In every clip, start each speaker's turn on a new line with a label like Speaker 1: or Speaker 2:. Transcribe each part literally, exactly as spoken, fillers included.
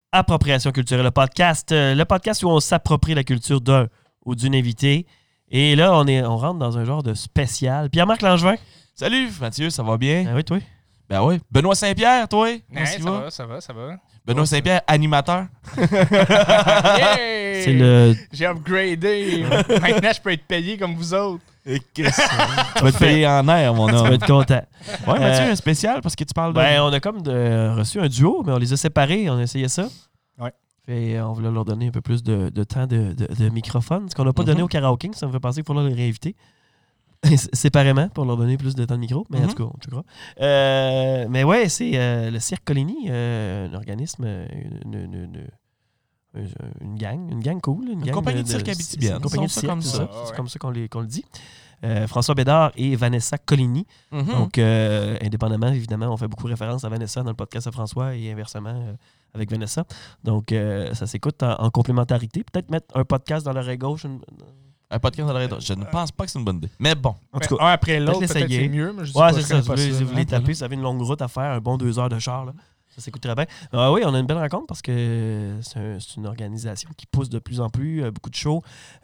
Speaker 1: Appropriation culturelle, le podcast, euh, le podcast où on s'approprie la culture d'un ou d'une invitée. Et là, on, est, on rentre dans un genre de spécial. Pierre-Marc Langevin.
Speaker 2: Salut Mathieu, ça va bien?
Speaker 1: Ah oui, toi?
Speaker 2: Ben oui. Benoît Saint-Pierre, toi?
Speaker 3: Ouais, ça va? va, ça va, ça va.
Speaker 2: Benoît Saint-Pierre, animateur.
Speaker 3: Yeah!
Speaker 1: C'est le...
Speaker 3: J'ai upgradé. Maintenant, je peux être payé comme vous autres.
Speaker 2: Et qu'est-ce que tu vas te payer en air, mon
Speaker 1: Tu vas
Speaker 2: homme.
Speaker 1: être content.
Speaker 2: Ouais, Mathieu,
Speaker 1: Euh,
Speaker 2: un spécial parce que tu parles de...
Speaker 1: Ben, on a comme de, reçu un duo, mais on les a séparés. On a essayé ça.
Speaker 3: Ouais.
Speaker 1: Et on voulait leur donner un peu plus de, de temps de, de, de microphone. Ce qu'on n'a pas
Speaker 2: Mm-hmm.
Speaker 1: donné au karaoké, ça me fait penser qu'il faut les réinviter. Séparément pour leur donner plus de temps de micro. Mais
Speaker 2: Mm-hmm.
Speaker 1: en tout cas, on checkera. Euh, mais ouais, c'est euh, le Cirque Coligny, euh, un organisme, une, une, une, une, une gang, une gang cool. Une,
Speaker 2: Une
Speaker 1: gang
Speaker 2: compagnie de cirque abitibienne.
Speaker 1: Une compagnie de
Speaker 2: Disons ça
Speaker 1: cirque,
Speaker 2: comme
Speaker 1: c'est
Speaker 2: ça.
Speaker 1: ça.
Speaker 3: Ah,
Speaker 1: C'est
Speaker 3: ouais.
Speaker 1: comme ça qu'on, les, qu'on le dit. Euh, François Bédard et Vanessa Coligny.
Speaker 2: Mhm.
Speaker 1: Donc, euh, indépendamment, évidemment, on fait beaucoup référence à Vanessa dans le podcast de François et inversement euh, avec Vanessa. Donc, euh, ça s'écoute en, en complémentarité. Peut-être mettre un podcast dans l'oreille gauche. Une...
Speaker 2: Un podcast dans l'arrêt. Je ne pense pas que c'est une bonne idée. Mais bon.
Speaker 1: En
Speaker 3: Mais
Speaker 1: tout cas,
Speaker 3: un après l'autre,
Speaker 1: peut-être
Speaker 3: peut-être,
Speaker 1: l'essayer.
Speaker 3: c'est mieux. Mais je dis
Speaker 1: ouais,
Speaker 3: pas,
Speaker 1: c'est
Speaker 3: je
Speaker 1: ça.
Speaker 3: connais
Speaker 1: Si
Speaker 3: pas
Speaker 1: vous, si vous voulez
Speaker 2: hein,
Speaker 1: taper, ça fait une longue route à faire, un bon deux heures de char. Là. Ça s'écouterait bien. Ah oui, on a une belle rencontre parce que c'est, un, c'est une organisation qui pousse de plus en plus, euh, beaucoup de shows.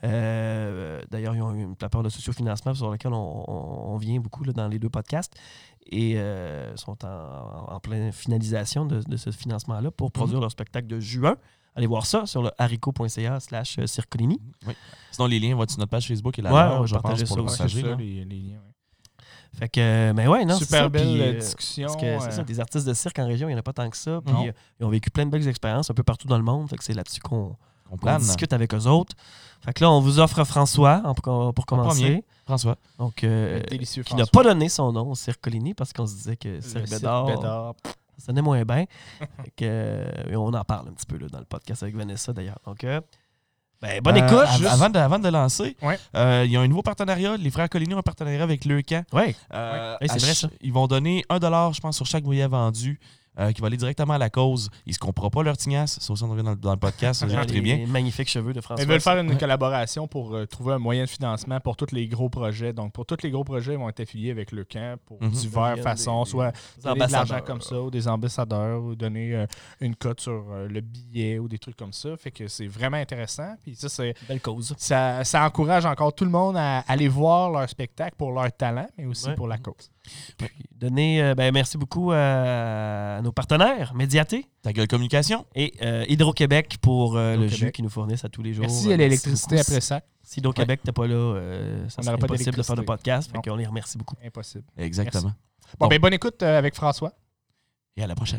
Speaker 1: Euh, d'ailleurs, ils ont une plateforme de sociofinancement sur laquelle on, on, on vient beaucoup là, dans les deux podcasts et euh, sont en, en pleine finalisation de, de ce financement-là pour produire mm-hmm. leur spectacle de juin. Allez voir ça sur le haricot.ca slash Cirque Coligny.
Speaker 2: Oui. Sinon, les liens vont être sur notre page Facebook et là,
Speaker 1: ouais,
Speaker 2: là
Speaker 1: on
Speaker 2: je
Speaker 1: va
Speaker 2: pense,
Speaker 1: partager
Speaker 2: pour
Speaker 1: ça
Speaker 2: le
Speaker 1: aussi.
Speaker 2: partager.
Speaker 3: C'est ça,
Speaker 2: là.
Speaker 3: les, les liens. Ouais.
Speaker 1: Fait que, mais ouais, non,
Speaker 3: Super
Speaker 1: c'est ça.
Speaker 3: belle
Speaker 1: Puis, euh,
Speaker 3: discussion.
Speaker 1: Parce que c'est ça,
Speaker 3: euh,
Speaker 1: des artistes de cirque en région, il n'y en a pas tant que ça. Puis
Speaker 2: Non.
Speaker 1: euh, ils ont vécu plein de belles expériences un peu partout dans le monde. Fait que c'est là-dessus qu'on,
Speaker 2: On
Speaker 1: qu'on
Speaker 2: plane.
Speaker 1: discute avec eux autres. Fait que là, on vous offre François en- pour, pour commencer.
Speaker 2: premier. François.
Speaker 1: Donc, euh,
Speaker 3: le délicieux
Speaker 1: qui n'a
Speaker 3: François.
Speaker 1: pas donné son nom au Cirque Coligny parce qu'on se disait que
Speaker 3: Le
Speaker 1: Cirque
Speaker 3: Cirque
Speaker 1: Bédard,
Speaker 3: Bédard.
Speaker 1: ça sonnait moins bien. Fait que, euh, on en parle un petit peu là, dans le podcast avec Vanessa d'ailleurs. Donc, euh, ben, bonne
Speaker 2: Euh,
Speaker 1: écoute.
Speaker 2: av-
Speaker 1: Juste-
Speaker 2: Avant de, avant de lancer,
Speaker 3: Ouais.
Speaker 2: euh, il y a un nouveau partenariat. Les frères Coligny ont un partenariat avec Leucan.
Speaker 1: Ouais.
Speaker 2: Euh,
Speaker 1: Ouais, c'est
Speaker 2: à
Speaker 1: vrai,
Speaker 2: ch-
Speaker 1: ça.
Speaker 2: Ils vont donner un dollar, je pense, sur chaque billet vendu euh, qui va aller directement à la cause. Ils ne se comprendront pas leur tignasse. Ça aussi, on revient dans le, dans le podcast. Ça,
Speaker 1: Les
Speaker 2: très bien.
Speaker 1: magnifiques cheveux de François.
Speaker 3: Ils veulent faire une
Speaker 1: Ouais.
Speaker 3: collaboration pour euh, trouver un moyen de financement pour tous les gros projets. Donc, pour tous les gros projets, ils vont être affiliés avec le camp pour
Speaker 2: Mhm.
Speaker 3: diverses
Speaker 1: Des-
Speaker 3: façons,
Speaker 1: des-
Speaker 3: soit
Speaker 1: des
Speaker 3: donner de l'argent
Speaker 1: ambassadeurs.
Speaker 3: comme ça, ou des ambassadeurs, ou donner euh, une cote sur euh, le billet, ou des trucs comme ça. Fait que c'est vraiment intéressant. Puis ça, c'est
Speaker 1: Belle cause.
Speaker 3: ça, ça encourage encore tout le monde à aller voir leur spectacle pour leur talent, mais aussi
Speaker 1: Ouais.
Speaker 3: pour la cause.
Speaker 1: Puis, donner, euh, ben, merci beaucoup à, à nos partenaires, Médiaté
Speaker 2: Ta gueule communication.
Speaker 1: et euh, Hydro-Québec pour euh, le
Speaker 3: Hydro-Québec.
Speaker 1: jus qu'ils nous fournissent à tous les jours.
Speaker 3: Merci
Speaker 1: Euh,
Speaker 3: à l'électricité
Speaker 1: beaucoup.
Speaker 3: après ça.
Speaker 1: Si Hydro-Québec n'était pas là, euh, ça
Speaker 3: On
Speaker 1: serait
Speaker 3: n'aurait pas
Speaker 1: impossible de faire de
Speaker 3: d'électricité.
Speaker 1: podcast. Fait
Speaker 3: Non.
Speaker 1: qu'on les remercie beaucoup.
Speaker 3: Impossible.
Speaker 2: Exactement.
Speaker 3: Bon,
Speaker 2: Bon.
Speaker 3: ben bonne écoute euh, avec François.
Speaker 2: Et à la prochaine.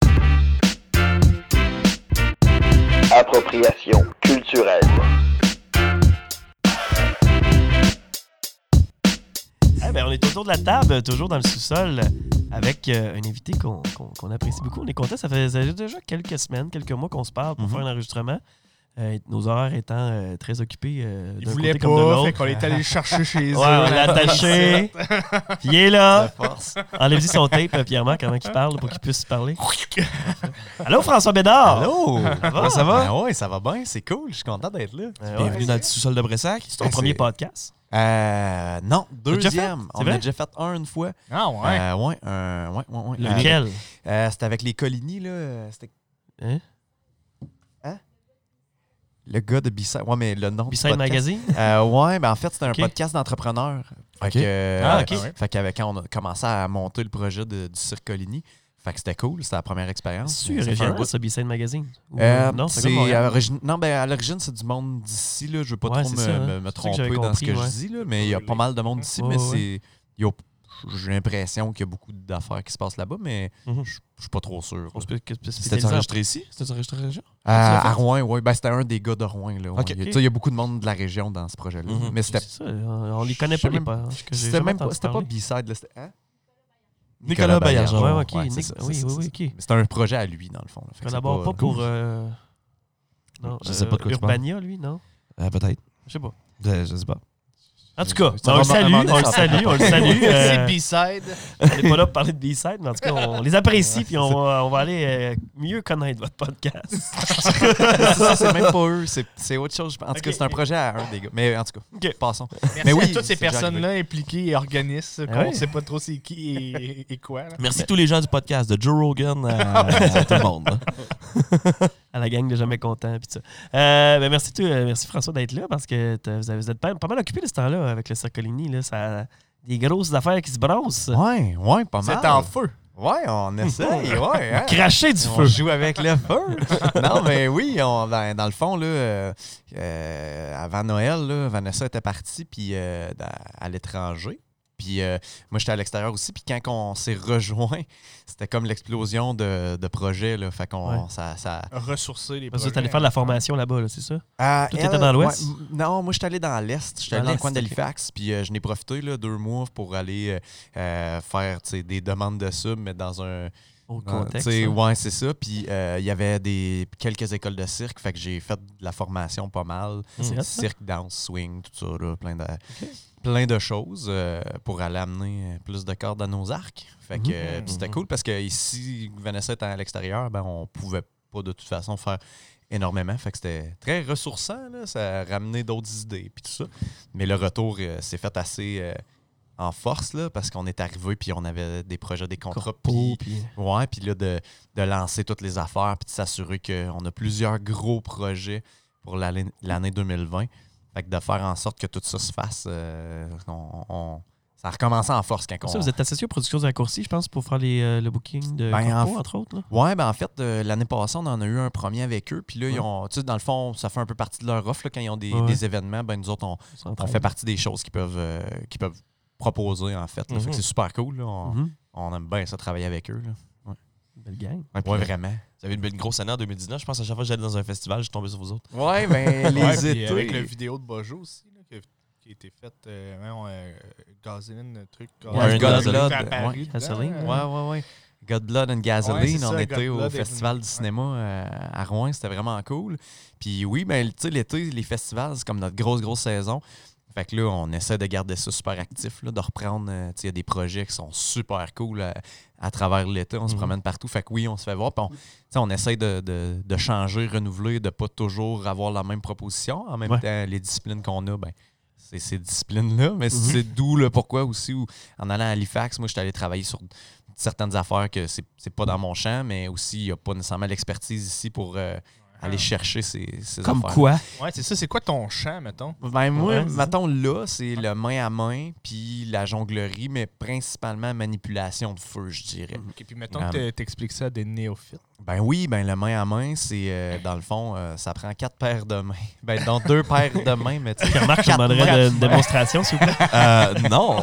Speaker 4: Appropriation culturelle.
Speaker 1: Eh ben, on est autour de la table, toujours dans le sous-sol, avec euh, un invité qu'on, qu'on, qu'on apprécie beaucoup. On est content. Ça fait, ça fait déjà quelques semaines, quelques mois qu'on se parle pour
Speaker 2: Mhm.
Speaker 1: faire un enregistrement. Euh, nos horaires étant euh, très occupés euh,
Speaker 3: Il
Speaker 1: d'un
Speaker 3: voulait
Speaker 1: côté comme de
Speaker 3: pas,
Speaker 1: l'autre.
Speaker 3: fait qu'on est allé le chercher chez eux.
Speaker 1: Ouais, on l'a attaché. Puis il est là.
Speaker 2: force.
Speaker 1: Enlève-y son tape, euh, Pierre-Marc, avant qu'il parle, pour qu'il puisse parler. Allô, François Bédard.
Speaker 5: Allô!
Speaker 1: va?
Speaker 5: Ça va? Ben ouais, ça va bien, c'est cool, je suis content d'être là.
Speaker 1: Euh, ouais,
Speaker 2: Bienvenue dans le sous-sol de Bressac.
Speaker 1: c'est ton
Speaker 5: Ouais,
Speaker 1: premier
Speaker 5: c'est-
Speaker 1: podcast.
Speaker 5: Euh, non,
Speaker 1: déjà fait?
Speaker 5: deuxième.
Speaker 1: C'est
Speaker 5: On
Speaker 1: vrai?
Speaker 5: a déjà fait un une fois.
Speaker 3: Ah ouais.
Speaker 5: Euh, ouais, un- ouais, ouais, ouais.
Speaker 1: Lequel?
Speaker 5: Euh, euh, c'était avec les Coligny, là. euh, C'était
Speaker 1: Hein?
Speaker 5: le gars de B-Side. Ouais, mais le nom du
Speaker 1: B-Side
Speaker 5: podcast.
Speaker 1: Magazine?
Speaker 5: Euh, ouais, ben en fait, c'était un
Speaker 1: Ok.
Speaker 5: podcast d'entrepreneurs. Fait
Speaker 2: Ok.
Speaker 5: que, euh,
Speaker 1: Ah, ok.
Speaker 5: Fait qu'avec quand on a commencé à monter le projet de- du Cirque Coligny, fait que c'était cool, c'était la première expérience.
Speaker 1: C'est
Speaker 5: Ça fait un
Speaker 1: régional,
Speaker 5: bout.
Speaker 1: ça, B-Side Magazine? Ou,
Speaker 5: Euh,
Speaker 1: non, c'est
Speaker 5: c'est
Speaker 1: comme Montréal.
Speaker 5: à origine- Non, ben à l'origine, c'est du monde d'ici. Là. Je veux pas
Speaker 1: Ouais,
Speaker 5: trop
Speaker 1: c'est
Speaker 5: me,
Speaker 1: ça, hein.
Speaker 5: me- me
Speaker 1: C'est ça que j'avais
Speaker 5: tromper dans ce que
Speaker 1: compris, ouais.
Speaker 5: je dis, là, mais il y a pas mal de monde d'ici,
Speaker 1: Ouais,
Speaker 5: mais
Speaker 1: ouais.
Speaker 5: c'est. il y a- J'ai l'impression qu'il y a beaucoup d'affaires qui se passent là-bas, mais
Speaker 1: Mhm.
Speaker 5: je je suis pas trop sûr.
Speaker 1: On se peut- que- que-
Speaker 2: C'était
Speaker 1: spécialisé en-
Speaker 2: enregistré ici? C'était enregistré à la région?
Speaker 5: Euh, à Rouen, oui. Ben, c'était un des gars de Rouen. Là, ouais.
Speaker 2: Ok.
Speaker 5: Il y a- tu sais, il y a beaucoup de monde de la région dans ce projet-là.
Speaker 2: Mhm.
Speaker 5: Mais c'était
Speaker 1: C'est ça, on, on les connaît
Speaker 5: Je
Speaker 1: pas,
Speaker 5: sais
Speaker 1: les
Speaker 5: même-
Speaker 1: pas.
Speaker 5: c'était même pas, c'était pas B-Side. Là, c'était, hein?
Speaker 2: Nicolas Baillargeon.
Speaker 1: Ouais, ok.
Speaker 5: Ouais,
Speaker 1: Nick-
Speaker 5: c'est ça,
Speaker 1: oui,
Speaker 5: c'est
Speaker 1: oui,
Speaker 5: ça,
Speaker 1: oui,
Speaker 5: c'est
Speaker 1: ok.
Speaker 5: ça. C'était un projet à lui, dans le fond. là. Fait que
Speaker 1: Collabore
Speaker 5: c'est
Speaker 1: pas pour. euh, Non,
Speaker 2: Je sais pas de quoi tu
Speaker 1: Urbania, lui, non?
Speaker 2: Euh, peut-être.
Speaker 1: Je sais pas.
Speaker 2: Euh, je sais pas.
Speaker 1: En tout cas,
Speaker 5: Ça
Speaker 1: on
Speaker 5: va
Speaker 1: le salue,
Speaker 5: m'amener
Speaker 1: on le
Speaker 5: ça.
Speaker 1: salue, on le salue.
Speaker 3: C'est
Speaker 1: euh,
Speaker 3: B-side.
Speaker 1: On n'est pas là pour parler de B-side, mais en tout cas, on les apprécie puis on va, on va aller euh, mieux connaître votre podcast.
Speaker 5: c'est ça, c'est même pas eux, c'est, c'est autre chose. En tout
Speaker 1: Ok.
Speaker 5: cas, c'est un projet à un des gars. Mais en tout cas,
Speaker 1: Ok.
Speaker 5: passons.
Speaker 3: Merci
Speaker 5: Mais oui,
Speaker 3: à toutes ces
Speaker 5: c'est déjà
Speaker 3: personnes-là impliquées et organismes
Speaker 1: Ah
Speaker 3: qu'on ne
Speaker 1: ouais.
Speaker 3: sait pas trop c'est qui et, et quoi. là.
Speaker 2: Merci à tous les gens du podcast, de Joe Rogan à, à tout le monde. hein.
Speaker 1: À la gang de Jamais Content puis tout ça. Euh, ben merci, tout, euh, merci François d'être là parce que t'as- vous avez- vous êtes pas, pas mal occupé de ce temps-là avec le Circolini. Là, ça, des grosses affaires qui se brassent.
Speaker 5: Ouais, ouais, pas mal.
Speaker 3: C'est en feu.
Speaker 5: Ouais, on essaye, ouais. Hein?
Speaker 1: Cracher du
Speaker 5: On
Speaker 1: feu.
Speaker 5: joue avec le feu. Non, mais oui, on, dans, dans le fond, là, euh, euh, avant Noël, là, Vanessa était partie puis euh, dans- à l'étranger. Puis euh, moi, j'étais à l'extérieur aussi. Puis quand on s'est rejoints, c'était comme l'explosion de, de projets. Là. Fait qu'on,
Speaker 1: Ouais.
Speaker 5: ça, ça...
Speaker 3: Ressourcer les
Speaker 1: Parce que
Speaker 3: projets.
Speaker 1: tu allé faire de la formation là-bas, là, c'est ça?
Speaker 5: Ah,
Speaker 1: Toi,
Speaker 5: elle,
Speaker 1: t'étais dans l'Ouest?
Speaker 5: ouais, m- non, moi, j'étais allé dans l'Est. J'étais
Speaker 1: Dans
Speaker 5: allé dans le
Speaker 1: l'Est,
Speaker 5: coin
Speaker 1: ok.
Speaker 5: d'Halifax. Puis euh, je n'ai profité là, deux mois pour aller euh, euh, faire tu sais, des demandes de sub, mais dans un...
Speaker 1: Au
Speaker 5: dans-
Speaker 1: contexte.
Speaker 5: tu sais,
Speaker 1: hein.
Speaker 5: ouais, c'est ça. Puis euh, il y avait des, quelques écoles de cirque. Fait que j'ai fait de la formation pas mal.
Speaker 1: C'est hot, ça.
Speaker 5: Cirque, danse, swing, tout ça. Là, plein, de, plein de choses euh, pour aller amener plus de cordes à nos arcs. Fait que
Speaker 1: Mhm.
Speaker 5: euh, puis c'était
Speaker 2: Mhm.
Speaker 5: cool parce que ici, Vanessa étant à l'extérieur, ben, on pouvait pas de toute façon faire énormément. Fait que c'était très ressourçant. Là. Ça a ramené d'autres idées puis tout ça. Mais le retour euh, s'est fait assez euh, en force là, parce qu'on est arrivé puis on avait des projets, des contrats.
Speaker 1: Corpo,
Speaker 5: Puis
Speaker 1: puis-
Speaker 5: ouais, puis là, de, de lancer toutes les affaires puis de s'assurer qu'on a plusieurs gros projets pour l'année, l'année deux mille vingt. Fait que de faire en sorte que tout ça se fasse, euh, on, on- ça a recommencé en force quand
Speaker 1: Comme
Speaker 5: on...
Speaker 1: ça, vous êtes associé aux productions de raccourcis, je pense, pour faire les, euh, le booking de
Speaker 5: Ben, en
Speaker 1: Corpo,
Speaker 5: f-
Speaker 1: entre autres. Là.
Speaker 5: Ouais, ben en fait, euh, l'année passée, on en a eu un premier avec eux. Puis là, ils
Speaker 1: Ouais.
Speaker 5: ont, tu sais, dans le fond, ça fait un peu partie de leur offre. Là, quand ils ont des,
Speaker 1: Ouais.
Speaker 5: des événements, ben nous autres, on, on fait partie des choses qu'ils peuvent, euh, qu'ils peuvent proposer, en fait. Là. Fait que
Speaker 2: Mhm.
Speaker 5: c'est super cool. Là. On,
Speaker 1: Mhm.
Speaker 5: on aime bien ça, travailler avec eux. Là.
Speaker 1: Belle gang.
Speaker 2: Ouais, puis,
Speaker 5: Ouais,
Speaker 2: euh,
Speaker 5: vraiment.
Speaker 2: Vous avez une, une grosse année en deux mille dix-neuf. Je pense à chaque fois que j'allais dans un festival, je tombais sur vous autres.
Speaker 5: Ouais, ben les
Speaker 3: Ouais, puis
Speaker 5: étés.
Speaker 3: avec la vidéo de Bojo aussi, là, qui, a, qui a été faite, euh, voyons, euh, Gasoline, le truc.
Speaker 5: Ouais, Godblood,
Speaker 3: apparu
Speaker 5: ouais.
Speaker 3: dedans,
Speaker 1: Gasoline,
Speaker 3: euh,
Speaker 5: Ouais, ouais, ouais. God Blood and
Speaker 3: Ouais,
Speaker 5: Gasoline,
Speaker 3: c'est
Speaker 5: on
Speaker 3: ça,
Speaker 5: était
Speaker 3: God
Speaker 5: au
Speaker 3: Blood est
Speaker 5: Festival
Speaker 3: venu.
Speaker 5: du cinéma euh, à Rouen, c'était vraiment cool. Puis oui, ben, tu sais, l'été, les festivals, c'est comme notre grosse, grosse saison. Fait que là, on essaie de garder ça super actif, là, de reprendre, euh, tu sais, il y a des projets qui sont super cool à, à travers l'été, on se
Speaker 1: Mhm.
Speaker 5: promène partout. Fait que oui, on se fait voir, puis on, tu sais, on essaie de, de, de changer, renouveler, de pas toujours avoir la même proposition. En même
Speaker 1: Ouais.
Speaker 5: temps, les disciplines qu'on a, ben, c'est ces disciplines-là, mais
Speaker 1: Mhm.
Speaker 5: c'est d'où le pourquoi aussi, où, en allant à Halifax, moi, j'étais allé travailler sur certaines affaires que c'est, c'est pas dans mon champ, mais aussi, il n'y a pas nécessairement l'expertise ici pour euh, aller chercher ces, ces
Speaker 1: Comme
Speaker 5: affaires.
Speaker 1: quoi?
Speaker 3: Ouais, c'est ça. C'est quoi ton champ, mettons?
Speaker 5: Ben moi,
Speaker 1: Ouais, c'est ça.
Speaker 5: mettons là, c'est le main à main, puis la jonglerie, mais principalement manipulation de feu, je dirais.
Speaker 3: Et puis, mettons
Speaker 5: Um,
Speaker 3: que t'expliques ça à des néophytes.
Speaker 5: Ben oui, ben le main à main, c'est euh, dans le fond, euh, ça prend quatre paires de mains. Ben donc deux paires de mains, mais tu sais.
Speaker 1: Pierre-Marc, je te
Speaker 5: quatre
Speaker 1: demanderais
Speaker 5: mains.
Speaker 1: de- une démonstration, s'il vous plaît.
Speaker 2: Euh, non!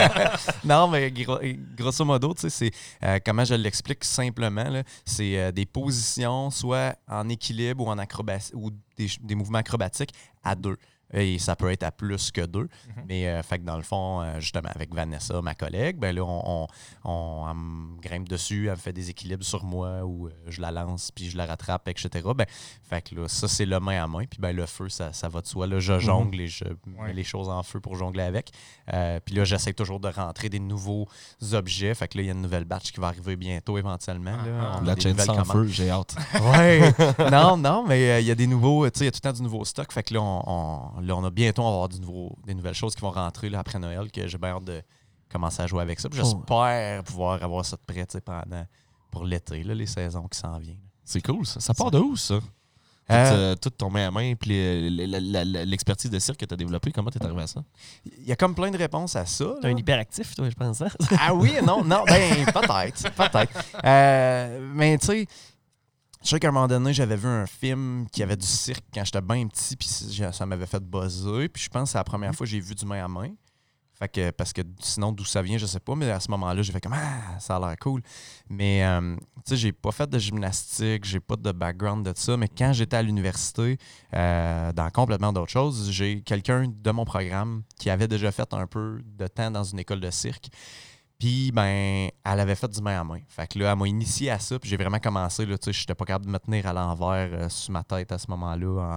Speaker 5: Non, mais gro- grosso modo, tu sais, c'est euh, comment je l'explique simplement, là, c'est euh, des positions soit en équilibre ou en acrobatie ou des, des mouvements acrobatiques à deux. Et ça peut être à plus que deux.
Speaker 3: Mhm.
Speaker 5: Mais euh, fait que dans le fond, euh, justement, avec Vanessa, ma collègue, ben là, on, on, on- elle me grimpe dessus, elle me fait des équilibres sur moi ou euh, je la lance puis je la rattrape, et cetera. Ben, fait que là, ça, c'est le main à main. Puis ben, le feu, ça, ça va de soi. Là, je jongle et je
Speaker 3: Ouais.
Speaker 5: mets les choses en feu pour jongler avec. Euh, puis là, j'essaie toujours de rentrer des nouveaux objets. Fait que là, il y a une nouvelle batch qui va arriver bientôt, éventuellement. Là.
Speaker 3: Ah,
Speaker 5: On a
Speaker 2: La
Speaker 5: des
Speaker 2: chaîne
Speaker 5: nouvelles
Speaker 2: sans
Speaker 5: commandes.
Speaker 2: feu, j'ai hâte.
Speaker 5: Ouais. non, non, mais euh, il y a des nouveaux, tu sais, il y a tout le temps du nouveau stock. Fait que là, on, on- là, on a bientôt on va avoir du nouveau, des nouvelles choses qui vont rentrer là, après Noël, que j'ai bien hâte de commencer à jouer avec ça. Puis j'espère pouvoir avoir ça de prêt, tu sais, pendant, pour l'été, là, les saisons qui s'en viennent.
Speaker 2: C'est cool, ça. Ça part de où, ça? Tout,
Speaker 5: Euh,
Speaker 2: euh, tout ton main à main, puis les- les- la- la- la- l'expertise de cirque que tu as développée, comment tu es arrivé à ça?
Speaker 5: Il y a comme plein de réponses à ça.
Speaker 1: T'es
Speaker 5: là.
Speaker 1: un hyperactif, toi, je pense. Hein?
Speaker 5: Ah oui, non, non, ben peut-être, peut-être. Euh, mais tu sais, je sais qu'à un moment donné, j'avais vu un film qui avait du cirque quand j'étais bien petit, puis ça ça m'avait fait buzzer. Puis je pense que c'est la première fois que j'ai vu du main à main. Fait que, parce que sinon, d'où ça vient, je sais pas, mais à ce moment-là, j'ai fait comme Ah, ça a l'air cool. Mais, euh, tu sais, j'ai pas fait de gymnastique, j'ai pas de background de ça, mais quand j'étais à l'université, euh, dans complètement d'autres choses, j'ai quelqu'un de mon programme qui avait déjà fait un peu de temps dans une école de cirque. Puis, ben, elle avait fait du main à main. Fait que là, elle m'a initié à ça, puis j'ai vraiment commencé, là, tu sais, j'étais pas capable de me tenir à l'envers euh, sur ma tête à ce moment-là, en,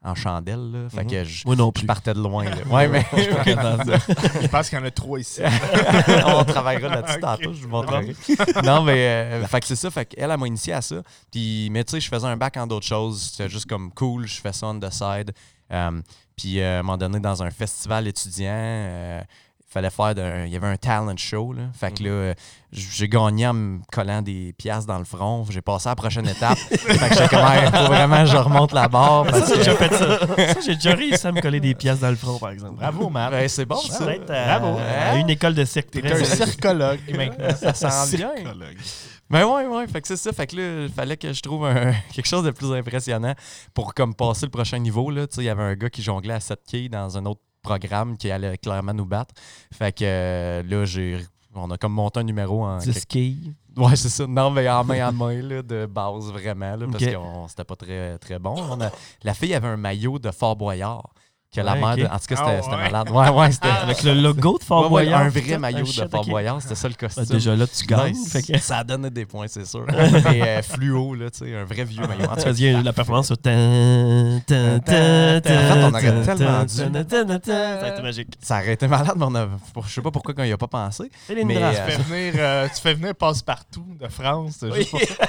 Speaker 5: en chandelle. Là. Fait
Speaker 2: Mhm.
Speaker 5: que je,
Speaker 1: Moi non
Speaker 5: je
Speaker 1: plus.
Speaker 5: partais de loin. Là. Ouais, mais
Speaker 3: Je pense qu'il y en a trois ici.
Speaker 5: on travaillera là-dessus
Speaker 3: Ok.
Speaker 5: tantôt, je vous montrerai. Non, mais euh, fait que c'est ça. Fait qu'elle, elle m'a initié à ça. Puis, mais tu sais, je faisais un bac en d'autres choses. C'était juste comme cool, je fais ça on the side. Euh, puis, euh, à un moment donné, dans un festival étudiant, euh, il fallait faire d'un- il y avait un talent show. Là. Fait que là, euh, j'ai gagné en me collant des piastres dans le front. J'ai passé à la prochaine étape. Fait que j'étais comme, il faut vraiment que je remonte la barre.
Speaker 1: Ça,
Speaker 5: Parce
Speaker 1: j'ai
Speaker 5: que...
Speaker 1: déjà fait ça. Ça, j'ai déjà réussi à me coller des pièces dans le front, par exemple.
Speaker 3: Bravo, Matt.
Speaker 5: Ben, c'est bon,
Speaker 1: Je
Speaker 5: ça.
Speaker 1: vais être à,
Speaker 5: Bravo.
Speaker 1: à une école de cirque.
Speaker 3: T'es
Speaker 1: très
Speaker 3: un
Speaker 1: sérieuse.
Speaker 3: circologue maintenant.
Speaker 5: Ça sent bien. Ben ouais, ouais, fait que c'est ça. Fait que là, il fallait que je trouve un- quelque chose de plus impressionnant pour comme passer le prochain niveau. Là. Tu sais, il y avait un gars qui jonglait à sept quilles dans un autre programme qui allait clairement nous battre. Fait que euh, là, j'ai on a comme monté un numéro en...
Speaker 1: Du ski.
Speaker 5: Ouais, c'est ça. Non, mais en main en main, là, de base, vraiment, là, parce
Speaker 1: Ok.
Speaker 5: que c'était pas très, très bon. On a- La fille avait un maillot de Fort Boyard. Que la
Speaker 1: Ouais,
Speaker 5: mère
Speaker 1: ok.
Speaker 5: de- En tout cas, c'était
Speaker 3: Ah,
Speaker 5: c'était
Speaker 3: ouais.
Speaker 5: malade. Ouais, ouais, c'était...
Speaker 1: Avec le logo de Fort
Speaker 5: Ouais, ouais,
Speaker 1: Boyard.
Speaker 5: un
Speaker 1: tout
Speaker 5: vrai
Speaker 1: ça.
Speaker 5: maillot
Speaker 1: Ah,
Speaker 5: de
Speaker 1: shit,
Speaker 5: Fort
Speaker 1: ok.
Speaker 5: Boyard, c'était ça le costume.
Speaker 1: Ah, déjà là, tu gagnes.
Speaker 5: Nice.
Speaker 1: Fait que-
Speaker 5: Ça a donné des points, c'est sûr. Mais euh, fluo, là, tu sais, un vrai vieux maillot. En tout
Speaker 1: Tu
Speaker 5: cas,
Speaker 1: faisais la performance sur. Tan, tan, tan,
Speaker 5: En fait, on aurait
Speaker 1: tan,
Speaker 5: tellement
Speaker 1: tan,
Speaker 5: dû.
Speaker 1: tan, tan, tan, tan. Ça a été magique.
Speaker 5: ça aurait été malade, mais on a... je sais pas pourquoi on y a pas pensé.
Speaker 1: Céline
Speaker 5: Mais,
Speaker 1: Dras.
Speaker 5: euh,
Speaker 3: Tu fais venir, euh, tu fais venir passe-partout de France. c'est juste pour ça.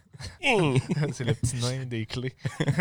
Speaker 3: C'est le petit nain des clés.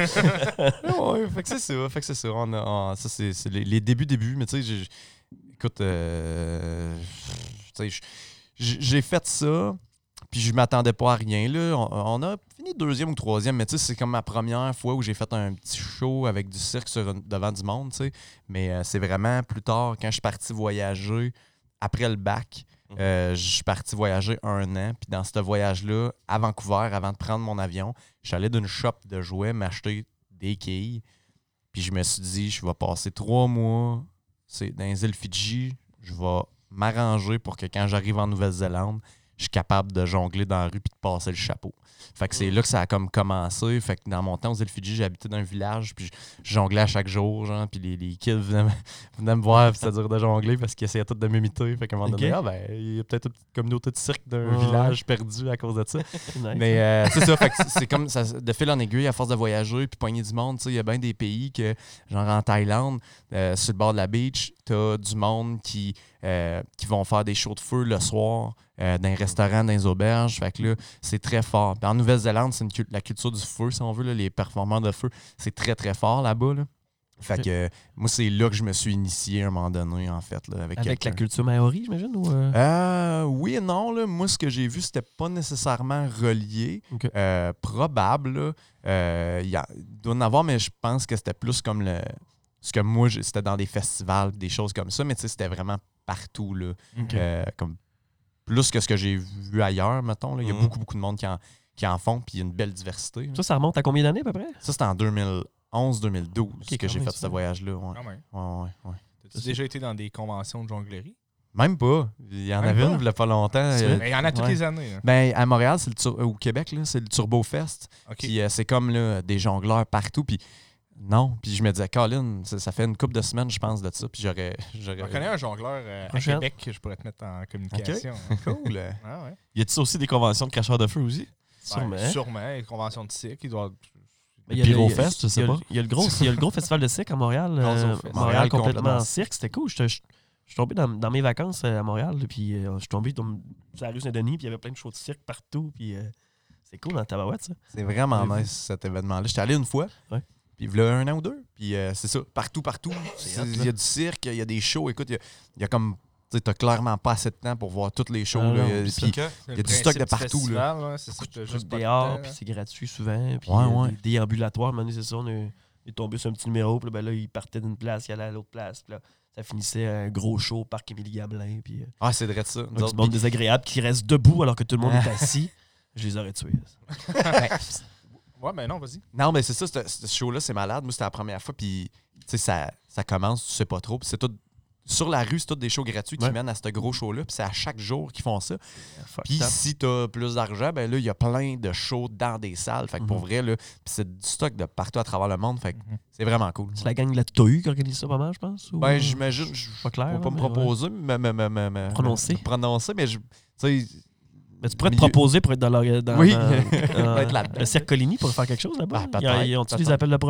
Speaker 5: ouais, fait que c'est ça, fait que c'est ça. On a, on- ça, c'est, c'est les, les débuts, débuts, mais tu sais, j'ai- écoute, euh, tu sais, j- j- j'ai fait ça, puis je m'attendais pas à rien, là. On, on a fini deuxième ou troisième, mais tu sais, c'est comme ma première fois où j'ai fait un petit show avec du cirque sur une- devant du monde, tu sais. Mais euh, c'est vraiment plus tard, quand je suis parti voyager, après le bac, euh, je suis parti voyager un an. Puis dans ce voyage-là, à Vancouver, avant de prendre mon avion, je suis allé d'une shop de jouets m'acheter des quilles. Puis je me suis dit, je vais passer trois mois c'est dans les îles Fidji. Je vais m'arranger pour que quand j'arrive en Nouvelle-Zélande, je suis capable de jongler dans la rue puis de passer le chapeau. Fait que c'est là que ça a comme commencé. Fait que dans mon temps aux îles Fidji, j'habitais dans un village puis je jonglais à chaque jour, genre, puis les, les kids venaient, me- venaient me voir puis c'était dur de jongler parce qu'ils essayaient tous de m'imiter. Fait qu'à un moment donné,
Speaker 1: Ok.
Speaker 5: ah ben, il y a peut-être une petite communauté de cirque d'un
Speaker 1: Ouais.
Speaker 5: village perdu à cause de ça.
Speaker 1: C'est nice.
Speaker 5: Mais euh, c'est ça, fait que c'est- c'est comme ça, de fil en aiguille, à force de voyager puis pogner du monde, tu sais, il y a bien des pays que, genre en Thaïlande, euh, sur le bord de la beach, t'as du monde qui, euh, qui vont faire des shows de feu le soir euh, dans les restaurants, dans les auberges. Fait que là, c'est très fort. Puis en Nouvelle-Zélande, c'est une cul- la culture du feu, si on veut, là, les performeurs de feu, c'est très très fort là-bas. Là. Fait
Speaker 1: Ok.
Speaker 5: que euh, moi, c'est là que je me suis initié à un moment donné, en fait, là, avec,
Speaker 1: Avec la
Speaker 5: quelqu'un.
Speaker 1: culture maori, j'imagine? Ou euh?
Speaker 5: Euh, oui et non. Là. Moi, ce que j'ai vu, c'était pas nécessairement relié.
Speaker 1: Ok.
Speaker 5: Euh, probable. là. Euh, Il y a- il doit en avoir, mais je pense que c'était plus comme le. Ce que moi, j'ai- c'était dans des festivals, des choses comme ça, mais tu sais, c'était vraiment partout. Là.
Speaker 1: Ok.
Speaker 5: Euh, comme plus que ce que j'ai vu ailleurs, mettons. là. Il y a
Speaker 2: Mhm.
Speaker 5: beaucoup, beaucoup de monde qui en, qui en font, puis il y a une belle diversité. là.
Speaker 1: Ça, ça remonte à combien d'années à peu près?
Speaker 5: Ça, c'était en deux mille onze deux mille douze
Speaker 1: Ok,
Speaker 5: que
Speaker 1: quand
Speaker 5: j'ai
Speaker 1: même,
Speaker 5: fait ce
Speaker 1: ça.
Speaker 5: voyage-là. Ouais.
Speaker 3: Quand même.
Speaker 5: Ouais, ouais, ouais.
Speaker 3: T'as-tu déjà été dans des conventions de jonglerie?
Speaker 5: Même pas. Il y en
Speaker 3: Même
Speaker 5: avait
Speaker 3: pas?
Speaker 5: une, il y a pas longtemps.
Speaker 1: C'est
Speaker 5: euh,
Speaker 3: Mais il y en a toutes
Speaker 5: ouais.
Speaker 3: les années. hein.
Speaker 5: Ben, à Montréal, c'est le tur- au Québec, là, c'est le Turbo Fest.
Speaker 3: OK.
Speaker 5: Puis euh, c'est comme là, des jongleurs partout. Puis non. Puis je me disais, Colin, ça, ça fait une couple de semaines, je pense, de ça. Puis j'aurais. j'aurais...
Speaker 3: Je connais un jongleur euh, à
Speaker 1: Prochaine.
Speaker 3: Québec que je pourrais te mettre en communication.
Speaker 5: Cool.
Speaker 3: Ah ouais.
Speaker 2: Y a-t-il aussi des conventions de cracheurs de feu aussi?
Speaker 1: Sûrement.
Speaker 3: Ben, sûrement. Une convention de cirque, il doit.
Speaker 1: Mais il y a le-
Speaker 2: Pyrofest, je sais
Speaker 1: il y a le-
Speaker 2: pas.
Speaker 1: Il y a le gros, il y a le gros festival de cirque à Montréal. euh,
Speaker 3: Gonzo Fest.
Speaker 1: Montréal
Speaker 5: Montréal
Speaker 1: complètement
Speaker 5: complètement.
Speaker 1: en cirque. C'était cool. Je je- je suis tombé dans, dans mes vacances euh, à Montréal. là, Puis euh, je suis tombé dans- sur la rue Saint-Denis. Puis il y avait plein de shows de cirque partout. Puis euh, c'est cool dans le tabarouette, ça.
Speaker 5: C'est vraiment
Speaker 1: Ouais.
Speaker 5: nice, cet événement-là. J'étais allé une fois.
Speaker 1: Ouais.
Speaker 5: Puis il y a un an ou deux. Puis euh, c'est ça, partout, partout.
Speaker 1: C'est hot,
Speaker 5: Il
Speaker 1: là.
Speaker 5: y a du cirque, il y a des shows. Écoute, il y a, il y a comme. Tu sais, t'as clairement pas assez de temps pour voir tous les shows.
Speaker 1: Ah
Speaker 5: là.
Speaker 1: non,
Speaker 5: Il y a-
Speaker 1: puis ça.
Speaker 5: puis
Speaker 3: C'est
Speaker 5: y a du stock de partout, là.
Speaker 3: là. C'est ça, t'as
Speaker 1: Juste
Speaker 3: juste pas de
Speaker 1: dehors,
Speaker 3: temps,
Speaker 1: puis
Speaker 3: là.
Speaker 1: c'est gratuit souvent. Puis
Speaker 5: Ouais,
Speaker 1: euh,
Speaker 5: ouais.
Speaker 1: des déambulatoires, maintenant, c'est ça. On est, on est tombé sur un petit numéro. Puis là, ben là, il partait d'une place, il allait à l'autre place. Puis là, ça finissait à un gros show au parc Émilie-Gamelin. Puis euh,
Speaker 5: ah, c'est vrai de ça. Nous
Speaker 1: donc,
Speaker 5: autres,
Speaker 1: du monde
Speaker 5: puis-
Speaker 1: désagréable qui reste debout alors que tout le monde est assis. Je les aurais tués.
Speaker 5: ben,
Speaker 3: Ouais, mais non, vas-y.
Speaker 5: non, mais c'est ça, ce ce show-là, c'est malade. Moi, c'était la première fois. Puis, tu sais, ça, ça commence, tu sais pas trop. Puis c'est tout. Sur la rue, c'est tous des shows gratuits qui
Speaker 1: Ouais.
Speaker 5: mènent à ce gros show-là. Puis c'est à chaque jour qu'ils font ça.
Speaker 1: Fuck
Speaker 5: Puis
Speaker 1: that.
Speaker 5: si t'as plus d'argent, ben là, il y a plein de shows dans des salles. Fait que pour
Speaker 1: Mhm.
Speaker 5: vrai, là, puis c'est du stock de partout à travers le monde. Fait que
Speaker 3: Mhm.
Speaker 5: c'est vraiment cool.
Speaker 1: C'est la gang de la T O U qui organise ça pas mal, je pense? Ou...
Speaker 5: Ben, j'imagine, je
Speaker 1: Pas clair,
Speaker 5: ne vais
Speaker 1: là,
Speaker 5: pas me
Speaker 1: mais
Speaker 5: proposer, mais, mais, mais, mais- mais-
Speaker 1: Prononcer.
Speaker 5: me prononcer, mais je, tu sais,
Speaker 1: Mais tu pourrais te
Speaker 5: milieu-
Speaker 1: proposer pour être dans, leur, dans,
Speaker 5: Oui.
Speaker 1: dans- dans-
Speaker 5: Être là-dedans.
Speaker 1: le Cirque Coligny pour faire quelque chose là-bas.
Speaker 5: Ben,
Speaker 1: Ils ont-
Speaker 5: peut-être,
Speaker 1: ils ont-tu des
Speaker 5: peut-être.
Speaker 1: appels de projet?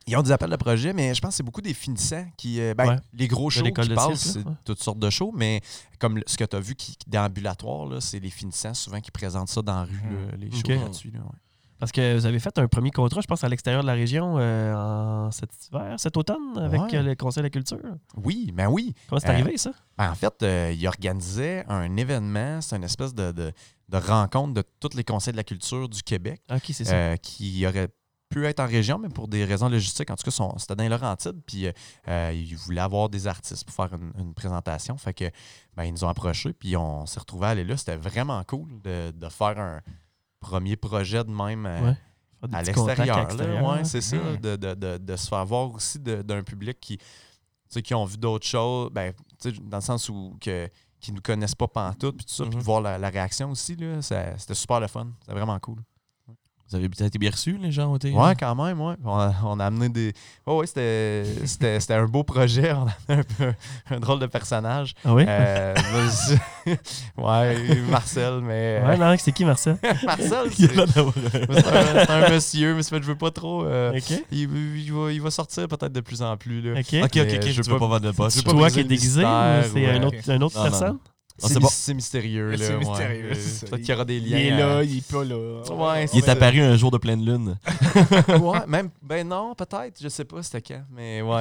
Speaker 5: Ils ont des appels de projet, mais je pense que c'est beaucoup des finissants qui. euh, ben,
Speaker 1: Ouais.
Speaker 5: les gros shows
Speaker 1: l'école
Speaker 5: qui
Speaker 1: de
Speaker 5: passent,
Speaker 1: cirque, là,
Speaker 5: c'est
Speaker 1: ouais.
Speaker 5: toutes sortes de shows, mais comme le- ce que tu as vu qui, qui déambulatoire, là, c'est les finissants souvent qui présentent ça dans la rue, là, les shows
Speaker 1: Ok.
Speaker 5: gratuits. Là, ouais.
Speaker 1: Parce que vous avez fait un premier contrat, je pense, à l'extérieur de la région euh, en cet hiver, cet automne, avec
Speaker 5: Ouais.
Speaker 1: euh, le Conseil de la culture.
Speaker 5: Oui, ben oui.
Speaker 1: Comment c'est
Speaker 5: Euh,
Speaker 1: arrivé, ça?
Speaker 5: Ben, en fait, euh, ils organisaient un événement, c'est une espèce de, de, de rencontre de tous les conseils de la culture du Québec
Speaker 1: OK, c'est ça.
Speaker 5: euh, qui aurait pu être en région, mais pour des raisons logistiques, en tout cas, sont- c'était dans les Laurentides, puis euh, euh, ils voulaient avoir des artistes pour faire une, une présentation. Fait que, ben, ils nous ont approchés, puis on s'est retrouvés à aller là. C'était vraiment cool de, de faire un premier projet de même euh,
Speaker 1: Ouais. Faire des
Speaker 5: à
Speaker 1: petits contacts
Speaker 5: l'extérieur. là.
Speaker 1: l'extérieur,
Speaker 5: Ouais,
Speaker 1: hein.
Speaker 5: c'est ça,
Speaker 3: Mhm.
Speaker 5: de, de, de, de se faire voir aussi de- d'un public qui, tu sais, qui ont vu d'autres choses, ben, tu sais, dans le sens où que, qui ne nous connaissent pas pantoute, puis tout ça, puis
Speaker 2: Mhm.
Speaker 5: de voir la, la réaction aussi, là, ça- c'était super le fun. C'était vraiment cool.
Speaker 2: Vous avez peut-être été bien reçus, les gens ont été.
Speaker 5: Ouais, quand même, ouais. On a, on a amené des. Ouais, ouais, c'était, c'était, c'était un beau projet. On a amené un peu un, drôle de personnage.
Speaker 1: Ah oui?
Speaker 5: Euh, moi, je- ouais, Marcel, mais. euh,
Speaker 1: Ouais, non, c'est qui, Marcel?
Speaker 5: Marcel,
Speaker 1: Il a
Speaker 5: c'est,
Speaker 1: l'air d'avoir-
Speaker 5: c'est un, c'est un monsieur, mais c'est fait, je veux pas trop. euh,
Speaker 1: OK.
Speaker 5: il, il va, il va sortir peut-être de plus en plus. Là.
Speaker 1: OK.
Speaker 2: Ok, ok,
Speaker 5: Mais,
Speaker 2: ok,
Speaker 5: euh,
Speaker 2: je
Speaker 5: je
Speaker 2: veux
Speaker 5: veux
Speaker 2: pas
Speaker 5: pas-
Speaker 2: vendre le
Speaker 5: je
Speaker 2: poste.
Speaker 5: veux
Speaker 1: C'est
Speaker 5: pas
Speaker 1: toi
Speaker 5: briser
Speaker 1: qui est
Speaker 5: le
Speaker 1: déguisé ou
Speaker 5: mystère,
Speaker 1: c'est
Speaker 5: ouais.
Speaker 1: un autre, une autre
Speaker 2: Non, non,
Speaker 1: personne?
Speaker 2: non.
Speaker 5: C'est,
Speaker 2: c'est
Speaker 5: mis-
Speaker 2: bon.
Speaker 5: c'est mystérieux.
Speaker 3: Mais
Speaker 5: Là,
Speaker 3: c'est
Speaker 5: ouais.
Speaker 3: mystérieux,
Speaker 5: Euh,
Speaker 3: c'est ça.
Speaker 5: Peut-être qu'il y aura des liens.
Speaker 3: Il est
Speaker 5: à-
Speaker 3: là, il est pas là.
Speaker 5: Ouais,
Speaker 2: Il est
Speaker 5: c'est-
Speaker 2: apparu un jour de pleine lune.
Speaker 5: Ouais, même. Ben non, peut-être. Je sais pas c'était quand. Mais ouais.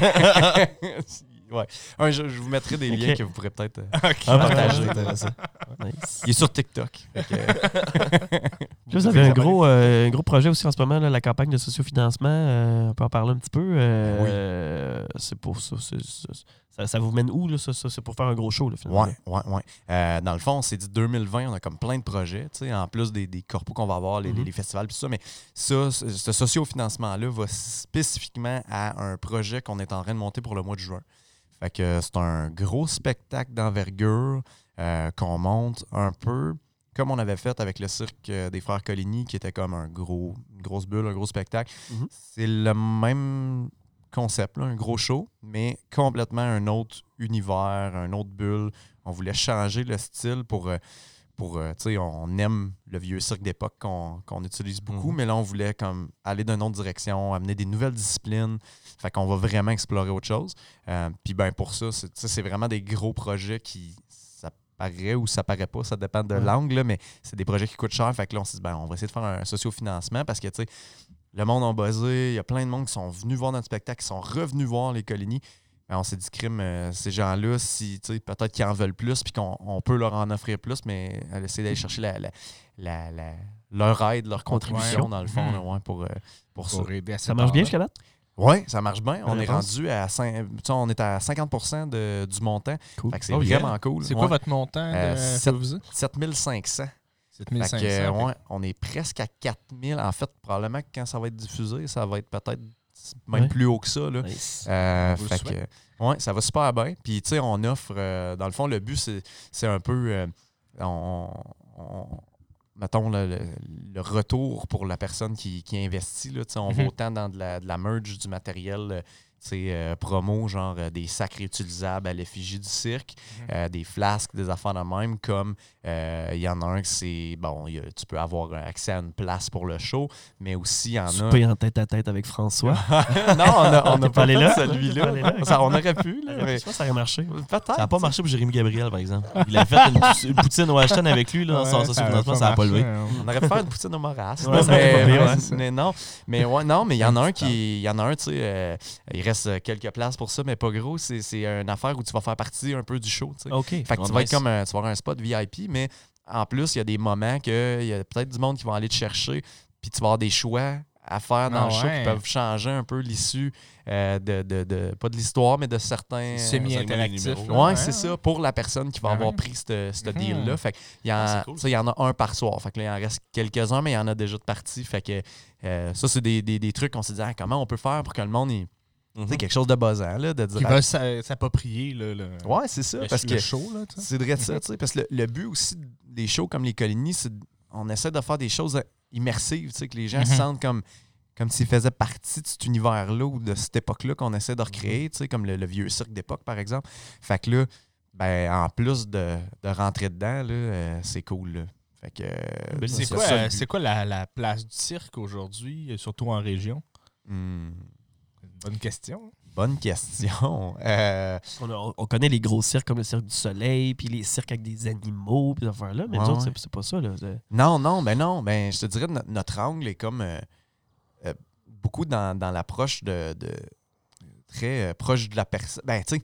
Speaker 5: il- ouais. Un jour, je vous mettrai des liens
Speaker 1: Ok.
Speaker 5: que vous pourrez peut-être euh,
Speaker 2: Ah,
Speaker 5: partager.
Speaker 2: intéressant.
Speaker 1: Nice.
Speaker 5: Il est sur TikTok. Fait que,
Speaker 1: Puis là, vous avez un gros, euh, un gros projet aussi en ce moment, là, la campagne de sociofinancement. Euh, on peut en parler un petit peu. Euh,
Speaker 5: Oui.
Speaker 1: euh, c'est pour ça, c'est- c'est- ça. Ça vous mène où, là, ça, ça? C'est pour faire un gros show, là, finalement.
Speaker 5: ouais, ouais, ouais. Euh, dans le fond, on s'est dit deux mille vingt, on a comme plein de projets, tu sais, en plus des, des corpos qu'on va avoir, les, les-
Speaker 1: Mhm.
Speaker 5: les festivals, tout ça. Mais ça, ce ce socio-financement-là va spécifiquement à un projet qu'on est en train de monter pour le mois de juin. Fait que c'est un gros spectacle d'envergure euh, qu'on monte un peu comme on avait fait avec le cirque euh, des Frères Coligny, qui était comme un gros, une grosse bulle, un gros spectacle.
Speaker 1: Mhm.
Speaker 5: C'est le même concept, là, un gros show, mais complètement un autre univers, un autre bulle. On voulait changer le style pour... euh, pour euh, tu sais, on aime le vieux cirque d'époque qu'on qu'on utilise beaucoup,
Speaker 2: Mhm.
Speaker 5: mais là, on voulait comme aller d'une autre direction, amener des nouvelles disciplines. Fait qu'on va vraiment explorer autre chose. Euh, Puis ben pour ça, c'est tu sais, c'est vraiment des gros projets qui... ça paraît ou ça paraît pas, ça dépend de
Speaker 1: Ouais.
Speaker 5: l'angle, là, mais c'est des projets qui coûtent cher. Fait que là, on s'est dit, ben, on va essayer de faire un sociofinancement parce que, tu sais, le monde a buzzé, il y a plein de monde qui sont venus voir notre spectacle, qui sont revenus voir les Coligny. Ben, on s'est dit, crime, euh, ces gens-là, si, tu sais, peut-être qu'ils en veulent plus, puis qu'on on peut leur en offrir plus, mais elle essaie d'aller chercher la, la, la, la- leur aide, leur contribution,
Speaker 3: Ouais.
Speaker 5: dans le fond,
Speaker 3: Mhm.
Speaker 5: là, ouais, pour, euh, pour ça.
Speaker 3: Pour aider à
Speaker 1: Ça
Speaker 3: cette
Speaker 1: marche bien
Speaker 3: heure-là.
Speaker 1: jusqu'à date?
Speaker 5: Oui, ça marche bien. On
Speaker 1: Bonne
Speaker 5: est
Speaker 1: réponse.
Speaker 5: rendu à, cin- tu sais, on est à cinquante pour cent de, du montant.
Speaker 1: Cool.
Speaker 5: Fait que c'est
Speaker 2: Oh, yeah.
Speaker 5: vraiment cool.
Speaker 3: C'est
Speaker 5: Ouais.
Speaker 3: quoi votre montant
Speaker 5: Euh,
Speaker 3: de
Speaker 5: sept-
Speaker 3: vous
Speaker 5: sept mille cinq cents.
Speaker 3: sept mille
Speaker 5: Fait
Speaker 3: cinq
Speaker 5: que, euh,
Speaker 3: cents.
Speaker 5: ouais, on est presque à quatre mille. En fait, probablement que quand ça va être diffusé, ça va être peut-être même
Speaker 1: Ouais.
Speaker 5: plus haut que ça. Là.
Speaker 1: Nice.
Speaker 5: Euh,
Speaker 3: On vous le
Speaker 5: fait que, ouais, ça va super bien. Puis, tu sais, on offre, euh, dans le fond, le but, c'est, c'est un peu, euh, on, on- mettons, le, le- le retour pour la personne qui, qui investit. Là, tu sais, on va
Speaker 3: Mhm.
Speaker 5: autant dans de la, de la merge, du matériel, euh, tu sais, euh, promo, genre euh, des sacs réutilisables à l'effigie du cirque,
Speaker 3: Mhm.
Speaker 5: euh, des flasques, des affaires de même, comme euh, il y en a un que c'est, bon, il y a- tu peux avoir accès à une place pour le show, mais aussi il y en a...
Speaker 1: Souper en tête à tête avec François.
Speaker 5: non, on a, on a
Speaker 1: T'es
Speaker 5: pas
Speaker 1: allé
Speaker 5: fait
Speaker 1: là?
Speaker 5: celui-là.
Speaker 1: T'es pas allé là?
Speaker 5: Ça, on aurait pu, là, mais
Speaker 1: Je pense que ça aurait marché.
Speaker 5: peut-être.
Speaker 2: Ça n'a pas marché pour Jérémy Gabriel, par exemple. Il a fait une, une poutine au Ashton avec lui, là, dans son
Speaker 3: Ouais,
Speaker 2: sociofinancement, ça n'a pas levé.
Speaker 3: marché, hein.
Speaker 5: On aurait pu faire une poutine au moras.
Speaker 1: Ouais, ça
Speaker 5: mais,
Speaker 1: aurait pas pire,
Speaker 5: mais-
Speaker 1: ouais.
Speaker 5: mais non, mais ouais, non, mais il y en a un qui, il y en a un, tu sais, euh, il reste quelques places pour ça, mais pas gros. C'est, c'est une affaire où tu vas faire partie un peu du show, tu sais.
Speaker 1: OK.
Speaker 5: Fait que
Speaker 2: Oh,
Speaker 5: tu vas
Speaker 2: nice.
Speaker 5: être comme un, tu vas avoir un spot V I P, mais en plus, il y a des moments que il y a peut-être du monde qui va aller te chercher, puis tu vas avoir des choix à faire dans
Speaker 3: Ah
Speaker 5: le show
Speaker 3: ouais.
Speaker 5: qui peuvent changer un peu l'issue euh, de, de, de- pas de l'histoire, mais de certains.
Speaker 3: Semi-interactif.
Speaker 2: numéros.
Speaker 3: là,
Speaker 5: Ouais, c'est ça, pour la personne qui va
Speaker 3: Ouais.
Speaker 5: avoir pris ce ce
Speaker 3: Mhm.
Speaker 5: deal-là. Fait qu'il y, en-
Speaker 2: Ah, c'est cool.
Speaker 5: tu sais, il y en a un par soir. Fait que là, il en reste quelques-uns, mais il y en a déjà de partis. Fait que euh, ça, c'est des, des, des trucs qu'on s'est dit, ah, comment on peut faire pour que le monde ait tu sais, quelque chose de buzzant, là, de dire.
Speaker 3: Qui
Speaker 5: ah,
Speaker 3: va s'a- s'approprier le, le,
Speaker 5: ouais, c'est ça.
Speaker 3: le-
Speaker 5: Parce
Speaker 3: le
Speaker 5: que
Speaker 3: show. Là, tu sais.
Speaker 5: c'est vrai de ça, tu sais. Parce que le, le but aussi des shows comme les Coligny, c'est on essaie de faire des choses immersives, tu sais, que les gens
Speaker 3: Mhm.
Speaker 5: se sentent comme. Comme s'ils faisaient partie de cet univers-là ou de cette époque-là qu'on essaie de recréer, tu sais, comme le, le vieux cirque d'époque, par exemple. Fait que là, ben, en plus de, de rentrer dedans, là, euh, c'est cool. Là. Fait que, euh,
Speaker 1: Belle
Speaker 3: C'est
Speaker 5: c'est
Speaker 3: quoi,
Speaker 5: ça, le
Speaker 3: euh,
Speaker 5: but.
Speaker 3: c'est quoi la, la place du cirque aujourd'hui, euh, surtout en région?
Speaker 5: Hmm.
Speaker 3: Bonne question.
Speaker 5: Bonne question. Euh,
Speaker 1: On, a- on connaît les gros cirques comme le Cirque du Soleil, puis les cirques avec des animaux, puis ces affaires-là. Mais
Speaker 5: Ouais,
Speaker 1: nous autres,
Speaker 5: ouais.
Speaker 1: c'est, c'est pas ça. Là. C'est-
Speaker 5: non, non, ben non. Ben, je te dirais, no- notre angle est comme euh, euh, beaucoup dans, dans l'approche de, de très euh, proche de la personne. Ben, tu sais,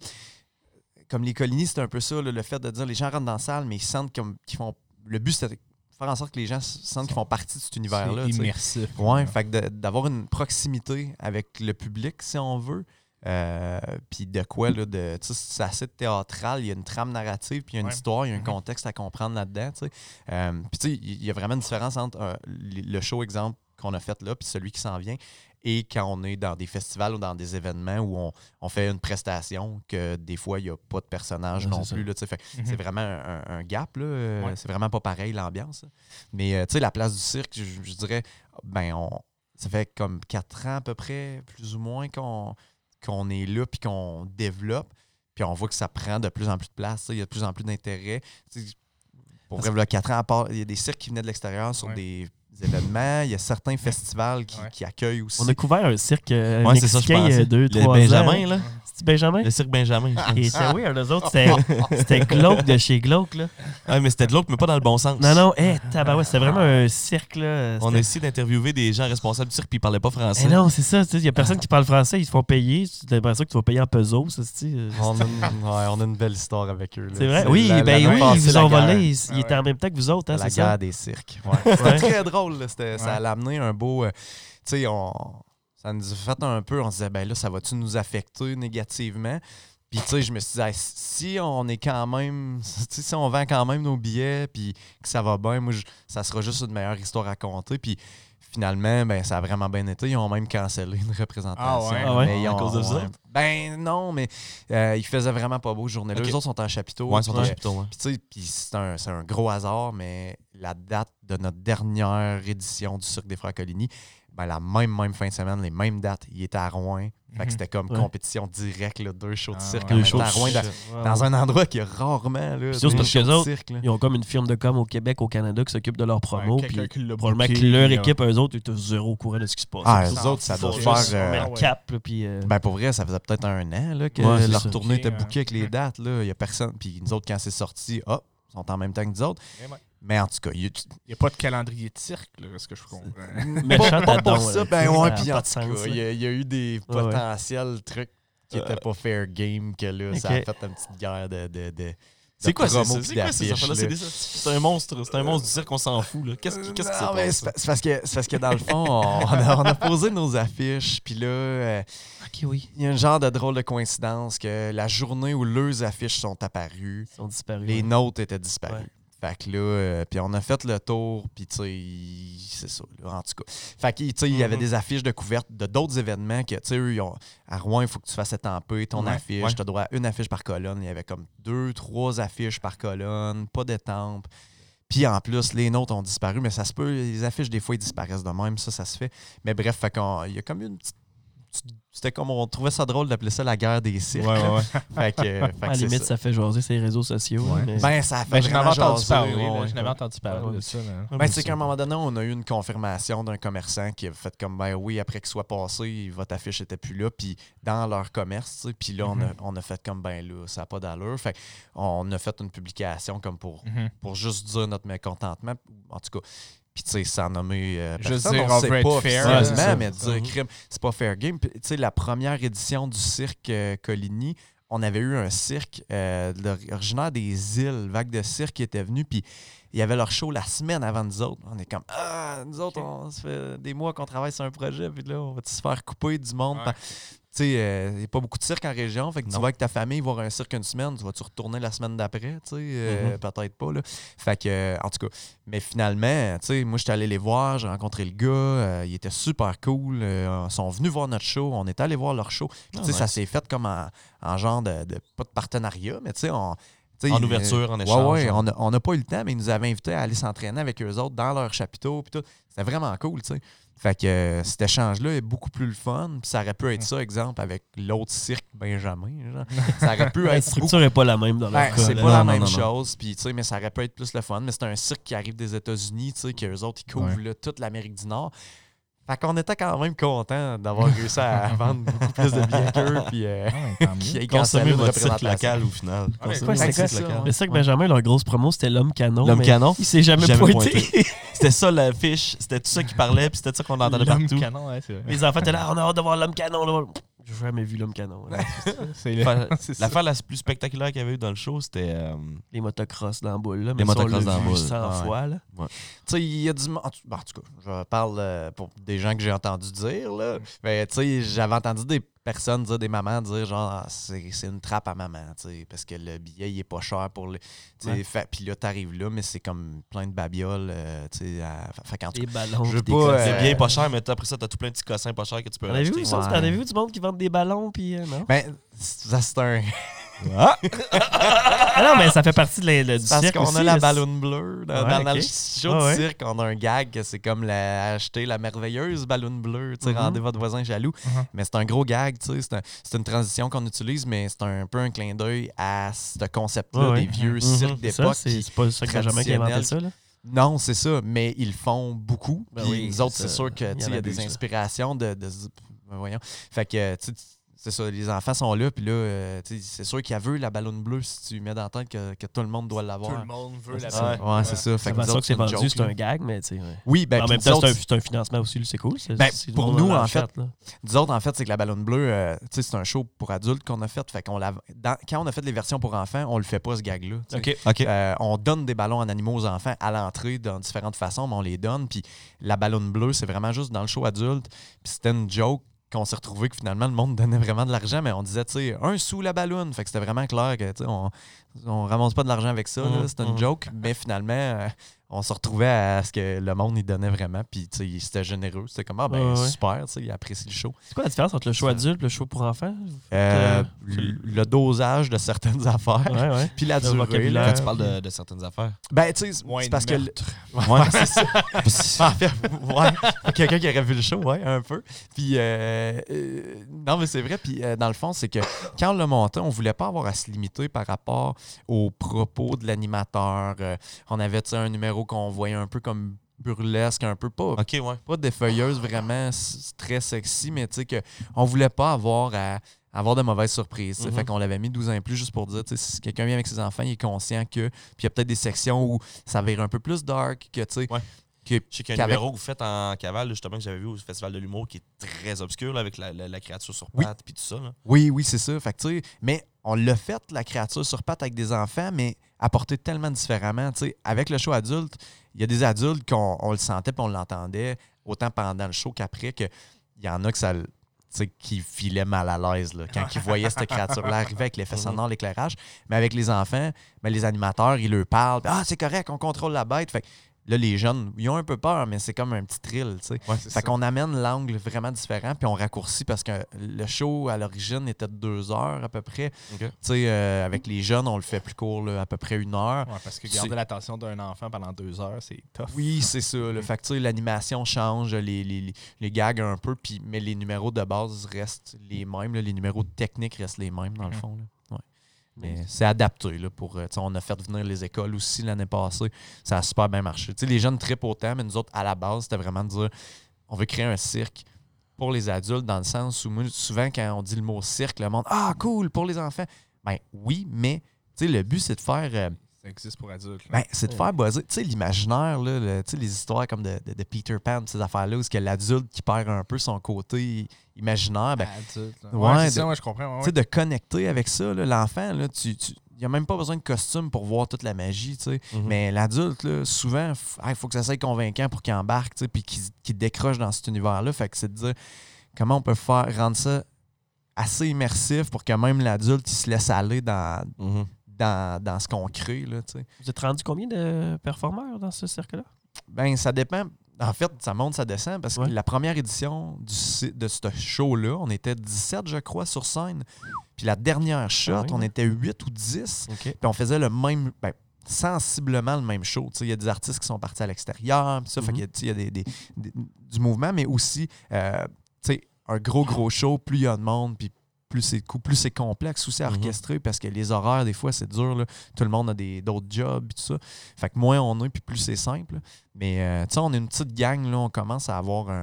Speaker 5: comme les Coligny, c'est un peu ça, là, le fait de dire les gens rentrent dans la salle, mais ils sentent comme qu'ils font. Le but, c'est de faire en sorte que les gens s- sentent qu'ils font partie de cet univers-là.
Speaker 3: C'est
Speaker 5: tu sais.
Speaker 3: immersif.
Speaker 5: Ouais, fait que de- d'avoir une proximité avec le public, si on veut. Euh, puis de quoi, là, de, tu sais, c'est assez théâtral, il y a une trame narrative, puis il y a une
Speaker 3: Ouais.
Speaker 5: histoire, il y a un
Speaker 3: Mhm.
Speaker 5: contexte à comprendre là-dedans, tu sais. Euh, puis tu sais, il y a vraiment une différence entre euh, le show exemple qu'on a fait là, puis celui qui s'en vient, et quand on est dans des festivals ou dans des événements où on, on fait une prestation, que des fois, il n'y a pas de personnage
Speaker 1: Ouais,
Speaker 5: non
Speaker 1: c'est
Speaker 5: plus,
Speaker 1: ça.
Speaker 5: là, tu sais. Fait que
Speaker 3: Mhm.
Speaker 5: c'est vraiment un, un gap, là. euh,
Speaker 3: Ouais.
Speaker 5: C'est vraiment pas pareil, l'ambiance. là. Mais, euh, tu sais, la place du cirque, je, je dirais, ben, on, ça fait comme quatre ans à peu près, plus ou moins, qu'on qu'on est là puis qu'on développe. Puis on voit que ça prend de plus en plus de place. ça. Il y a de plus en plus d'intérêt. Tu sais, Pour vrai, là, quatre ans, à part, il y a des cirques qui venaient de l'extérieur sur
Speaker 3: Ouais.
Speaker 5: des événements. Il y a certains festivals qui,
Speaker 3: Ouais.
Speaker 5: qui accueillent aussi.
Speaker 1: On a couvert un cirque euh,
Speaker 2: Ouais, c'est ça, je
Speaker 1: mexicain il y a
Speaker 2: pensais.
Speaker 1: deux,
Speaker 2: Le
Speaker 1: trois
Speaker 2: Benjamin,
Speaker 1: ans.
Speaker 2: là.
Speaker 1: C'est Benjamin?
Speaker 2: Le cirque Benjamin.
Speaker 1: Et c'était weird, eux autres, c'était, c'était Glauque de chez Glauque, là.
Speaker 2: Ouais, mais c'était de l'autre, mais pas dans le bon sens.
Speaker 1: Non, non, hé, tabarouette, c'était vraiment un cirque, là.
Speaker 2: On a
Speaker 1: C'était-
Speaker 2: essayé d'interviewer des gens responsables du cirque, puis ils parlaient pas français.
Speaker 1: Eh non, c'est ça, tu sais, il y a personne qui parle français, ils se font payer. C'est l'impression que tu vas payer en pesos, ça, c'est
Speaker 5: On a, une, ouais, on a une belle histoire avec eux. là.
Speaker 1: C'est vrai?
Speaker 5: C'est
Speaker 1: Oui,
Speaker 5: la-
Speaker 1: ben
Speaker 5: l'année
Speaker 1: oui,
Speaker 5: passée,
Speaker 1: ils vous
Speaker 5: la
Speaker 1: ont
Speaker 5: guerre.
Speaker 1: volé. Ils, ils
Speaker 3: Ouais.
Speaker 1: étaient en même temps que vous autres, hein,
Speaker 5: la
Speaker 1: c'est
Speaker 5: guerre
Speaker 1: ça?
Speaker 5: des cirques. Ouais. C'était
Speaker 1: Ouais.
Speaker 5: très drôle. Là. C'était- Ça
Speaker 3: Ouais.
Speaker 5: allait amener un beau. euh, tu sais, on, ça nous a fait un peu. On se disait, ben là, ça va-tu nous affecter négativement? Puis, tu sais, je me suis dit, hey, si on est quand même. Tu sais, si on vend quand même nos billets, puis que ça va bien, moi, je- ça sera juste une meilleure histoire à compter. Puis, finalement, ben, ça a vraiment bien été. Ils ont même cancellé une représentation.
Speaker 3: Ah ouais?
Speaker 1: Ah ouais?
Speaker 5: Mais ils
Speaker 2: À
Speaker 5: ont-
Speaker 2: cause de vous
Speaker 5: ouais.
Speaker 2: autres?
Speaker 5: Ben non, mais euh, il faisait vraiment pas beau ce journée-là.
Speaker 2: Ok.
Speaker 5: Les autres sont en chapiteau.
Speaker 2: Ouais, ils sont
Speaker 5: puis,
Speaker 2: en
Speaker 5: euh,
Speaker 2: chapiteau, ouais.
Speaker 5: puis, tu sais, puis c'est un, c'est un gros hasard, mais la date de notre dernière édition du Cirque des Frères Coligny, ben, la même, même fin de semaine, les mêmes dates, il était à Rouen. Fait
Speaker 3: Mhm.
Speaker 5: que c'était comme
Speaker 1: Ouais.
Speaker 5: compétition directe, là, deux shows de
Speaker 3: Ah
Speaker 5: cirque
Speaker 3: ouais.
Speaker 5: en
Speaker 1: Deux
Speaker 5: même
Speaker 1: shows
Speaker 5: temps
Speaker 1: de
Speaker 5: à Rouen, dans,
Speaker 1: cirque. Ouais,
Speaker 5: dans
Speaker 1: ouais.
Speaker 5: un endroit qui est rarement là,
Speaker 1: Puis c'est
Speaker 5: des
Speaker 1: parce que
Speaker 5: shows
Speaker 1: les
Speaker 5: de
Speaker 1: autres,
Speaker 5: cirque. Là.
Speaker 1: Ils ont comme une firme de com au Québec, au Canada, qui s'occupe de leur promo.
Speaker 3: Ouais, quelqu'un
Speaker 1: Puis
Speaker 3: qui l'a
Speaker 1: probablement
Speaker 3: booké,
Speaker 1: que leur
Speaker 3: là.
Speaker 1: équipe, eux autres, étaient zéro au courant de ce qui se passe.
Speaker 5: Ah,
Speaker 1: Puis
Speaker 5: eux
Speaker 1: ça,
Speaker 5: autres, ça
Speaker 3: ils
Speaker 5: doit
Speaker 3: font
Speaker 5: faire...
Speaker 3: juste
Speaker 5: euh,
Speaker 1: on met
Speaker 3: Ah
Speaker 1: le
Speaker 3: ouais.
Speaker 1: cap, là, puis... euh,
Speaker 5: Ben pour vrai, ça faisait peut-être un an là, que
Speaker 1: Ouais, c'est
Speaker 5: leur
Speaker 1: ça.
Speaker 5: tournée était
Speaker 3: Ok,
Speaker 5: bookée avec les
Speaker 3: euh,
Speaker 5: dates. Il n'y a personne. Puis nous autres, quand c'est sorti, hop, ils sont en même temps que nous autres.
Speaker 3: Eh ouais.
Speaker 5: Mais en tout cas, il y a-
Speaker 3: Il n'y a pas de calendrier de cirque, là, est-ce que je comprends?
Speaker 1: Méchant
Speaker 5: pas, pas
Speaker 1: tadon,
Speaker 5: pour ça,
Speaker 1: là,
Speaker 5: ben
Speaker 1: tu sais,
Speaker 5: ouais,
Speaker 1: ça a
Speaker 5: puis
Speaker 1: pas
Speaker 5: en
Speaker 1: de
Speaker 5: tout
Speaker 1: sens,
Speaker 5: cas, il y, a- il y a eu des
Speaker 1: Ouais, ouais.
Speaker 5: potentiels trucs qui n'étaient pas fair game, que là, ça a
Speaker 1: Ok.
Speaker 5: fait une petite guerre de... de, de
Speaker 2: C'est quoi, c'est
Speaker 5: promo
Speaker 2: ça?
Speaker 5: puis
Speaker 2: C'est quoi ces
Speaker 5: d'affiches,
Speaker 2: affaires-là?
Speaker 5: là.
Speaker 2: C'est des- C'est un monstre. C'est un monstre du cirque, on s'en fout. là. Qu'est-ce qui qu'est-ce qui s'est
Speaker 5: Non, mais
Speaker 2: passé?
Speaker 5: c'est pa- c'est parce que c'est parce que dans le fond, on a, on a posé nos affiches, puis là, euh,
Speaker 1: Ok, oui.
Speaker 5: il y a un genre de drôle de coïncidence que la journée où leurs affiches sont apparues,
Speaker 1: Ils sont disparus.
Speaker 5: les
Speaker 1: ouais.
Speaker 5: nôtres étaient disparus.
Speaker 1: Ouais.
Speaker 5: Fait que là, euh, puis on a fait le tour, puis tu sais, il- c'est ça, là, en tout cas. Fait que, tu sais, il y avait
Speaker 3: Mhm.
Speaker 5: des affiches de couverture de d'autres événements que, tu sais, eux, ils ont- à Rouen, il faut que tu fasses étamper ton
Speaker 2: Ouais,
Speaker 5: affiche.
Speaker 2: ouais.
Speaker 5: Tu as droit à une affiche par colonne. Il y avait comme deux, trois affiches par colonne, pas d'étampe. Puis en plus, les nôtres ont disparu, mais ça se peut, les affiches, des fois, ils disparaissent de même, ça, ça se fait. Mais bref, fait qu'on- il y a comme une petite. C'était comme on trouvait ça drôle d'appeler ça la guerre des cirques.
Speaker 2: Ouais, ouais, ouais.
Speaker 5: Fait que, fait que
Speaker 1: À la
Speaker 5: c'est
Speaker 1: limite,
Speaker 5: ça.
Speaker 1: ça fait jaser ces réseaux sociaux.
Speaker 2: Ouais.
Speaker 1: mais-
Speaker 5: Ben, ça a fait
Speaker 3: Ben, je n'avais
Speaker 5: vraiment
Speaker 3: entendu
Speaker 5: jaser,
Speaker 3: parler.
Speaker 5: ouais,
Speaker 3: là,
Speaker 5: ouais.
Speaker 3: Je n'avais entendu parler
Speaker 1: Ouais.
Speaker 3: de ça. là.
Speaker 5: Ben, c'est qu'à un moment donné, on a eu une confirmation d'un commerçant qui a fait comme, ben oui, après qu'il soit passé, votre affiche n'était plus là, puis dans leur commerce, tu sais, puis là, on, a,
Speaker 3: Mhm.
Speaker 5: on a fait comme, ben là, ça n'a pas d'allure. Fait on a fait une publication comme pour,
Speaker 3: Mhm.
Speaker 5: pour juste dire notre mécontentement, en tout cas. Puis, tu sais, sans nommer euh,
Speaker 3: Juste
Speaker 5: personne,
Speaker 3: dire,
Speaker 5: on
Speaker 3: on
Speaker 5: sait
Speaker 3: veut
Speaker 5: pas
Speaker 3: être fair,
Speaker 5: officiellement,
Speaker 1: ouais, c'est ça.
Speaker 5: mais dire,
Speaker 3: Mhm.
Speaker 5: crime, c'est pas fair game. Puis, tu sais, la première édition du cirque euh, Coligny, on avait eu un cirque euh, de- originaire des îles, Vague de Cirque, qui était venu, puis il y avait leur show la semaine avant nous autres. On est comme, ah, nous autres, on ça fait des mois qu'on travaille sur un projet, puis là, on va se faire couper du monde.
Speaker 3: Ouais.
Speaker 5: par- Tu sais, euh, il n'y a pas beaucoup de cirques en région, fait que tu
Speaker 2: Non.
Speaker 5: vas avec ta famille voir un cirque une semaine, tu vas-tu retourner la semaine d'après, tu sais, euh,
Speaker 2: Mhm.
Speaker 5: peut-être pas, là. Fait que, euh, en tout cas, mais finalement, tu sais, moi, j'étais allé les voir, j'ai rencontré le gars, euh, il était super cool, euh, ils sont venus voir notre show, on est allé voir leur show, puis
Speaker 2: Ah,
Speaker 5: tu sais,
Speaker 2: nice.
Speaker 5: ça s'est fait comme en, en genre de, de- pas de partenariat, mais tu sais, on... tu sais,
Speaker 2: En
Speaker 5: il-
Speaker 2: ouverture, en
Speaker 5: Ouais,
Speaker 2: échange.
Speaker 5: ouais,
Speaker 2: hein.
Speaker 5: on a- on n'a pas eu le temps, mais ils nous avaient invités à aller s'entraîner avec eux autres dans leur chapiteau. Puis tout. C'était vraiment cool, tu sais. Fait que euh, cet échange-là est beaucoup plus le fun. Puis ça aurait pu être ça, exemple, avec l'autre cirque Benjamin. Genre. Ça aurait pu
Speaker 1: La
Speaker 5: être beaucoup.
Speaker 1: structure n'est pas la même dans leur
Speaker 5: Ben,
Speaker 1: cas.
Speaker 5: c'est
Speaker 1: là.
Speaker 5: pas la
Speaker 2: Non,
Speaker 5: même
Speaker 2: non, non, non.
Speaker 5: chose, puis tu sais, mais ça aurait pu être plus le fun. Mais c'est un cirque qui arrive des États-Unis, tu sais, qu'eux autres, ils couvrent
Speaker 3: Ouais.
Speaker 5: là, toute l'Amérique du Nord. Fait qu'on était quand même contents d'avoir réussi à vendre beaucoup plus de billets qu'eux. Puis, euh,
Speaker 3: Ah, mais tant mieux.
Speaker 5: puis ils
Speaker 2: Consommer
Speaker 5: cancellaient une
Speaker 2: votre cirque
Speaker 5: représentation.
Speaker 2: local au final.
Speaker 3: Ouais,
Speaker 2: Consommer
Speaker 1: ouais,
Speaker 2: votre
Speaker 1: c'est
Speaker 2: cirque
Speaker 5: ça,
Speaker 2: local.
Speaker 1: Mais c'est ça que Benjamin, leur grosse promo, c'était l'homme canon.
Speaker 2: L'homme
Speaker 1: mais
Speaker 2: canon.
Speaker 1: Il s'est jamais,
Speaker 2: Jamais
Speaker 1: pointé.
Speaker 2: pointé. C'était ça l'affiche. C'était tout ça qui parlait, puis c'était ça qu'on entendait
Speaker 3: L'homme
Speaker 2: partout.
Speaker 3: canon, ouais, c'est vrai.
Speaker 1: Les enfants étaient là, on a hâte de voir l'homme canon. Là. J'ai jamais vu l'homme canon. là.
Speaker 3: C'est le-
Speaker 2: Enfin,
Speaker 3: c'est ça.
Speaker 2: L'affaire la plus spectaculaire qu'il y avait eu dans le show, c'était. euh,
Speaker 1: Les motocross dans la boule. Là,
Speaker 2: Les
Speaker 1: mais ça, on
Speaker 2: motocross
Speaker 1: l'a
Speaker 2: dans la
Speaker 1: vu
Speaker 2: boule.
Speaker 1: cent
Speaker 5: Ah ouais.
Speaker 1: fois. Là.
Speaker 5: Tu sais, il y a du monde. En tout ben, en tout cas, je parle euh, pour des gens que j'ai entendu dire. Là. Ben, tu sais, j'avais entendu des personnes dire, des mamans dire genre, ah, c'est, c'est une trappe à maman, tu sais, parce que le billet, il est pas cher pour le.
Speaker 1: Ouais.
Speaker 5: Puis là, t'arrives là, mais c'est comme plein de babioles. Euh, tu sais, à- fait qu'en tout
Speaker 1: Des
Speaker 5: cas,
Speaker 1: ballons.
Speaker 5: je veux
Speaker 1: puis des
Speaker 5: pas,
Speaker 1: cossins.
Speaker 2: C'est
Speaker 5: Euh,
Speaker 2: bien pas cher, mais t'as- après ça, t'as tout plein de petits cossins pas chers que tu peux
Speaker 1: T'en avez vu,
Speaker 2: acheter.
Speaker 1: ça?
Speaker 5: Ouais.
Speaker 1: T'en avez vu du monde qui vend des ballons? Puis, euh, non?
Speaker 5: ben, ça, c'est un.
Speaker 2: Ah!
Speaker 1: Ah non, mais ça fait partie de la, le- du
Speaker 5: Parce
Speaker 1: cirque
Speaker 5: qu'on
Speaker 1: aussi,
Speaker 5: a la
Speaker 1: là.
Speaker 5: ballon bleue. Dans,
Speaker 1: Ouais,
Speaker 5: dans- dans
Speaker 1: ok.
Speaker 5: le show
Speaker 1: Ah
Speaker 5: de
Speaker 1: ouais.
Speaker 5: cirque, on a un gag que c'est comme la, acheter la merveilleuse ballon bleue. Tu sais,
Speaker 1: Mhm.
Speaker 5: rendez votre voisin jaloux.
Speaker 3: Mhm.
Speaker 5: Mais c'est un gros gag, tu sais. C'est, un- c'est une transition qu'on utilise, mais c'est un peu un clin d'œil à ce concept-là
Speaker 1: Ouais, ouais.
Speaker 5: des vieux
Speaker 1: Mhm.
Speaker 5: cirques
Speaker 1: C'est ça,
Speaker 5: d'époque.
Speaker 1: c'est
Speaker 5: qui-
Speaker 1: c'est pas ça que Benjamin qui a inventé ça. Là.
Speaker 5: Non, c'est ça, mais ils le font beaucoup.
Speaker 1: Ben
Speaker 5: Puis
Speaker 1: oui,
Speaker 5: nous autres,
Speaker 1: c'est
Speaker 5: c'est
Speaker 1: ça.
Speaker 5: sûr que
Speaker 1: Il y
Speaker 5: tu sais,
Speaker 1: en
Speaker 5: il y a
Speaker 1: abuse,
Speaker 5: des
Speaker 1: là.
Speaker 5: inspirations de, de, de- ben voyons. Fait que tu sais, c'est ça, les enfants sont là, puis là, euh, tu sais, c'est sûr qu'il y a vu la ballon bleue si tu mets dans la tête que, que tout le monde doit l'avoir.
Speaker 3: monde veut
Speaker 1: la
Speaker 5: Ouais, ouais, c'est ça. Fait
Speaker 1: C'est
Speaker 5: que
Speaker 1: pas
Speaker 5: nous
Speaker 1: ça
Speaker 5: autres,
Speaker 1: que c'est
Speaker 5: une
Speaker 1: vendu,
Speaker 5: joke,
Speaker 1: c'est
Speaker 5: là.
Speaker 1: un gag, mais tu sais. ouais.
Speaker 5: Oui, ben,
Speaker 1: en
Speaker 5: puis
Speaker 1: même
Speaker 5: nous
Speaker 1: temps, c'est
Speaker 5: autres,
Speaker 1: un, c'est un financement aussi, c'est cool. C'est,
Speaker 5: Ben,
Speaker 1: c'est-
Speaker 5: pour
Speaker 1: le monde
Speaker 5: nous,
Speaker 1: en
Speaker 5: en fait,
Speaker 1: là.
Speaker 5: nous autres, en fait, c'est que la ballon bleue, euh, tu sais, c'est un show pour adultes qu'on a fait. Fait qu'on l'a, dans- quand on a fait les versions pour enfants, on le fait pas, ce gag-là. tu sais.
Speaker 1: OK.
Speaker 2: OK.
Speaker 5: Euh, on donne des ballons en animaux aux enfants à l'entrée dans différentes façons, mais on les donne. Puis la ballon bleue, c'est vraiment juste dans le show adulte. Puis c'était une joke qu'on s'est retrouvé que finalement, le monde donnait vraiment de l'argent, mais on disait, tu sais, un sous la ballon. Fait que c'était vraiment clair que, tu sais, on, on ramasse pas de l'argent avec ça. là.
Speaker 1: Mhm,
Speaker 5: C'était une
Speaker 1: mhm.
Speaker 5: joke, mais finalement, euh, on se retrouvait à ce que le monde y donnait vraiment. Puis, tu sais, c'était généreux. C'était comme, ah, ben,
Speaker 1: Ouais, ouais.
Speaker 5: super, tu sais, il apprécie le show.
Speaker 1: C'est quoi la différence entre le show
Speaker 5: Ça-
Speaker 1: adulte et le show pour enfants?
Speaker 5: Euh,
Speaker 1: Euh,
Speaker 5: le, le dosage de certaines affaires.
Speaker 1: Ouais, ouais.
Speaker 5: Puis la
Speaker 1: Le
Speaker 5: durée.
Speaker 1: vocabulaire.
Speaker 5: là.
Speaker 2: Quand tu parles de, de certaines affaires.
Speaker 5: Ben, tu sais, c'est
Speaker 3: Moins
Speaker 5: c'est
Speaker 3: de
Speaker 5: parce que. le-
Speaker 3: meurtre.
Speaker 5: Ouais, c'est ça. En fait, ouais. Quelqu'un qui aurait vu le show, ouais, un peu. Puis, euh, euh, non, mais c'est vrai. Puis, euh, dans le fond, c'est que quand on l'a monté, on voulait pas avoir à se limiter par rapport aux propos de l'animateur. Euh, on avait, tu sais, un numéro qu'on voyait un peu comme burlesque, un peu pas,
Speaker 2: OK, ouais.
Speaker 5: pas défeuilleuse vraiment s- très sexy, mais tu sais que on voulait pas avoir à avoir de mauvaises surprises. tu sais.
Speaker 2: Mhm.
Speaker 5: Fait qu'on l'avait mis douze ans et plus juste pour dire, tu sais, si quelqu'un vient avec ses enfants, il est conscient que. Puis il y a peut-être des sections où ça vire un peu plus dark, que tu sais.
Speaker 2: Ouais.
Speaker 5: que-
Speaker 2: Je sais qu'il y a un
Speaker 5: qu'avec-
Speaker 2: numéro que vous faites en cavale, justement, que j'avais vu au Festival de l'humour, qui est très obscur, là, avec la, la- la créature sur
Speaker 5: Oui.
Speaker 2: pattes puis tout ça. Là.
Speaker 5: Oui, oui, c'est ça. Fait que, tu sais, mais on l'a fait, la créature sur pattes avec des enfants, mais apporté tellement différemment. Tu sais, avec le show adulte, il y a des adultes qu'on on le sentait puis on l'entendait autant pendant le show qu'après, qu'il y en a que ça le- tu sais, qui filaient mal à l'aise là, quand ils voyaient cette créature-là arriver avec l'effet sonore, l'éclairage. Mais avec les enfants, ben, les animateurs, ils leur parlent. Ah, c'est correct, on contrôle la bête. Fait que là, les jeunes, ils ont un peu peur, mais c'est comme un petit thrill, tu sais.
Speaker 3: Ouais, c'est
Speaker 5: Fait
Speaker 3: ça.
Speaker 5: qu'on amène l'angle vraiment différent, puis on raccourcit parce que le show, à l'origine, était de deux heures à peu près.
Speaker 2: OK.
Speaker 5: Tu sais, euh, avec les jeunes, on le fait plus court, là, à peu près une heure.
Speaker 3: Ouais, parce que
Speaker 5: C'est-
Speaker 3: garder l'attention d'un enfant pendant deux heures, c'est tough.
Speaker 5: Oui, c'est ça. Le fait que, tu sais, l'animation change, les, les, les, les gags un peu, puis, mais les numéros de base restent les mêmes. Là, les numéros techniques restent les mêmes, dans le
Speaker 3: Mhm.
Speaker 5: fond. Là. Ouais. Mais c'est adapté. Là, pour, euh, tu sais, on a fait venir les écoles aussi l'année passée. Ça a super bien marché. Tu sais, les jeunes trippent autant, mais nous autres, à la base, c'était vraiment de dire on veut créer un cirque pour les adultes, dans le sens où moi, souvent, quand on dit le mot cirque, le monde ah, cool, pour les enfants. Ben oui, mais tu sais, le but, c'est de faire. euh,
Speaker 3: Ça existe pour adultes. là.
Speaker 5: Ben, c'est de faire buzzer. Tu sais, l'imaginaire, là, le- tu sais, les histoires comme de, de- de Peter Pan, ces affaires-là, où c'est que l'adulte qui perd un peu son côté imaginaire, ben,
Speaker 3: Adulte, là.
Speaker 5: ouais,
Speaker 3: Ouais, c'est
Speaker 5: de-
Speaker 3: ça, moi je comprends. ouais,
Speaker 5: tu sais, de connecter avec ça, là, l'enfant, là, tu, tu, il n'y a même pas besoin de costume pour voir toute la magie, tu sais.
Speaker 2: Mhm.
Speaker 5: Mais l'adulte, là, souvent, il faut que ça soit convaincant pour qu'il embarque, tu sais, puis qu'il qu'il décroche dans cet univers-là. Fait que c'est de dire comment on peut faire rendre ça assez immersif pour que même l'adulte, il se laisse aller dans,
Speaker 2: Mhm.
Speaker 5: dans, dans ce qu'on crée, là, tu sais.
Speaker 1: Vous êtes rendu combien de performeurs dans ce cercle-là?
Speaker 5: Ben, ça dépend. En fait, ça monte, ça descend, parce que
Speaker 1: Ouais.
Speaker 5: la première édition du, si- de ce show-là, on était dix-sept, je crois, sur scène. Puis la dernière shot,
Speaker 1: Ah oui,
Speaker 5: on
Speaker 1: ouais.
Speaker 5: était huit ou dix.
Speaker 1: OK.
Speaker 5: Puis on faisait le même, ben, sensiblement le même show. Tu sais, il y a des artistes qui sont partis à l'extérieur, puis ça, fait
Speaker 1: Mhm.
Speaker 5: qu'il y a, tu sais, il y a des, des- des- du mouvement, mais aussi, euh, tu sais, un gros, gros show, plus il y a de monde, puis plus c'est cool, plus c'est complexe aussi à
Speaker 2: Mhm.
Speaker 5: orchestrer, parce que les horaires, des fois, c'est dur. Là. Tout le monde a des, d'autres jobs, puis tout ça. Fait que moins on est, puis plus c'est simple. Mais, euh, tu sais, on est une petite gang, là, on commence à avoir un,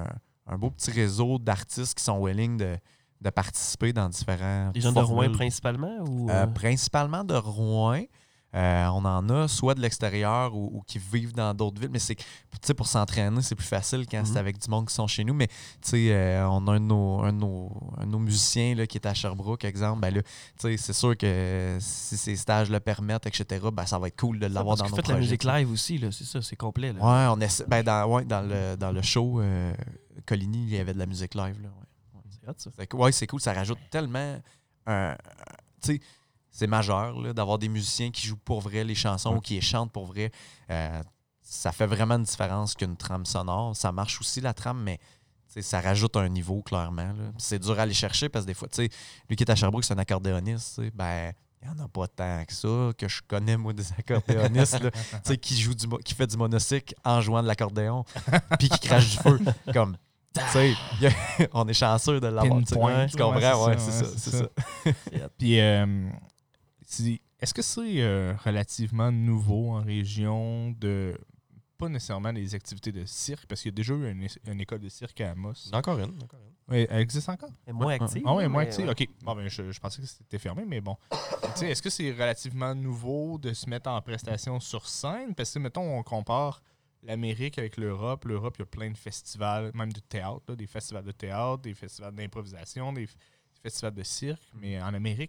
Speaker 5: un beau petit réseau d'artistes qui sont willing de, de participer dans différents
Speaker 1: Les gens de Rouen
Speaker 5: formules.
Speaker 1: principalement? Ou,
Speaker 5: Euh,
Speaker 1: euh,
Speaker 5: principalement de Rouen. Euh, on en a soit de l'extérieur ou, ou qui vivent dans d'autres villes, mais c'est, tu sais, pour s'entraîner, c'est plus facile quand
Speaker 1: Mhm.
Speaker 5: c'est avec du monde qui sont chez nous. Mais tu sais, euh, on a un de nos, un de nos, un de nos musiciens là, qui est à Sherbrooke, exemple. Ben là, tu sais, c'est sûr que si ces stages le permettent, et cetera, ben ça va être cool de l'avoir
Speaker 1: parce
Speaker 5: dans
Speaker 1: que
Speaker 5: nos
Speaker 1: vous faites la
Speaker 5: projets.
Speaker 1: musique
Speaker 5: tu sais.
Speaker 1: live aussi, là, c'est ça, c'est complet. Là.
Speaker 5: Ouais, on essaie, ben dans, ouais, dans le dans le show, euh, Coligny, il y avait de la musique live. Là, ouais.
Speaker 1: C'est hot, ça.
Speaker 5: Fait que, ouais, c'est cool, ça rajoute tellement un. un- tu sais, c'est majeur là, d'avoir des musiciens qui jouent pour vrai les chansons
Speaker 2: Ouais.
Speaker 5: ou qui les chantent pour vrai. Euh, ça fait vraiment une différence qu'une trame sonore. Ça marche aussi la trame, mais tu sais, ça rajoute un niveau clairement. Là. C'est dur à aller chercher parce que des fois, tu sais, lui qui est à Sherbrooke, c'est un accordéoniste. tu sais, Ben, il n'y en a pas tant que ça, que je connais, moi, des accordéonistes là, tu sais, qui, jouent du, mo- qui fait du monocycle en jouant de l'accordéon, puis qui crache du feu. Comme, tu sais, y a- on est chanceux de l'avoir. tu sais.
Speaker 3: Pinpoint,
Speaker 5: Tu comprends?
Speaker 3: ouais,
Speaker 5: Ouais,
Speaker 3: c'est
Speaker 5: c'est
Speaker 3: ça,
Speaker 5: ça.
Speaker 3: ouais,
Speaker 5: C'est
Speaker 3: c'est
Speaker 5: ça.
Speaker 3: ça. Puis, euh, c'est- est-ce que c'est euh, relativement nouveau en région de. Pas nécessairement des activités de cirque, parce qu'il y a déjà eu une, é- une école de cirque à Amos.
Speaker 2: Encore une. Encore une.
Speaker 3: Oui, elle existe encore?
Speaker 1: Elle est moins
Speaker 5: Ouais,
Speaker 1: active.
Speaker 3: Ah oui,
Speaker 1: là,
Speaker 3: moi,
Speaker 1: mais,
Speaker 3: tu sais,
Speaker 1: ouais.
Speaker 3: OK. Bon, ben, je, je pensais que c'était fermé, mais bon. Tu sais, est-ce que c'est relativement nouveau de se mettre en prestation sur scène? Parce que, mettons, on compare l'Amérique avec l'Europe. L'Europe, il y a plein de festivals, même de théâtre, là, des festivals de théâtre, des festivals d'improvisation, des, f- des festivals de cirque. Mais en Amérique,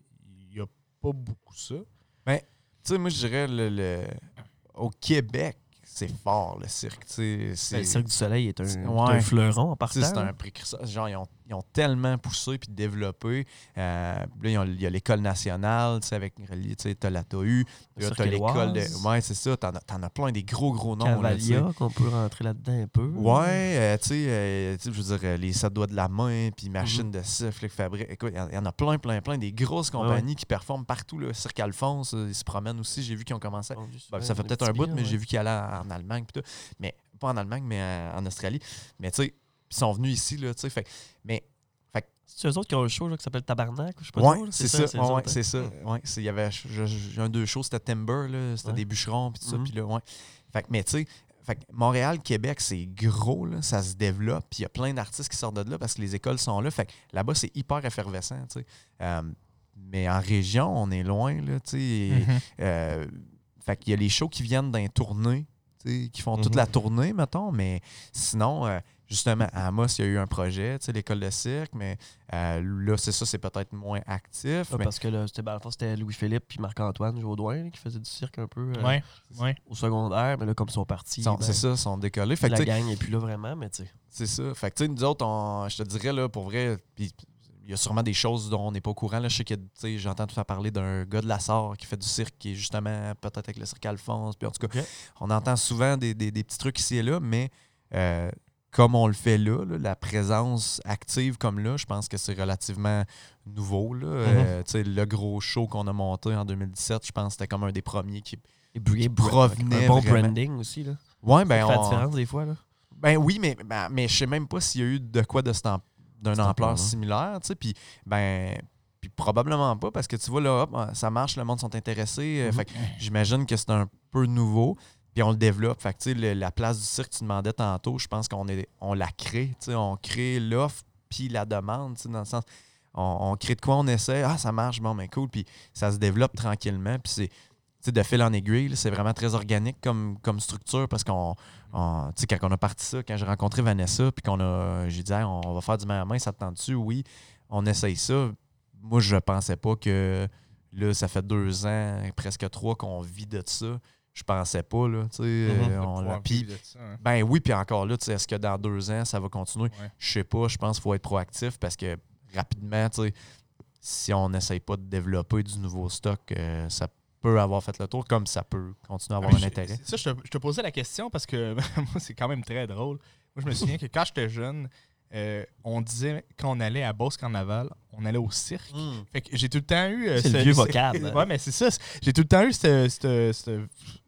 Speaker 3: il n'y a pas beaucoup ça.
Speaker 5: Tu sais, moi, je dirais, le, le- au Québec, c'est fort, le cirque. tu sais, c'est-
Speaker 1: Ben, le Cirque du Soleil est un,
Speaker 5: c'est-
Speaker 1: est
Speaker 5: ouais.
Speaker 1: un fleuron en
Speaker 5: Tu
Speaker 1: partant.
Speaker 5: sais, c'est
Speaker 1: là.
Speaker 5: un précurseur. Genre, ils ont, ils ont tellement poussé puis développé. Euh, là, ils ont- il y a l'école nationale, tu sais, avec, tu sais, t'as la T A U,
Speaker 1: Le
Speaker 5: puis là,
Speaker 1: Cirque
Speaker 5: t'as l'école de...
Speaker 1: Éloise.
Speaker 5: Ouais, c'est ça. T'en as, t'en as plein des gros, gros noms. là, tu sais.
Speaker 1: Cavalia, qu'on peut rentrer là-dedans un peu.
Speaker 5: Ouais, euh, tu sais, euh, tu sais, je veux dire, euh, les sept doigts de la main, puis machines
Speaker 1: Mhm.
Speaker 5: de siffle, fabrique. Écoute, il y, en- il y en a plein, plein, plein. Des grosses compagnies qui performent partout. Là. Cirque Alphonse, euh, ils se promènent aussi. J'ai vu qu'ils ont commencé.
Speaker 1: Bon, juste,
Speaker 5: Ben,
Speaker 1: ouais,
Speaker 5: ça fait
Speaker 1: le
Speaker 5: peut-être
Speaker 1: petit
Speaker 5: un bout,
Speaker 1: bien,
Speaker 5: mais
Speaker 1: ouais.
Speaker 5: j'ai vu qu'ils allaient en, en Allemagne. Pis tout. Mais pas en Allemagne, mais euh, en Australie. Mais tu sais, ils sont venus ici. Là, tu sais, fait, mais
Speaker 1: C'est eux autres qui ont un show là, qui s'appelle Tabarnak, ou je sais pas
Speaker 5: ouais,
Speaker 1: trop, là,
Speaker 5: c'est ça.
Speaker 1: c'est eux
Speaker 5: Ouais, ouais,
Speaker 1: autres, hein.
Speaker 5: c'est ça. Ouais, c'est- il y avait je- je- j'ai un deux shows, c'était Timber, là, c'était
Speaker 1: Ouais.
Speaker 5: des bûcherons, puis tout ça.
Speaker 1: Mhm.
Speaker 5: Puis là, ouais. Fait que, mais tu sais, fait que Montréal, Québec, c'est gros, là, ça se développe, puis il y a plein d'artistes qui sortent de là parce que les écoles sont là. Fait que là-bas, c'est hyper effervescent, tu sais. Euh, mais en région, on est loin, là, tu sais. et,
Speaker 3: Mhm.
Speaker 5: euh, fait qu'il y a les shows qui viennent d'un tournée, tu sais, qui font toute
Speaker 2: Mhm.
Speaker 5: la tournée, mettons, mais sinon, euh, justement, à Amos, il y a eu un projet, tu sais, l'école de cirque, mais euh, là, c'est ça, c'est peut-être moins actif.
Speaker 1: Ouais,
Speaker 5: mais
Speaker 1: parce que là, c'était, ben, à la fois, c'était Louis-Philippe puis Marc-Antoine Jaudoin là, qui faisaient du cirque un peu euh,
Speaker 3: Ouais, ouais.
Speaker 1: au secondaire, mais là, comme ils sont partis,
Speaker 5: ils sont-
Speaker 1: ben,
Speaker 5: c'est ça, ils sont décollés. Fait que,
Speaker 1: la
Speaker 5: tu sais,
Speaker 1: gang n'est plus là vraiment, mais tu sais.
Speaker 5: c'est ça. Fait que, tu sais, nous autres, on- je te dirais, là, pour vrai, puis il y a sûrement des choses dont on n'est pas au courant. Là. Je sais que, tu sais, j'entends tout à parler d'un gars de la Sarre qui fait du cirque, qui est justement peut-être avec le cirque Alphonse. Puis en tout cas,
Speaker 1: Ok.
Speaker 5: on entend souvent des, des- des petits trucs ici et là, mais euh, comme on le fait là, là, la présence active comme là, je pense que c'est relativement nouveau. Là. Euh, tu sais, le gros show qu'on a monté en deux mille dix-sept, je pense que c'était comme un des premiers qui.
Speaker 1: Et Brie- Bra-
Speaker 5: provenait
Speaker 1: un bon
Speaker 5: vraiment.
Speaker 1: branding aussi, là.
Speaker 5: Ouais,
Speaker 1: Ça
Speaker 5: ben,
Speaker 1: fait la
Speaker 5: on-
Speaker 1: différence des fois, là.
Speaker 5: ben oui, mais, ben, mais je sais même pas s'il y a eu de quoi de cette am- d'une
Speaker 1: Cette
Speaker 5: ampleur
Speaker 1: ampleur-là.
Speaker 5: similaire, tu sais, puis ben puis probablement pas parce que tu vois là, hop, ça marche, le monde sont intéressés, euh,
Speaker 1: Mhm.
Speaker 5: fait que j'imagine que c'est un peu nouveau, puis on le développe, fait que tu sais le- la place du cirque tu demandais tantôt, je pense qu'on est on la crée, tu sais, on crée l'offre puis la demande, tu sais, dans le sens on, on crée de quoi on essaie, ah ça marche, bon ben cool, puis ça se développe tranquillement, puis c'est tu sais, de fil en aiguille, là, c'est vraiment très organique comme, comme structure parce qu'on, on- tu sais, quand on a parti ça, quand j'ai rencontré Vanessa, puis qu'on a, j'ai dit, Hey, on va faire du main à main, ça te tente dessus? Oui, on essaye ça. Moi, je pensais pas que, là, ça fait deux ans, presque trois, qu'on vit de ça. Je pensais pas, là, tu sais.
Speaker 2: Mhm.
Speaker 5: euh, on
Speaker 3: Pouvoir
Speaker 5: l'a- puis,
Speaker 3: vivre de ça, hein.
Speaker 5: ben oui, puis encore là, tu sais, est-ce que dans deux ans, ça va continuer?
Speaker 3: Ouais.
Speaker 5: Je sais pas, je pense qu'il faut être proactif parce que rapidement, tu sais, si on n'essaye pas de développer du nouveau stock, euh, ça peut avoir fait le tour, comme ça peut continuer à avoir
Speaker 3: Ah,
Speaker 5: un
Speaker 3: mais
Speaker 5: intérêt.
Speaker 3: je- Ça, je te, je te posais la question parce que moi, c'est quand même très drôle. Moi, je me souviens que quand j'étais jeune, euh, on disait quand on allait à Beauce Carnaval, on allait au cirque. Fait que j'ai tout le temps eu. euh,
Speaker 1: C'est le
Speaker 3: ce-
Speaker 1: vieux
Speaker 3: ce-
Speaker 1: vocable, hein.
Speaker 3: Ouais, mais c'est ça. J'ai tout le temps eu cette, cette- cette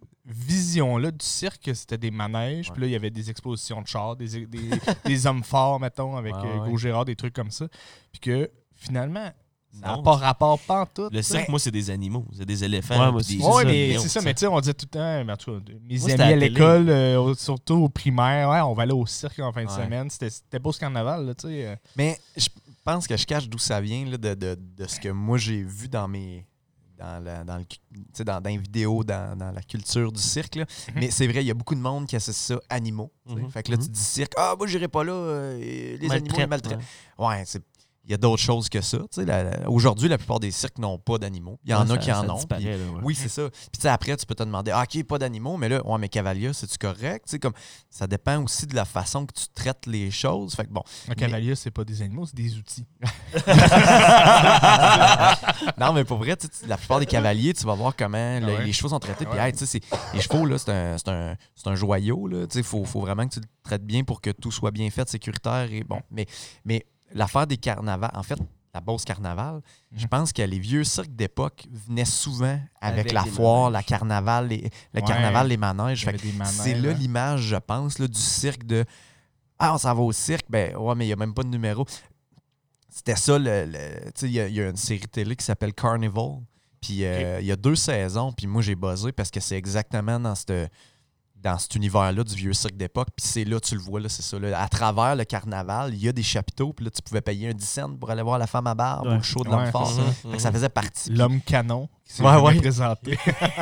Speaker 3: vision-là du cirque, que c'était des manèges.
Speaker 5: Ouais.
Speaker 3: Puis là, il y avait des expositions de chars, des, des, des hommes forts, mettons, avec
Speaker 1: Ouais,
Speaker 3: euh,
Speaker 1: ouais.
Speaker 3: Hugo Gérard, des trucs comme ça. Puis que finalement, Ça n'a
Speaker 2: Non.
Speaker 3: pas rapport pantoute.
Speaker 2: Le
Speaker 3: ça.
Speaker 2: cirque, moi, c'est des animaux. C'est des éléphants.
Speaker 1: Ouais, moi
Speaker 2: puis
Speaker 1: aussi,
Speaker 2: des-
Speaker 1: c'est
Speaker 3: Ouais,
Speaker 1: ça,
Speaker 3: mais
Speaker 2: lions,
Speaker 3: c'est ça,
Speaker 2: tu
Speaker 3: mais
Speaker 2: sais.
Speaker 3: tu sais, on disait tout le temps, mais en tout cas, mes
Speaker 1: Moi, c'était
Speaker 3: amis
Speaker 1: à
Speaker 3: à
Speaker 1: la
Speaker 3: l'école, euh, au- surtout au primaire, ouais, on va aller au cirque en fin de
Speaker 5: Ouais.
Speaker 3: semaine. C'était, c'était beau ce carnaval, là, tu sais. euh.
Speaker 5: Mais je pense que je cache d'où ça vient là, de, de, de ce que moi j'ai vu dans mes. Dans, la, dans, le, tu sais, dans, dans les vidéos, dans, dans la culture du cirque. Là. Mais c'est vrai, il y a beaucoup de monde qui associe ça animaux. tu sais.
Speaker 2: Mhm.
Speaker 5: Fait que là,
Speaker 1: Mhm.
Speaker 5: tu dis cirque, ah, moi, j'irai pas là, euh, les animaux, ils
Speaker 1: Maltraite,
Speaker 5: maltraitent.
Speaker 1: ouais.
Speaker 5: Ouais, c'est. Il y a d'autres choses que ça. tu sais, la- la- Aujourd'hui, la plupart des cirques n'ont pas d'animaux. Il y en
Speaker 1: Ouais,
Speaker 5: a
Speaker 1: ça-
Speaker 5: qui en
Speaker 1: ça
Speaker 5: ont.
Speaker 1: disparaît,
Speaker 5: puis-
Speaker 1: là, ouais.
Speaker 5: Oui, c'est ça. Puis tu sais, après, tu peux te demander, ah, OK, pas d'animaux, mais là, ouais, mais Cavalia, c'est-tu correct? Tu sais, comme, ça dépend aussi de la façon que tu traites les choses. Fait que bon.
Speaker 3: Un cavalier, c'est pas des animaux, c'est des outils.
Speaker 5: Non, mais pour vrai, tu sais, la plupart des cavaliers, tu vas voir comment le-
Speaker 3: ouais.
Speaker 5: les chevaux sont traités. Puis,
Speaker 3: Ah ouais.
Speaker 5: hey, tu sais, c'est- les chevaux, là, c'est un, c'est un, c'est un joyau. Il faut, faut vraiment que tu le traites bien pour que tout soit bien fait, sécuritaire. Et bon. Mais, mais l'affaire des carnavals, en fait, la Beauce Carnaval, je
Speaker 3: Mhm.
Speaker 5: pense que les vieux cirques d'époque venaient souvent avec,
Speaker 1: Avec
Speaker 5: la
Speaker 1: les
Speaker 5: foire,
Speaker 1: manèges.
Speaker 5: la carnaval, les- le
Speaker 3: Ouais.
Speaker 5: carnaval, les manèges.
Speaker 3: Il y
Speaker 5: Fait
Speaker 3: avait
Speaker 5: que
Speaker 3: des manèges,
Speaker 5: c'est là
Speaker 3: hein.
Speaker 5: l'image, je pense, là, du cirque de Ah, on s'en va au cirque. Ben, ouais, mais il n'y a même pas de numéro. C'était ça, le, le- tu sais, il y, a- il y a une série télé qui s'appelle Carnival. Puis euh, il y a deux saisons, puis moi, j'ai buzzé parce que c'est exactement dans cette, dans cet univers-là du vieux cirque d'époque. Puis c'est là, tu le vois, là, c'est ça. Là. À travers le carnaval, il y a des chapiteaux, puis là, tu pouvais payer un dix cents pour aller voir la femme à barbe
Speaker 1: Ouais.
Speaker 5: ou le show de l'homme
Speaker 3: Ouais,
Speaker 5: fort.
Speaker 3: c'est
Speaker 2: ça.
Speaker 5: Fait que ça faisait partie.
Speaker 3: L'homme canon qui s'est
Speaker 5: Ouais,
Speaker 3: jamais
Speaker 5: ouais.
Speaker 3: présenté.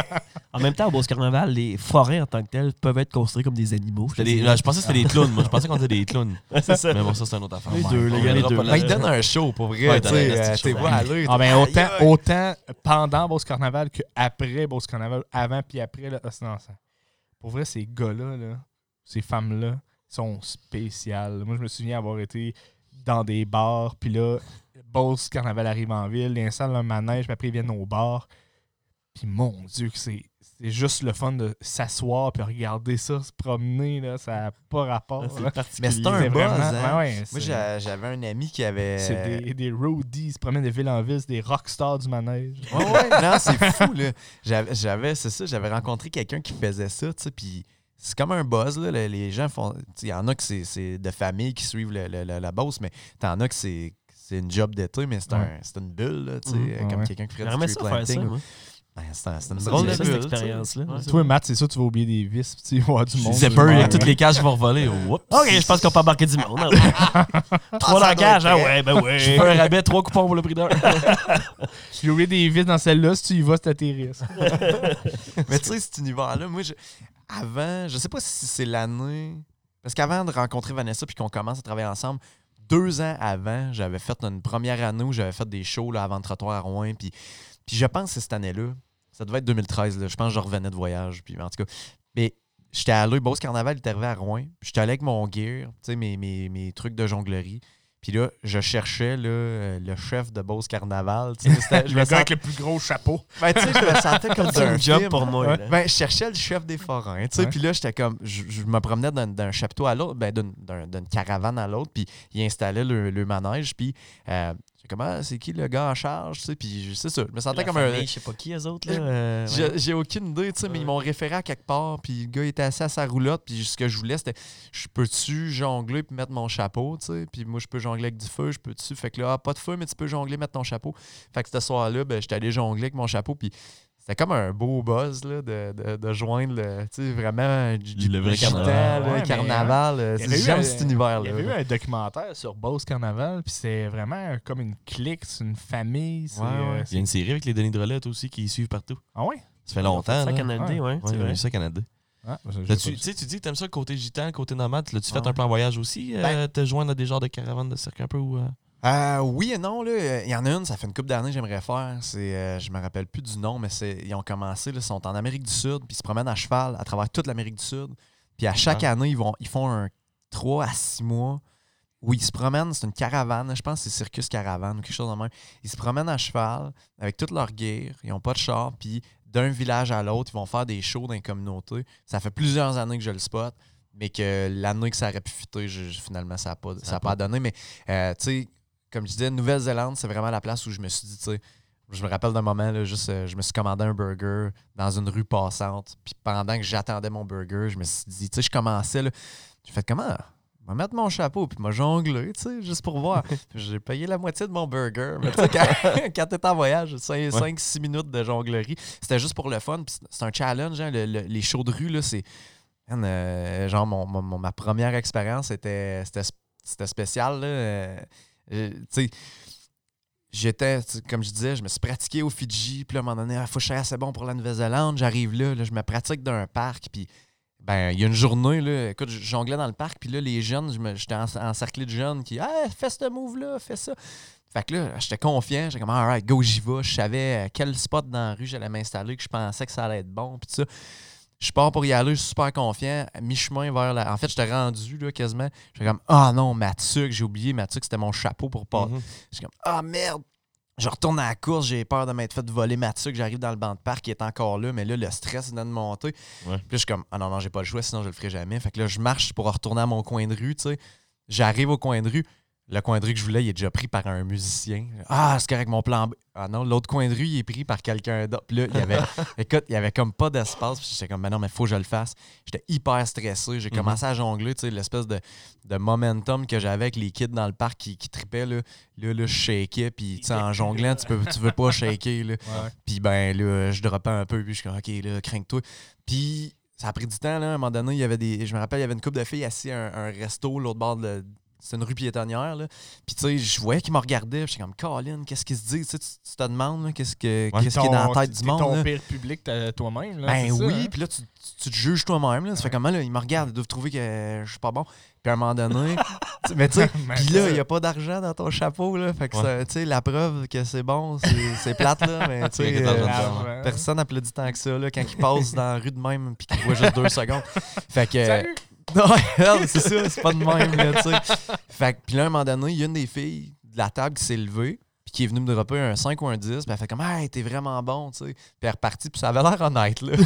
Speaker 1: En même temps, au Beauce Carnaval, les forêts en tant que telles peuvent être construites comme des animaux.
Speaker 2: C'était des- là, je pensais que c'était des clowns. Moi, je pensais qu'on était des clowns.
Speaker 1: c'est ça.
Speaker 2: Mais bon, ça, c'est une autre affaire.
Speaker 1: Les
Speaker 2: Ouais.
Speaker 1: deux, là,
Speaker 2: On
Speaker 1: il y a les
Speaker 2: verra
Speaker 1: deux.
Speaker 2: pas
Speaker 5: Ben,
Speaker 2: là-
Speaker 5: il donne un show, pour vrai.
Speaker 2: Ouais,
Speaker 5: tu
Speaker 2: il donne un
Speaker 5: sais,
Speaker 2: esti
Speaker 5: euh,
Speaker 2: de
Speaker 5: t'es
Speaker 2: show,
Speaker 5: vois
Speaker 2: ouais.
Speaker 5: aller.
Speaker 3: Ah ben,
Speaker 5: Aïe,
Speaker 3: autant,
Speaker 5: aïe.
Speaker 3: autant pendant Beauce Carnaval qu'après Beauce Carnaval, avant puis après. Là, ah, c'est- non, ça- pour vrai, ces gars-là, là, ces femmes-là, sont spéciales. Moi, je me souviens avoir été dans des bars, puis là, Beauce Carnaval arrive en ville, ils installent un manège, puis après, ils viennent au bar. Puis mon Dieu, que c'est c'est juste le fun de s'asseoir puis regarder ça, se promener, là, ça n'a pas rapport.
Speaker 1: C'est
Speaker 3: là.
Speaker 1: particulier.
Speaker 5: Mais c'est un
Speaker 3: C'est
Speaker 5: buzz,
Speaker 3: vraiment-
Speaker 5: hein?
Speaker 3: ouais, ouais,
Speaker 5: Moi,
Speaker 3: c'est-
Speaker 5: j'a- j'avais un ami qui avait.
Speaker 3: c'est des, des roadies, ils se promènent de ville en ville, c'est des rockstars du manège.
Speaker 5: Ouais, ouais, non, c'est fou, là. J'avais, j'avais- c'est ça, j'avais rencontré quelqu'un qui faisait ça, tu sais, puis c'est comme un buzz, là. Les, les gens font. Il y en a que c'est, c'est de famille qui suivent le- le- le- la Beauce, mais t'en as que c'est, c'est une job d'été, mais c'est, un,
Speaker 3: Ouais.
Speaker 5: c'est une bulle, là, tu sais,
Speaker 1: Mhm,
Speaker 5: euh, comme
Speaker 3: ouais.
Speaker 5: quelqu'un qui ferait
Speaker 1: J'aimerais
Speaker 5: du
Speaker 1: ça
Speaker 5: tree
Speaker 1: faire ça,
Speaker 5: planting.
Speaker 1: moi.
Speaker 5: Ben, c'est, un- c'est une
Speaker 1: C'est
Speaker 5: bulle,
Speaker 1: drôle,
Speaker 5: là.
Speaker 1: ça,
Speaker 2: bulle,
Speaker 1: cette
Speaker 2: tu sais.
Speaker 1: expérience-là.
Speaker 2: Ouais, c'est
Speaker 3: Toi, Matt, c'est ça, tu vas oublier des vis, puis tu vas voir du monde.
Speaker 2: Zipper,
Speaker 3: du
Speaker 2: il y a
Speaker 3: monde.
Speaker 2: toutes les cages qui vont voler. Oups.
Speaker 1: OK, je pense qu'on peut embarquer du monde. hein, ouais. Trois
Speaker 5: ça
Speaker 1: langages,
Speaker 5: doit
Speaker 1: ah
Speaker 5: être
Speaker 1: ouais, ben ouais.
Speaker 2: Je fais un rabais, trois coupons pour le prix d'un.
Speaker 3: J'ai oublié des vis dans celle-là, si tu y vas, c'est à tes risques.
Speaker 5: Mais tu sais, cet univers-là, moi, je- avant, je sais pas si c'est l'année. Parce qu'avant de rencontrer Vanessa puis qu'on commence à travailler ensemble, deux ans avant, j'avais fait une première année où j'avais fait des shows là, avant le trottoir à Rouen. Puis, puis je pense que c'est cette année-là. Ça devait être deux mille treize. Là, je pense que je revenais de voyage. Puis, en tout cas, mais j'étais allé, Beauce Carnaval il est arrivé à Rouen. Puis j'étais allé avec mon gear, tu sais, mes, mes, mes trucs de jonglerie. Puis là, je cherchais là, euh, le chef de Beauce Carnaval. tu sais, c'était- je me
Speaker 3: Le gars avec
Speaker 5: sentais,
Speaker 3: le plus gros chapeau.
Speaker 5: ben, tu sais, je me sentais comme
Speaker 1: C'est
Speaker 5: d'un
Speaker 1: un job
Speaker 5: film.
Speaker 1: pour moi.
Speaker 3: Ouais.
Speaker 1: là.
Speaker 5: Ben, je cherchais le chef des forains, tu sais,
Speaker 3: Ouais.
Speaker 5: puis là, j'étais comme, je, je me promenais d'un, d'un chapiteau à l'autre, ben, d'une, d'un- d'une caravane à l'autre, puis il installait le, le manège, puis euh, j'étais comme, ah, c'est qui le gars en charge, tu sais, puis je- c'est ça, je me sentais
Speaker 1: La
Speaker 5: comme
Speaker 1: famille,
Speaker 5: un...
Speaker 1: Je sais pas qui, eux autres. Là. euh, ouais.
Speaker 5: J'ai, j'ai aucune idée, tu sais, mais
Speaker 1: Ouais.
Speaker 5: ils m'ont référé à quelque part, puis le gars était assis à sa roulotte, puis ce que je voulais, c'était, je peux-tu jongler puis mettre mon chapeau, tu sais, puis moi, je peux jongler avec du feu, je peux-tu, fait que là, ah, pas de feu, mais tu peux jongler, mettre ton chapeau. Fait que ce soir-là, ben, j'étais allé jongler avec mon chapeau, puis c'était comme un beau buzz, là, de, de, de joindre, le, tu sais, vraiment, du, du
Speaker 2: Le vrai
Speaker 5: gitan,
Speaker 2: carnaval.
Speaker 5: là,
Speaker 3: Ouais, mais,
Speaker 5: carnaval, euh,
Speaker 3: Il y avait eu
Speaker 5: j'aime
Speaker 3: un-
Speaker 5: cet univers-là.
Speaker 3: Il y avait eu
Speaker 5: là.
Speaker 3: un documentaire sur Beauce Carnaval, puis c'est vraiment comme une clique, c'est une famille. c'est,
Speaker 5: Ouais, ouais.
Speaker 3: euh,
Speaker 2: Il y a une série avec les Denis de Rolette aussi qui suivent partout.
Speaker 3: Ah ouais?
Speaker 2: Ça fait longtemps.
Speaker 1: Ça,
Speaker 2: là.
Speaker 1: Canada,
Speaker 3: Ouais.
Speaker 1: ouais,
Speaker 2: Ouais,
Speaker 1: c'est
Speaker 2: il y a
Speaker 1: vrai.
Speaker 2: eu ça, Canada.
Speaker 3: Ah, je- je
Speaker 2: Là,
Speaker 3: sais
Speaker 2: tu
Speaker 3: pas.
Speaker 2: tu sais, tu dis que t'aimes ça le côté gitan, le côté nomade. L'as-tu fait
Speaker 5: Ouais.
Speaker 2: un plan voyage aussi? euh,
Speaker 5: Ben-
Speaker 2: te joindre à des genres de caravanes de cirque un peu? Ou, euh?
Speaker 5: Euh, oui et non, là. Il y en a une, ça fait une couple d'années que j'aimerais faire. C'est, euh, je me rappelle plus du nom, mais c'est, ils ont commencé, là, ils sont en Amérique du Sud, puis ils se promènent à cheval à travers toute l'Amérique du Sud. Puis à chaque
Speaker 2: Ah.
Speaker 5: année, ils, vont, ils font un trois à six mois où ils se promènent, c'est une caravane, je pense que c'est Circus Caravane ou quelque chose de même. Ils se promènent à cheval avec toute leur gear, ils n'ont pas de char, puis d'un village à l'autre, ils vont faire des shows dans les communautés. Ça fait plusieurs années que je le spot, mais que l'année que ça aurait pu fitter, je- je- finalement, ça n'a pas, ça a pas donné. Mais euh, tu sais, comme je disais, Nouvelle-Zélande, c'est vraiment la place où je me suis dit, tu sais, je me rappelle d'un moment, là, juste, euh, je me suis commandé un burger dans une rue passante. Puis pendant que j'attendais mon burger, je me suis dit, tu sais, je commençais, là, j'ai fait comment? vais mettre mon chapeau puis m'a jonglé, tu sais, juste pour voir. J'ai payé la moitié de mon burger. Mais tu sais, quand, quand t'es en voyage, cinq six minutes de jonglerie, c'était juste pour le fun. Puis c'est un challenge, hein, le, le, les shows de rue, là, c'est... Euh, genre, mon, mon, ma première expérience, était, c'était, c'était spécial, là. Euh, euh, tu sais... J'étais, comme je disais, je me suis pratiqué au Fidji. Puis là, à un moment donné, il faut que je sois assez bon pour la Nouvelle-Zélande. J'arrive là, là je me pratique dans un parc. Puis, ben, il y a une journée, là, écoute, je jonglais dans le parc. Puis là, les jeunes, je me, j'étais en, encerclé de jeunes qui, hey, fais ce move-là, fais ça. Fait que là, j'étais confiant. J'étais comme, all right, go, j'y vais. Je savais quel spot dans la rue j'allais m'installer, que je pensais que ça allait être bon. Puis ça. Je pars pour y aller, je suis super confiant. À mi-chemin vers la. En fait, j'étais rendu là, quasiment. J'étais comme, ah oh, non, ma tuque, j'ai oublié. Ma tuque, c'était mon chapeau pour pas. Mm-hmm. J'étais comme, ah oh, merde. Je retourne à la course, j'ai peur de m'être fait voler ma tuque. J'arrive dans le banc de parc qui est encore là, mais là, le stress vient de monter. Ouais. Puis là, je suis comme, ah non, non, j'ai pas le choix, sinon je le ferai jamais. Fait que là, je marche pour retourner à mon coin de rue, tu sais. J'arrive au coin de rue. Le coin de rue que je voulais, il est déjà pris par un musicien. Ah, c'est correct, mon plan B. Ah non, l'autre coin de rue, il est pris par quelqu'un d'autre. Puis là, il y avait, écoute, il y avait comme pas d'espace. Puis j'étais comme, ben non, mais il faut que je le fasse. J'étais hyper stressé. J'ai mm-hmm. commencé à jongler, tu sais, l'espèce de, de momentum que j'avais avec les kids dans le parc qui, qui tripaient. Là, là, là je shakais. Puis, tu sais, en jonglant, tu, peux, tu veux pas shaker. Là. Ouais. Puis, ben là, je droppais un peu. Puis, je suis comme, OK, là, crains-toi. Puis, ça a pris du temps, là. À un moment donné, il y avait des. Je me rappelle, il y avait une couple de filles assises à un, un resto, l'autre bord de. C'est une rue piétonnière, là. Puis, tu sais, je voyais qu'ils me regardaient. J'étais comme, Colin, qu'est-ce qu'ils se disent? Tu, tu te demandes, là, qu'est-ce, que,
Speaker 3: ouais,
Speaker 5: qu'est-ce qu'il y a dans la tête du monde?
Speaker 3: C'est ton
Speaker 5: là.
Speaker 3: pire public toi-même, là.
Speaker 5: Ben oui,
Speaker 3: hein?
Speaker 5: puis là, tu, tu te juges toi-même, là. Ça ouais. fait comment, là? Ils me regardent, ils doivent trouver que je suis pas bon. Puis à un moment donné, mais tu sais, puis là, il n'y a pas d'argent dans ton chapeau, là. Fait que, ouais. tu sais, la preuve que c'est bon, c'est, c'est plate, là. Mais tu sais, euh, personne n'applaudit tant que ça, là, quand ils passent dans la rue de même, puis qu'ils voient juste deux secondes. Fait que.
Speaker 3: Salut!
Speaker 5: Non, c'est ça, c'est pas de même, là, tu sais. Fait que, puis là, à un moment donné, il y a une des filles de la table qui s'est levée, puis qui est venue me dropper un cinq ou un dix, puis elle fait comme, hey, t'es vraiment bon, tu sais. Puis elle est repartie, puis ça avait l'air honnête, là.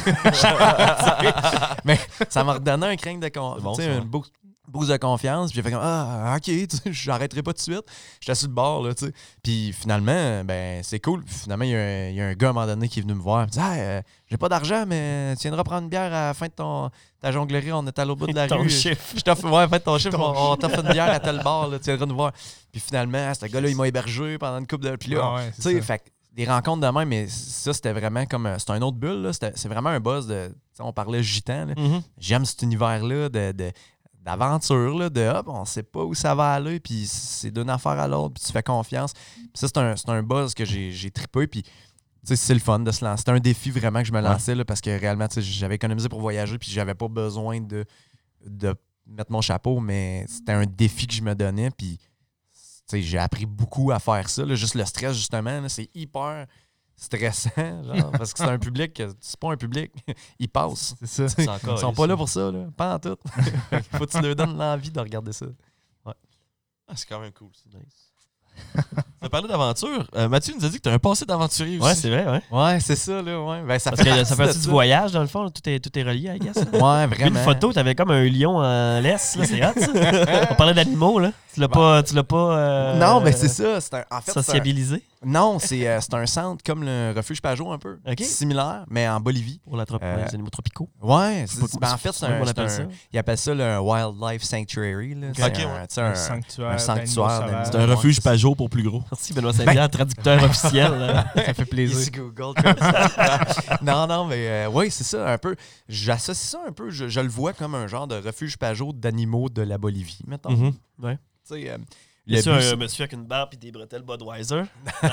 Speaker 5: Mais ça m'a redonné un crainte de confiance, bon, tu sais, une boost, boost de confiance, puis j'ai fait comme, ah, ok, tu sais, j'arrêterai pas tout de suite. J'étais sur le bord, là, tu sais. Puis finalement, ben, c'est cool. Puis finalement, il y, y a un gars à un moment donné qui est venu me voir, il me dit, hey, euh, j'ai pas d'argent, mais tu viendras prendre une bière à la fin de ton. Ta jonglerie, on est à l'autre bout de la
Speaker 1: ton
Speaker 5: rue.
Speaker 1: Chiffre.
Speaker 5: Je t'offre, ouais, en fait, ton chiffre, ton on, on t'offre une bière à tel bar, là, tu viendras nous voir. Puis finalement, ce gars-là, il m'a hébergé pendant une couple de. Puis là, ah ouais, tu sais, fait des rencontres de même, mais ça, c'était vraiment comme. C'était un autre bulle, là. C'était, c'est vraiment un buzz de. On parlait gitan, là. Mm-hmm. J'aime cet univers-là de, de, d'aventure, là, de hop, on sait pas où ça va aller, puis c'est d'une affaire à l'autre, puis tu fais confiance. Puis ça, c'est un, c'est un buzz que j'ai, j'ai trippé, puis. Tu sais, c'est le fun de se lancer. C'était un défi vraiment que je me lançais là, parce que réellement, tu sais, j'avais économisé pour voyager puis j'avais pas besoin de, de mettre mon chapeau, mais c'était un défi que je me donnais. Puis, tu sais, j'ai appris beaucoup à faire ça. Là. Juste le stress, justement, là, c'est hyper stressant, genre, parce que c'est un public, c'est pas un public, ils passent. C'est ça. C'est encore, ils sont pas ça. Là pour ça, là, pas en tout. Faut que tu leur donnes l'envie de regarder ça.
Speaker 2: Ouais. Ah, c'est quand même cool, c'est nice. Tu as parlé d'aventure. Euh, Mathieu nous a dit que tu as un passé d'aventurier aussi.
Speaker 1: Ouais, c'est vrai, ouais.
Speaker 5: Ouais, c'est ça, là, ouais. Ben, ça
Speaker 1: Parce
Speaker 5: fait
Speaker 1: que ça fait partie du voyage, dans le fond. Là. Tout, est, tout est relié, I guess.
Speaker 5: Ouais, vraiment.
Speaker 1: Une photo, t'avais comme un lion en laisse, là, c'est hot, ça. On parlait d'animaux, là. Tu l'as pas, tu l'as pas euh,
Speaker 5: non, mais c'est ça. C'est un, en fait,
Speaker 1: sociabilisé?
Speaker 5: C'est un, non, c'est, euh, c'est un centre comme le refuge Pajot un peu. Okay. Similaire, mais en Bolivie.
Speaker 1: Pour la trop- euh, les animaux tropicaux.
Speaker 5: Ouais. C'est, c'est, ben, en fait, c'est un, c'est un, ils appellent ça le Wildlife Sanctuary. Là. C'est okay, un, ouais. un, un sanctuaire. Un sanctuaire
Speaker 2: c'est un refuge Pajot pour plus gros.
Speaker 1: Merci Benoît Saint-Pierre, ben, traducteur officiel. Là.
Speaker 3: Ça fait plaisir.
Speaker 5: Google. non, non, mais euh, oui, c'est ça un peu. J'associe ça un peu. Je, je le vois comme un genre de refuge Pajot d'animaux de la Bolivie, mettons.
Speaker 1: Mm-hmm. Ouais.
Speaker 5: Tu sais. Euh,
Speaker 1: Bien sûr, un monsieur avec une barbe et des bretelles Budweiser.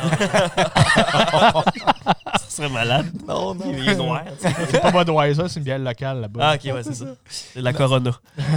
Speaker 1: Ça serait malade.
Speaker 5: Non, non.
Speaker 1: Il est noir.
Speaker 3: C'est pas Budweiser, c'est une bière locale là-bas.
Speaker 1: Ah, ok, ouais, c'est ça. C'est la Corona.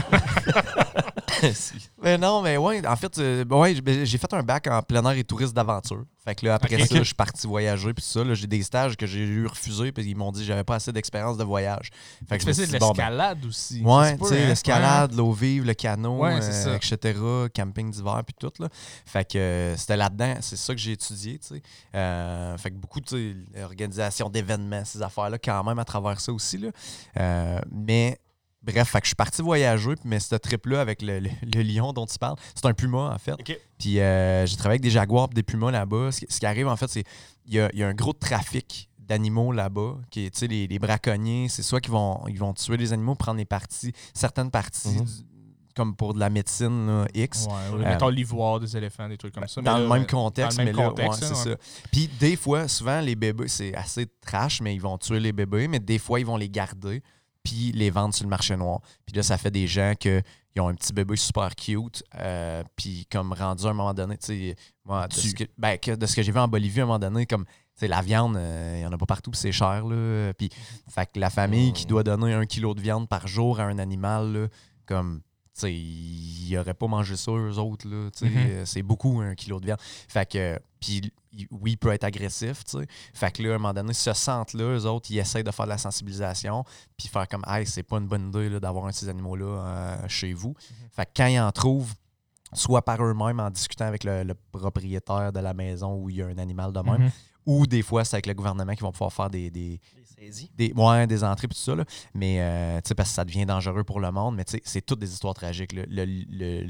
Speaker 5: Mais non, mais ouais, en fait, euh, ouais, j'ai fait un bac en plein air et tourisme d'aventure. Fait que là, après okay, ça, okay. je suis parti voyager puis tout ça. Là, j'ai des stages que j'ai eu refusés puis ils m'ont dit que j'avais pas assez d'expérience de voyage. Fait que
Speaker 3: tu faisais de l'escalade bon, ben, aussi.
Speaker 5: Ouais, tu sais, hein? l'escalade, ouais. l'eau vive, le canot,
Speaker 3: ouais,
Speaker 5: euh, et cetera. Camping d'hiver puis tout. Là. Fait que euh, c'était là-dedans. C'est ça que j'ai étudié, tu sais. Euh, fait que beaucoup de organisation d'événements, ces affaires-là, quand même à travers ça aussi. Là. Euh, mais... Bref, fait que je suis parti voyager, mais ce trip-là avec le, le, le lion dont tu parles, c'est un puma en fait.
Speaker 1: Okay.
Speaker 5: Puis euh, j'ai travaillé avec des jaguars et des pumas là-bas. Ce, ce qui arrive en fait, c'est qu'il y a, y a un gros trafic d'animaux là-bas. Qui, les, les braconniers, c'est soit qu'ils vont, ils vont tuer les animaux, prendre les parties, certaines parties mm-hmm. du, comme pour de la médecine là, X.
Speaker 3: Ouais, ou
Speaker 5: Euh,
Speaker 3: mettons l'ivoire des éléphants, des trucs comme ça.
Speaker 5: Dans
Speaker 3: mais
Speaker 5: le
Speaker 3: là,
Speaker 5: même contexte,
Speaker 3: dans le même
Speaker 5: mais là,
Speaker 3: contexte,
Speaker 5: ouais,
Speaker 3: hein,
Speaker 5: c'est
Speaker 3: ouais.
Speaker 5: ça. Puis des fois, souvent, les bébés, c'est assez trash, mais ils vont tuer les bébés, mais des fois, ils vont les garder puis les vendre sur le marché noir. Puis là, ça fait des gens que ils ont un petit bébé super cute, euh, puis comme rendu à un moment donné, tu sais, moi, de ce que, ben, que- de ce que j'ai vu en Bolivie, à un moment donné, comme, tu sais, la viande, il n'y en a pas partout, puis c'est cher, là. Puis, fait que la famille qui doit donner un kilo de viande par jour à un animal, là, comme, tu sais, ils n'auraient pas mangé ça, eux autres, là, tu sais,
Speaker 3: Mhm.
Speaker 5: euh, c'est beaucoup, un kilo de viande. Fait que, puis, il- oui, il peut être agressif, tu sais. Fait que là, à un moment donné, ce centre-là, eux autres, ils essayent de faire de la sensibilisation, puis faire comme, hey, c'est pas une bonne idée là, d'avoir un de ces animaux-là euh, chez vous. Fait que quand ils en trouvent, soit par eux-mêmes en discutant avec le, le propriétaire de la maison où il y a un animal de même,
Speaker 3: Mhm.
Speaker 5: ou des fois, c'est avec le gouvernement qui vont pouvoir faire des, des,
Speaker 1: Les saisies.
Speaker 5: des, ouais, des entrées et tout ça. Là. Mais, euh, tu sais, parce que ça devient dangereux pour le monde, mais tu sais, c'est toutes des histoires tragiques. là. Le, le,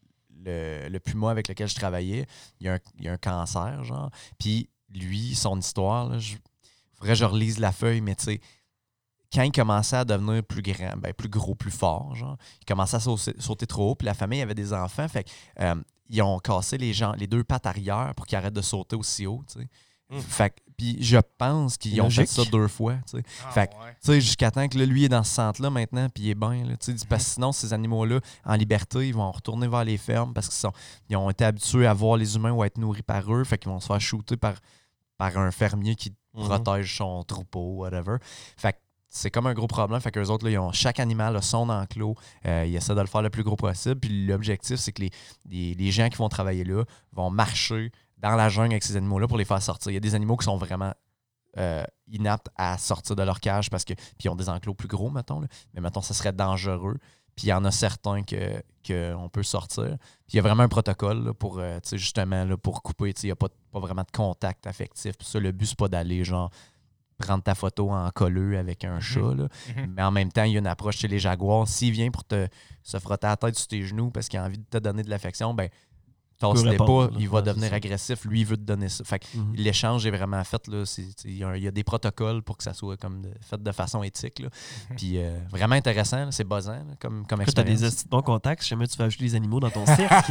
Speaker 5: le, le puma avec lequel je travaillais, il y a un, il y a un cancer, genre. Puis lui, son histoire, il faudrait que je relise la feuille, mais tu sais, quand il commençait à devenir plus grand, ben, plus gros, plus fort, genre, il commençait à sauter, sauter trop haut, puis la famille avait des enfants, fait que, euh, ils ont cassé les, gens, les deux pattes arrière pour qu'ils arrêtent de sauter aussi haut, tu sais.
Speaker 2: Mm.
Speaker 5: Fait que, puis je pense qu'ils ont fait
Speaker 1: Logique.
Speaker 5: ça deux fois, tu sais.
Speaker 3: Ah,
Speaker 5: Fait que,
Speaker 3: ouais.
Speaker 5: tu sais, jusqu'à temps que là, lui est dans ce centre-là maintenant, puis il est bien, là, tu sais, parce que sinon, ces animaux-là, en liberté, ils vont retourner vers les fermes parce qu'ils sont, ils ont été habitués à voir les humains ou à être nourris par eux, fait qu'ils vont se faire shooter par, par un fermier qui
Speaker 2: Mhm.
Speaker 5: protège son troupeau, whatever. Fait que c'est comme un gros problème. Fait qu'eux autres, là, ils ont, chaque animal a son enclos. Euh, ils essaient de le faire le plus gros possible. Puis l'objectif, c'est que les, les, les gens qui vont travailler là vont marcher dans la jungle avec ces animaux-là pour les faire sortir. Il y a des animaux qui sont vraiment euh, inaptes à sortir de leur cage parce que puis ils ont des enclos plus gros, mettons. Là. Mais mettons, ça serait dangereux. Puis il y en a certains que qu'on peut sortir. Puis il y a vraiment un protocole là, pour euh, tu sais, justement là, pour couper. Tu sais, il n'y a pas, pas vraiment de contact affectif. Puis ça, le but, c'est pas d'aller genre prendre ta photo en colleux avec un chat. Là.
Speaker 3: Mhm.
Speaker 5: Mais en même temps, il y a une approche chez les jaguars. S'il vient pour te se frotter la tête sur tes genoux parce qu'il a envie de te donner de l'affection, ben tasse-les pas,
Speaker 1: répondre, là.
Speaker 5: il va
Speaker 1: Ouais,
Speaker 5: devenir
Speaker 1: c'est ça.
Speaker 5: agressif. Lui, il veut te donner ça. Fait que
Speaker 1: Mhm.
Speaker 5: l'échange est vraiment fait. Là, c'est, c'est- il, y a, un- il y a des protocoles pour que ça soit comme de- fait de façon éthique. Là. Puis euh, vraiment intéressant, là, c'est buzzant là, comme, comme
Speaker 1: Après, t'as des
Speaker 5: expérience.
Speaker 1: esti de bons contacts. Si jamais tu fais ajouter les animaux dans ton cirque.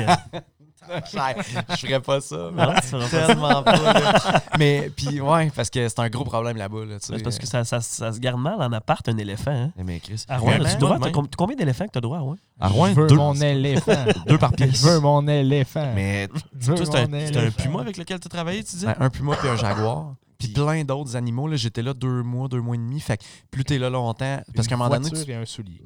Speaker 5: Je ferais pas ça.
Speaker 1: Non, tu feras pas ça.
Speaker 5: Tellement pas. Là. Mais puis ouais, parce que c'est un gros problème là-bas. Là, tu sais.
Speaker 1: C'est parce que ça, ça, ça se garde mal en appart, un éléphant. Hein?
Speaker 2: Eh, mais Chris.
Speaker 1: À Rouen,
Speaker 2: Vraiment?
Speaker 1: as-tu droit?
Speaker 2: Ouais,
Speaker 1: T'as
Speaker 2: même.
Speaker 1: com- combien d'éléphants que t'as droit, ouais?
Speaker 2: À Rouen,
Speaker 3: Je veux
Speaker 2: deux.
Speaker 3: mon éléphant.
Speaker 2: Deux par pièce.
Speaker 3: Je veux mon éléphant.
Speaker 2: Mais
Speaker 3: Je veux
Speaker 2: toi, c'est un,
Speaker 3: mon
Speaker 2: c'est un
Speaker 3: éléphant.
Speaker 2: puma avec lequel tu as travaillé, tu dis?
Speaker 5: Ouais, un puma puis un jaguar. Puis plein d'autres animaux. Là, j'étais là deux mois, deux mois et demi. Fait que plus t'es là longtemps, parce qu'à un moment donné,
Speaker 3: voiture
Speaker 5: tu...
Speaker 3: et un soulier.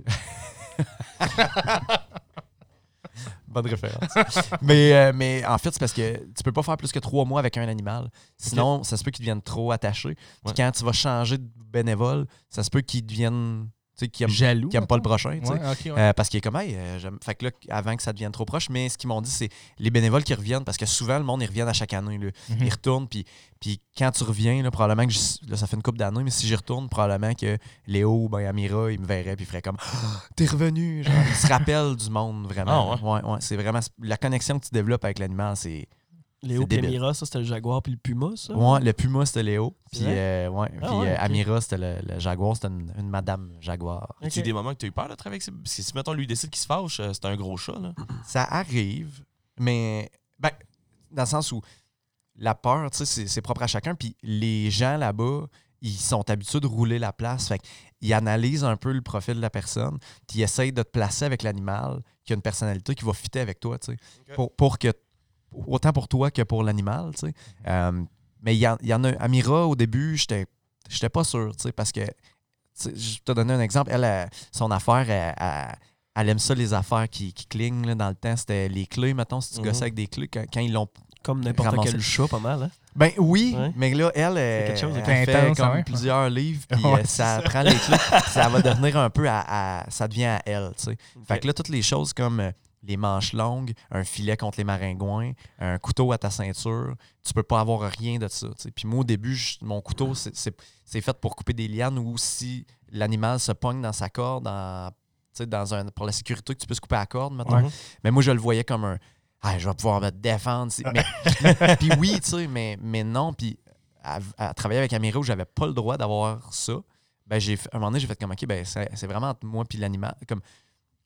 Speaker 5: Bonne référence. mais, euh, mais en fait, c'est parce que tu peux pas faire plus que trois mois avec un animal. Sinon, ça se peut qu'ils deviennent trop attachés. Puis
Speaker 2: Ouais.
Speaker 5: quand tu vas changer de bénévole, ça se peut qu'ils deviennent... Tu sais, qu'ils aiment,
Speaker 3: Jaloux.
Speaker 5: qu'ils aiment pas le prochain. tu sais.
Speaker 3: Ouais, ok, ouais.
Speaker 5: Euh, parce qu'il est comme, hey, euh, j'aime- fait que là, avant que ça devienne trop proche, mais ce qu'ils m'ont dit, c'est les bénévoles qui reviennent, parce que souvent, le monde, ils reviennent à chaque année. Là.
Speaker 3: Mhm.
Speaker 5: Ils retournent, puis, puis quand tu reviens, là, probablement que, je- là, ça fait une couple d'années, mais si j'y retourne, probablement que Léo ou ben, Amira, ils me verraient, puis ils feraient comme, Ah, t'es revenu. Genre, ils se rappellent du monde, vraiment.
Speaker 2: Ah,
Speaker 5: ouais, ouais, c'est vraiment, la connexion que tu développes avec l'animal, c'est.
Speaker 1: Léo
Speaker 5: C'est
Speaker 1: et
Speaker 5: débile.
Speaker 1: Amira, ça, c'était le jaguar puis le puma, ça?
Speaker 5: Ouais, le puma, c'était Léo.
Speaker 1: C'est
Speaker 5: Puis,
Speaker 1: vrai?
Speaker 5: euh, ouais,
Speaker 1: Ah
Speaker 5: puis
Speaker 1: ouais,
Speaker 5: euh,
Speaker 1: ok.
Speaker 5: Amira, c'était le, le jaguar, c'était une, une madame jaguar.
Speaker 2: As-tu eu
Speaker 1: Ok.
Speaker 2: des moments que tu as eu peur de travailler avec ça? Parce que si, mettons, lui décide qu'il se fâche, euh, c'est un gros chat, là.
Speaker 5: Ça arrive, mais ben, dans le sens où la peur, tu sais, c'est, c'est propre à chacun. Puis les gens là-bas, ils sont habitués de rouler la place. Fait qu'ils analysent un peu le profil de la personne, puis ils essayent de te placer avec l'animal qui a une personnalité qui va fitter avec toi, tu sais.
Speaker 2: Ok.
Speaker 5: Pour, pour que, autant pour toi que pour l'animal, tu sais. Euh, mais il y, en- il y en a, Amira, au début, j'étais, j'étais pas sûr, tu sais, parce que, tu sais, je te donner un exemple, elle, elle, son affaire, elle, elle- elle aime ça, les affaires qui, qui clignent. Là, dans le temps, c'était les clés, mettons, si tu
Speaker 2: Mhm.
Speaker 5: gossais avec des clés, quand, quand ils l'ont.
Speaker 1: Comme n'importe
Speaker 5: Ramasser.
Speaker 1: quel chat, pas mal, hein?
Speaker 5: Ben oui,
Speaker 1: Ouais.
Speaker 5: mais là, elle, elle,
Speaker 1: quelque chose de
Speaker 5: elle
Speaker 3: plus
Speaker 5: fait
Speaker 3: intense,
Speaker 5: comme
Speaker 3: ouais.
Speaker 5: plusieurs livres, puis
Speaker 3: Ouais,
Speaker 5: euh, ça prend les clés, ça va devenir un peu à, à- ça devient à elle, tu sais. Fait que là, toutes les choses comme euh, les manches longues, un filet contre les maringouins, un couteau à ta ceinture, tu peux pas avoir rien de ça, tu sais. Puis moi, au début, je- mon couteau, c'est, c'est, c'est fait pour couper des lianes ou si l'animal se pogne dans sa corde, dans, tu sais, dans un, pour la sécurité, que tu puisses couper la corde, mettons.
Speaker 2: Ouais.
Speaker 5: Mais moi, je le voyais comme un. Ah, je vais pouvoir me défendre. c'est- Mais, puis oui, tu sais, mais, mais non. Puis à, à travailler avec Amira où j'avais pas le droit d'avoir ça, ben j'ai fait- à un moment donné, j'ai fait comme OK, ben c'est, c'est vraiment entre moi puis l'animal. Comme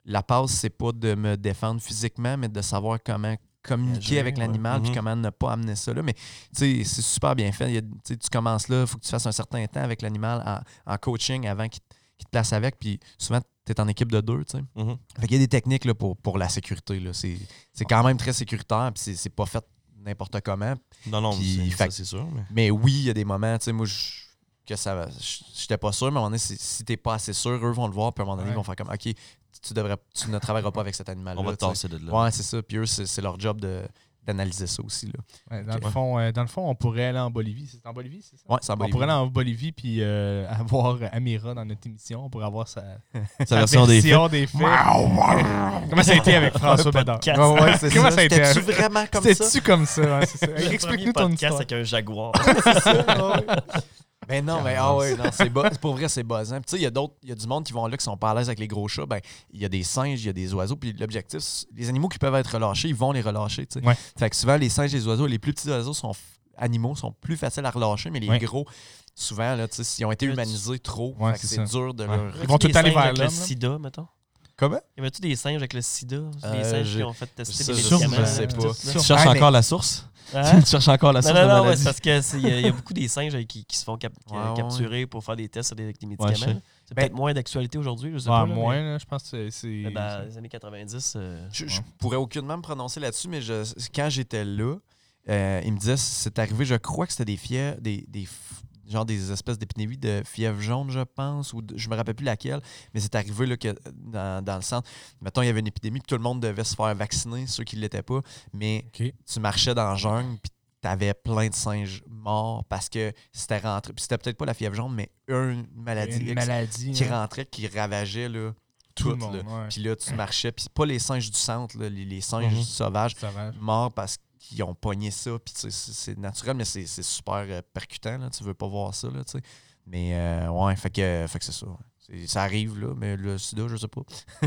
Speaker 5: la passe, c'est pas de me défendre physiquement, mais de savoir comment communiquer
Speaker 1: Agir,
Speaker 5: avec
Speaker 1: ouais.
Speaker 5: l'animal puis
Speaker 2: Mhm.
Speaker 5: comment ne pas amener ça là. Mais tu sais, c'est super bien fait. Il y a- tu sais, tu commences là, il faut que tu fasses un certain temps avec l'animal en, en coaching avant qu'il qu'il te place avec. Puis souvent, tu es en équipe de deux. tu sais.
Speaker 2: Mhm.
Speaker 5: Fait qu'il y a des techniques là, pour, pour la sécurité. Là. C'est, c'est quand même très sécuritaire, puis c'est, c'est pas fait n'importe comment.
Speaker 2: Non, non,
Speaker 5: Puis,
Speaker 2: c'est,
Speaker 5: fait
Speaker 2: ça,
Speaker 5: que-
Speaker 2: c'est sûr. Mais...
Speaker 5: Mais oui, il y a des moments, tu sais, moi, je- que ça va. J'étais pas sûr, mais à un moment donné, si, si t'es pas assez sûr, eux vont le voir, puis à un moment donné,
Speaker 3: Ouais.
Speaker 5: ils vont faire comme, OK, tu, devrais, tu ne travailleras pas avec cet animal-là.
Speaker 2: On va te
Speaker 5: tu sais.
Speaker 2: tasser de là.
Speaker 5: Ouais, c'est ça. Puis eux, c'est, c'est leur job de, d'analyser ça aussi. Là.
Speaker 3: Ouais, dans,
Speaker 5: Ok.
Speaker 3: le fond, euh, dans le fond, on pourrait aller en Bolivie. C'est en Bolivie, c'est ça?
Speaker 5: Ouais, c'est en
Speaker 3: On
Speaker 5: Bolivie.
Speaker 3: pourrait aller en Bolivie puis euh, avoir Amira dans notre émission pour avoir sa,
Speaker 2: Sa version des faits.
Speaker 3: version des faits. Comment ça a été avec François Bédard?
Speaker 1: podcast.
Speaker 5: Ouais, ouais, c'est
Speaker 3: Comment
Speaker 5: ça.
Speaker 3: ça a été?
Speaker 5: C'était-tu vraiment comme ça?
Speaker 3: C'était-tu comme ça? Ouais, c'est ça.
Speaker 1: Le
Speaker 3: Explique-nous
Speaker 1: premier
Speaker 3: ton
Speaker 1: podcast
Speaker 3: histoire.
Speaker 1: avec un jaguar.
Speaker 5: C'est ça, ouais. Ben non, mais ah ouais, non, c'est bas- pour vrai, c'est buzzant. Puis tu sais, il y a d'autres, il y a du monde qui vont là, qui sont pas à l'aise avec les gros chats. Ben, il y a des singes, il y a des oiseaux. Puis l'objectif, c'est- les animaux qui peuvent être relâchés, ils vont les relâcher. tu sais.
Speaker 3: Ouais.
Speaker 5: Fait que souvent, les singes et les oiseaux, les plus petits oiseaux sont f- animaux sont plus faciles à relâcher, mais les
Speaker 3: Ouais.
Speaker 5: gros, souvent, là, tu sais, s'ils ont été
Speaker 1: Ouais, tu-
Speaker 5: humanisés trop,
Speaker 3: Ouais,
Speaker 5: fait que
Speaker 3: c'est
Speaker 5: c'est
Speaker 3: ça.
Speaker 5: dur de
Speaker 3: Ouais.
Speaker 5: leur.
Speaker 3: Ils vont tout le temps aller vers
Speaker 1: avec le
Speaker 3: l'homme, là.
Speaker 1: sida, mettons.
Speaker 5: Comment?
Speaker 1: Y avait-tu des singes avec le sida?
Speaker 5: Euh,
Speaker 1: les singes
Speaker 5: je-
Speaker 1: qui ont fait tester
Speaker 5: ça,
Speaker 1: les
Speaker 5: je-
Speaker 1: médicaments?
Speaker 5: je sais
Speaker 1: tout,
Speaker 5: pas.
Speaker 1: là.
Speaker 2: Tu cherches
Speaker 5: Ah, mais-
Speaker 2: encore la source?
Speaker 1: Hein?
Speaker 2: Tu cherches encore la
Speaker 1: Non,
Speaker 2: source
Speaker 1: non,
Speaker 2: de
Speaker 1: non, ouais,
Speaker 2: maladie?
Speaker 1: c'est parce qu'il y, a- y a beaucoup des singes avec qui, qui se font cap-
Speaker 5: Ouais, ouais,
Speaker 1: capturer pour faire des tests sur des, avec des
Speaker 2: Ouais,
Speaker 1: médicaments.
Speaker 2: je sais.
Speaker 1: là. c'est
Speaker 5: Ben-
Speaker 1: peut-être moins d'actualité aujourd'hui, je sais
Speaker 3: Ouais,
Speaker 1: pas. là,
Speaker 3: moins,
Speaker 1: mais-
Speaker 3: là, je pense que c'est- c'est.
Speaker 1: mais dans les années quatre-vingt-dix, euh,
Speaker 5: Je, je
Speaker 3: Ouais.
Speaker 5: pourrais aucunement me prononcer là-dessus, mais je, quand j'étais là, euh, il me disait c'est arrivé, je crois que c'était des fièvres, des, des f- genre des espèces d'épidémies de fièvre jaune, je pense, ou de- je me rappelle plus laquelle, mais c'est arrivé là, que dans, dans le centre, mettons, il y avait une épidémie, puis tout le monde devait se faire vacciner, ceux qui ne l'étaient pas, mais
Speaker 3: OK.
Speaker 5: tu marchais dans la jungle, puis t'avais plein de singes morts parce que c'était rentré, puis c'était peut-être pas la fièvre jaune, mais une maladie
Speaker 3: Une
Speaker 5: ex-
Speaker 3: maladie.
Speaker 5: qui
Speaker 3: hein.
Speaker 5: rentrait, qui ravageait là,
Speaker 3: Tout le
Speaker 5: tout,
Speaker 3: monde.
Speaker 5: là.
Speaker 3: ouais.
Speaker 5: Puis là, tu marchais, puis pas les singes du centre, là, les, les singes
Speaker 2: Mhm.
Speaker 5: sauvages
Speaker 3: Ça va.
Speaker 5: morts parce qu'ils ont pogné ça. Puis tu sais, c'est c'est naturel, mais c'est c'est super euh, percutant. Là. Tu veux pas voir ça. Là, tu sais. Mais euh, ouais, fait que, fait que c'est ça. ouais. C'est- Ça arrive, là, mais le sida, je sais pas.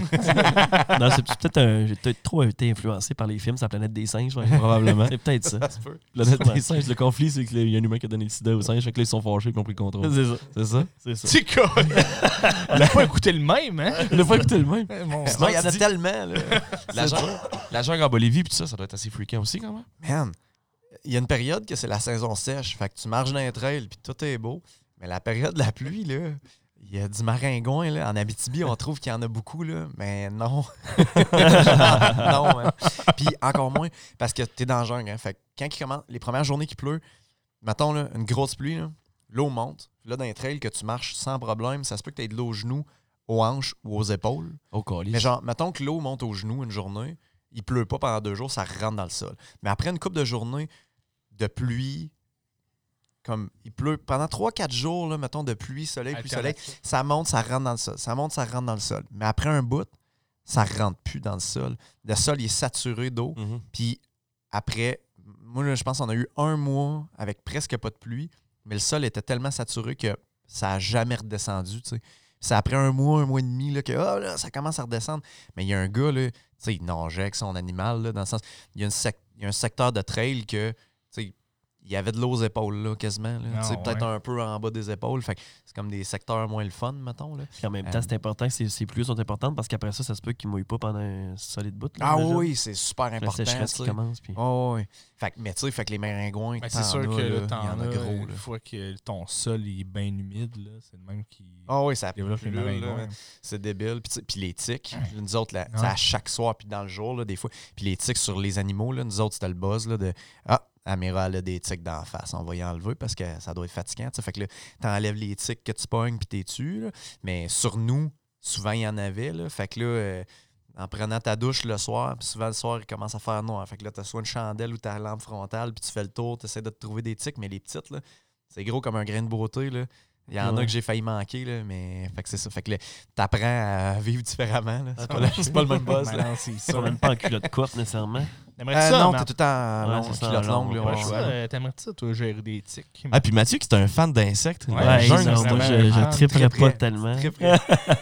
Speaker 1: non, c'est peut-être un- j'ai peut-être trop été influencé par les films sur la planète des singes. ouais.
Speaker 2: Probablement.
Speaker 1: C'est peut-être ça.
Speaker 5: Ça se peut.
Speaker 2: La planète des singes, le conflit, c'est qu'il y a un humain qui a donné le sida aux singes, fait que là, ils sont fâchés et ils ont pris le contrôle.
Speaker 1: C'est ça.
Speaker 2: C'est ça?
Speaker 1: C'est ça.
Speaker 3: C'est quoi? On n'a pas écouté le même, hein?
Speaker 2: Il n'a pas écouté le même.
Speaker 3: Eh, mon-
Speaker 5: Sinon, il y en a
Speaker 2: tu dis-
Speaker 5: tellement. Là.
Speaker 2: La jungle, la jungle en Bolivie, puis tout ça, ça doit être assez freakant aussi, quand même.
Speaker 5: Man, il y a une période que c'est la saison sèche. Fait que tu marches dans les trails, puis tout est beau. Mais la période de la pluie, là, il y a du maringouin. Là. En Abitibi, on trouve qu'il y en a beaucoup, là, mais non. non, hein. Puis encore moins, parce que t'es dans la jungle. Hein. Fait que quand il commence, les premières journées qu'il pleut, mettons là, une grosse pluie, là, l'eau monte. Là, dans les trails que tu marches sans problème, ça se peut que tu aies de l'eau aux genoux, aux hanches ou aux épaules.
Speaker 2: Oh, colis.
Speaker 5: Mais genre, mettons que l'eau monte aux genoux une journée, il pleut pas pendant deux jours, ça rentre dans le sol. Mais après une couple de journées de pluie, comme il pleut pendant trois quatre jours, là, mettons, de pluie, soleil, pluie, soleil, ça monte, ça rentre dans le sol. Ça monte, ça rentre dans le sol. Mais après un bout, ça rentre plus dans le sol. Le sol, il est saturé d'eau.
Speaker 2: Mhm.
Speaker 5: Puis après, moi, là, je pense qu'on a eu un mois avec presque pas de pluie, mais le sol était tellement saturé que ça n'a jamais redescendu, tu sais. C'est après un mois, un mois et demi là, que oh, là, ça commence à redescendre. Mais il y a un gars, là, tu sais, il nageait avec son animal, là, dans le sens. Il y a, une sec- il y a un secteur de trail que, tu sais, il y avait de l'eau aux épaules, là, quasiment. Là,
Speaker 3: Ah,
Speaker 5: Tu sais, peut-être
Speaker 3: ouais.
Speaker 5: un peu en bas des épaules. Fait que c'est comme des secteurs moins le fun, mettons. Là.
Speaker 1: Puis en même
Speaker 5: Euh,
Speaker 1: temps, c'est important que ces, ces pluies sont importantes parce qu'après ça, ça se peut qu'ils ne mouillent pas pendant un solide bout. là,
Speaker 5: Ah
Speaker 1: déjà.
Speaker 5: oui, c'est super
Speaker 1: La
Speaker 5: important.
Speaker 1: sécheresse
Speaker 5: tu
Speaker 1: qui
Speaker 5: sais.
Speaker 1: commence. Puis...
Speaker 5: Oh, oui. Fait que, mais tu sais, fait que les maringouins,
Speaker 3: Ben,
Speaker 5: t'en
Speaker 3: c'est sûr
Speaker 5: as,
Speaker 3: que
Speaker 5: là,
Speaker 3: là,
Speaker 5: il y
Speaker 3: t'en
Speaker 5: en a
Speaker 3: as,
Speaker 5: gros.
Speaker 3: une
Speaker 5: Là.
Speaker 3: fois que ton sol est bien humide, là, c'est le même qui
Speaker 5: Ah oui, ça
Speaker 3: développe les
Speaker 5: pullule,
Speaker 3: maringouins.
Speaker 5: là. C'est débile. Puis, tu sais, puis les tiques, nous autres, là, tu sais,
Speaker 3: Ouais.
Speaker 5: à chaque soir, puis dans le jour, là, des fois. Puis les tiques sur les animaux, là, nous autres, c'était le buzz là, de Ah, Amira, elle a des tiques d'en face. On va y enlever parce que ça doit être fatigant. tu sais. Fait que là, t'enlèves les tiques que tu pognes, puis t'es tues. là. Mais sur nous, souvent, il y en avait. Là. Fait que là, euh, en prenant ta douche le soir, puis souvent le soir, il commence à faire noir. Fait que là, t'as soit une chandelle ou ta lampe frontale, puis tu fais le tour, tu essaies de te trouver des tiques, mais les petites, là, c'est gros comme un grain de beauté. Là. Il y en
Speaker 1: Ouais.
Speaker 5: a que j'ai failli manquer, là, mais fait que c'est ça. Fait que là, t'apprends à vivre différemment. là. C'est,
Speaker 1: Ah,
Speaker 5: pas, le- c'est pas le même buzz.
Speaker 3: Ben
Speaker 5: Là.
Speaker 3: non, c'est
Speaker 1: Ils
Speaker 3: ça.
Speaker 1: sont même pas en culotte courte nécessairement.
Speaker 3: T'aimerais-tu
Speaker 5: Euh,
Speaker 3: ça,
Speaker 5: non,
Speaker 3: Marc?
Speaker 5: t'es tout le temps
Speaker 1: Ouais,
Speaker 5: long,
Speaker 1: c'est ça,
Speaker 5: culotte
Speaker 1: long,
Speaker 5: longue. là,
Speaker 1: ouais,
Speaker 5: ouais,
Speaker 3: T'aimerais-tu
Speaker 5: ouais.
Speaker 3: ça, euh, T'aimerais-tu ça, toi, gérer des tiques?
Speaker 2: Ah, puis Mathieu, qui est un fan d'insectes.
Speaker 3: Ouais,
Speaker 2: la
Speaker 1: Ouais,
Speaker 2: jungle,
Speaker 1: non,
Speaker 2: c'est
Speaker 1: moi,
Speaker 2: un-
Speaker 1: je,
Speaker 3: vraiment
Speaker 1: je triperais
Speaker 5: très
Speaker 1: pas
Speaker 5: près.
Speaker 1: tellement.
Speaker 5: Très près.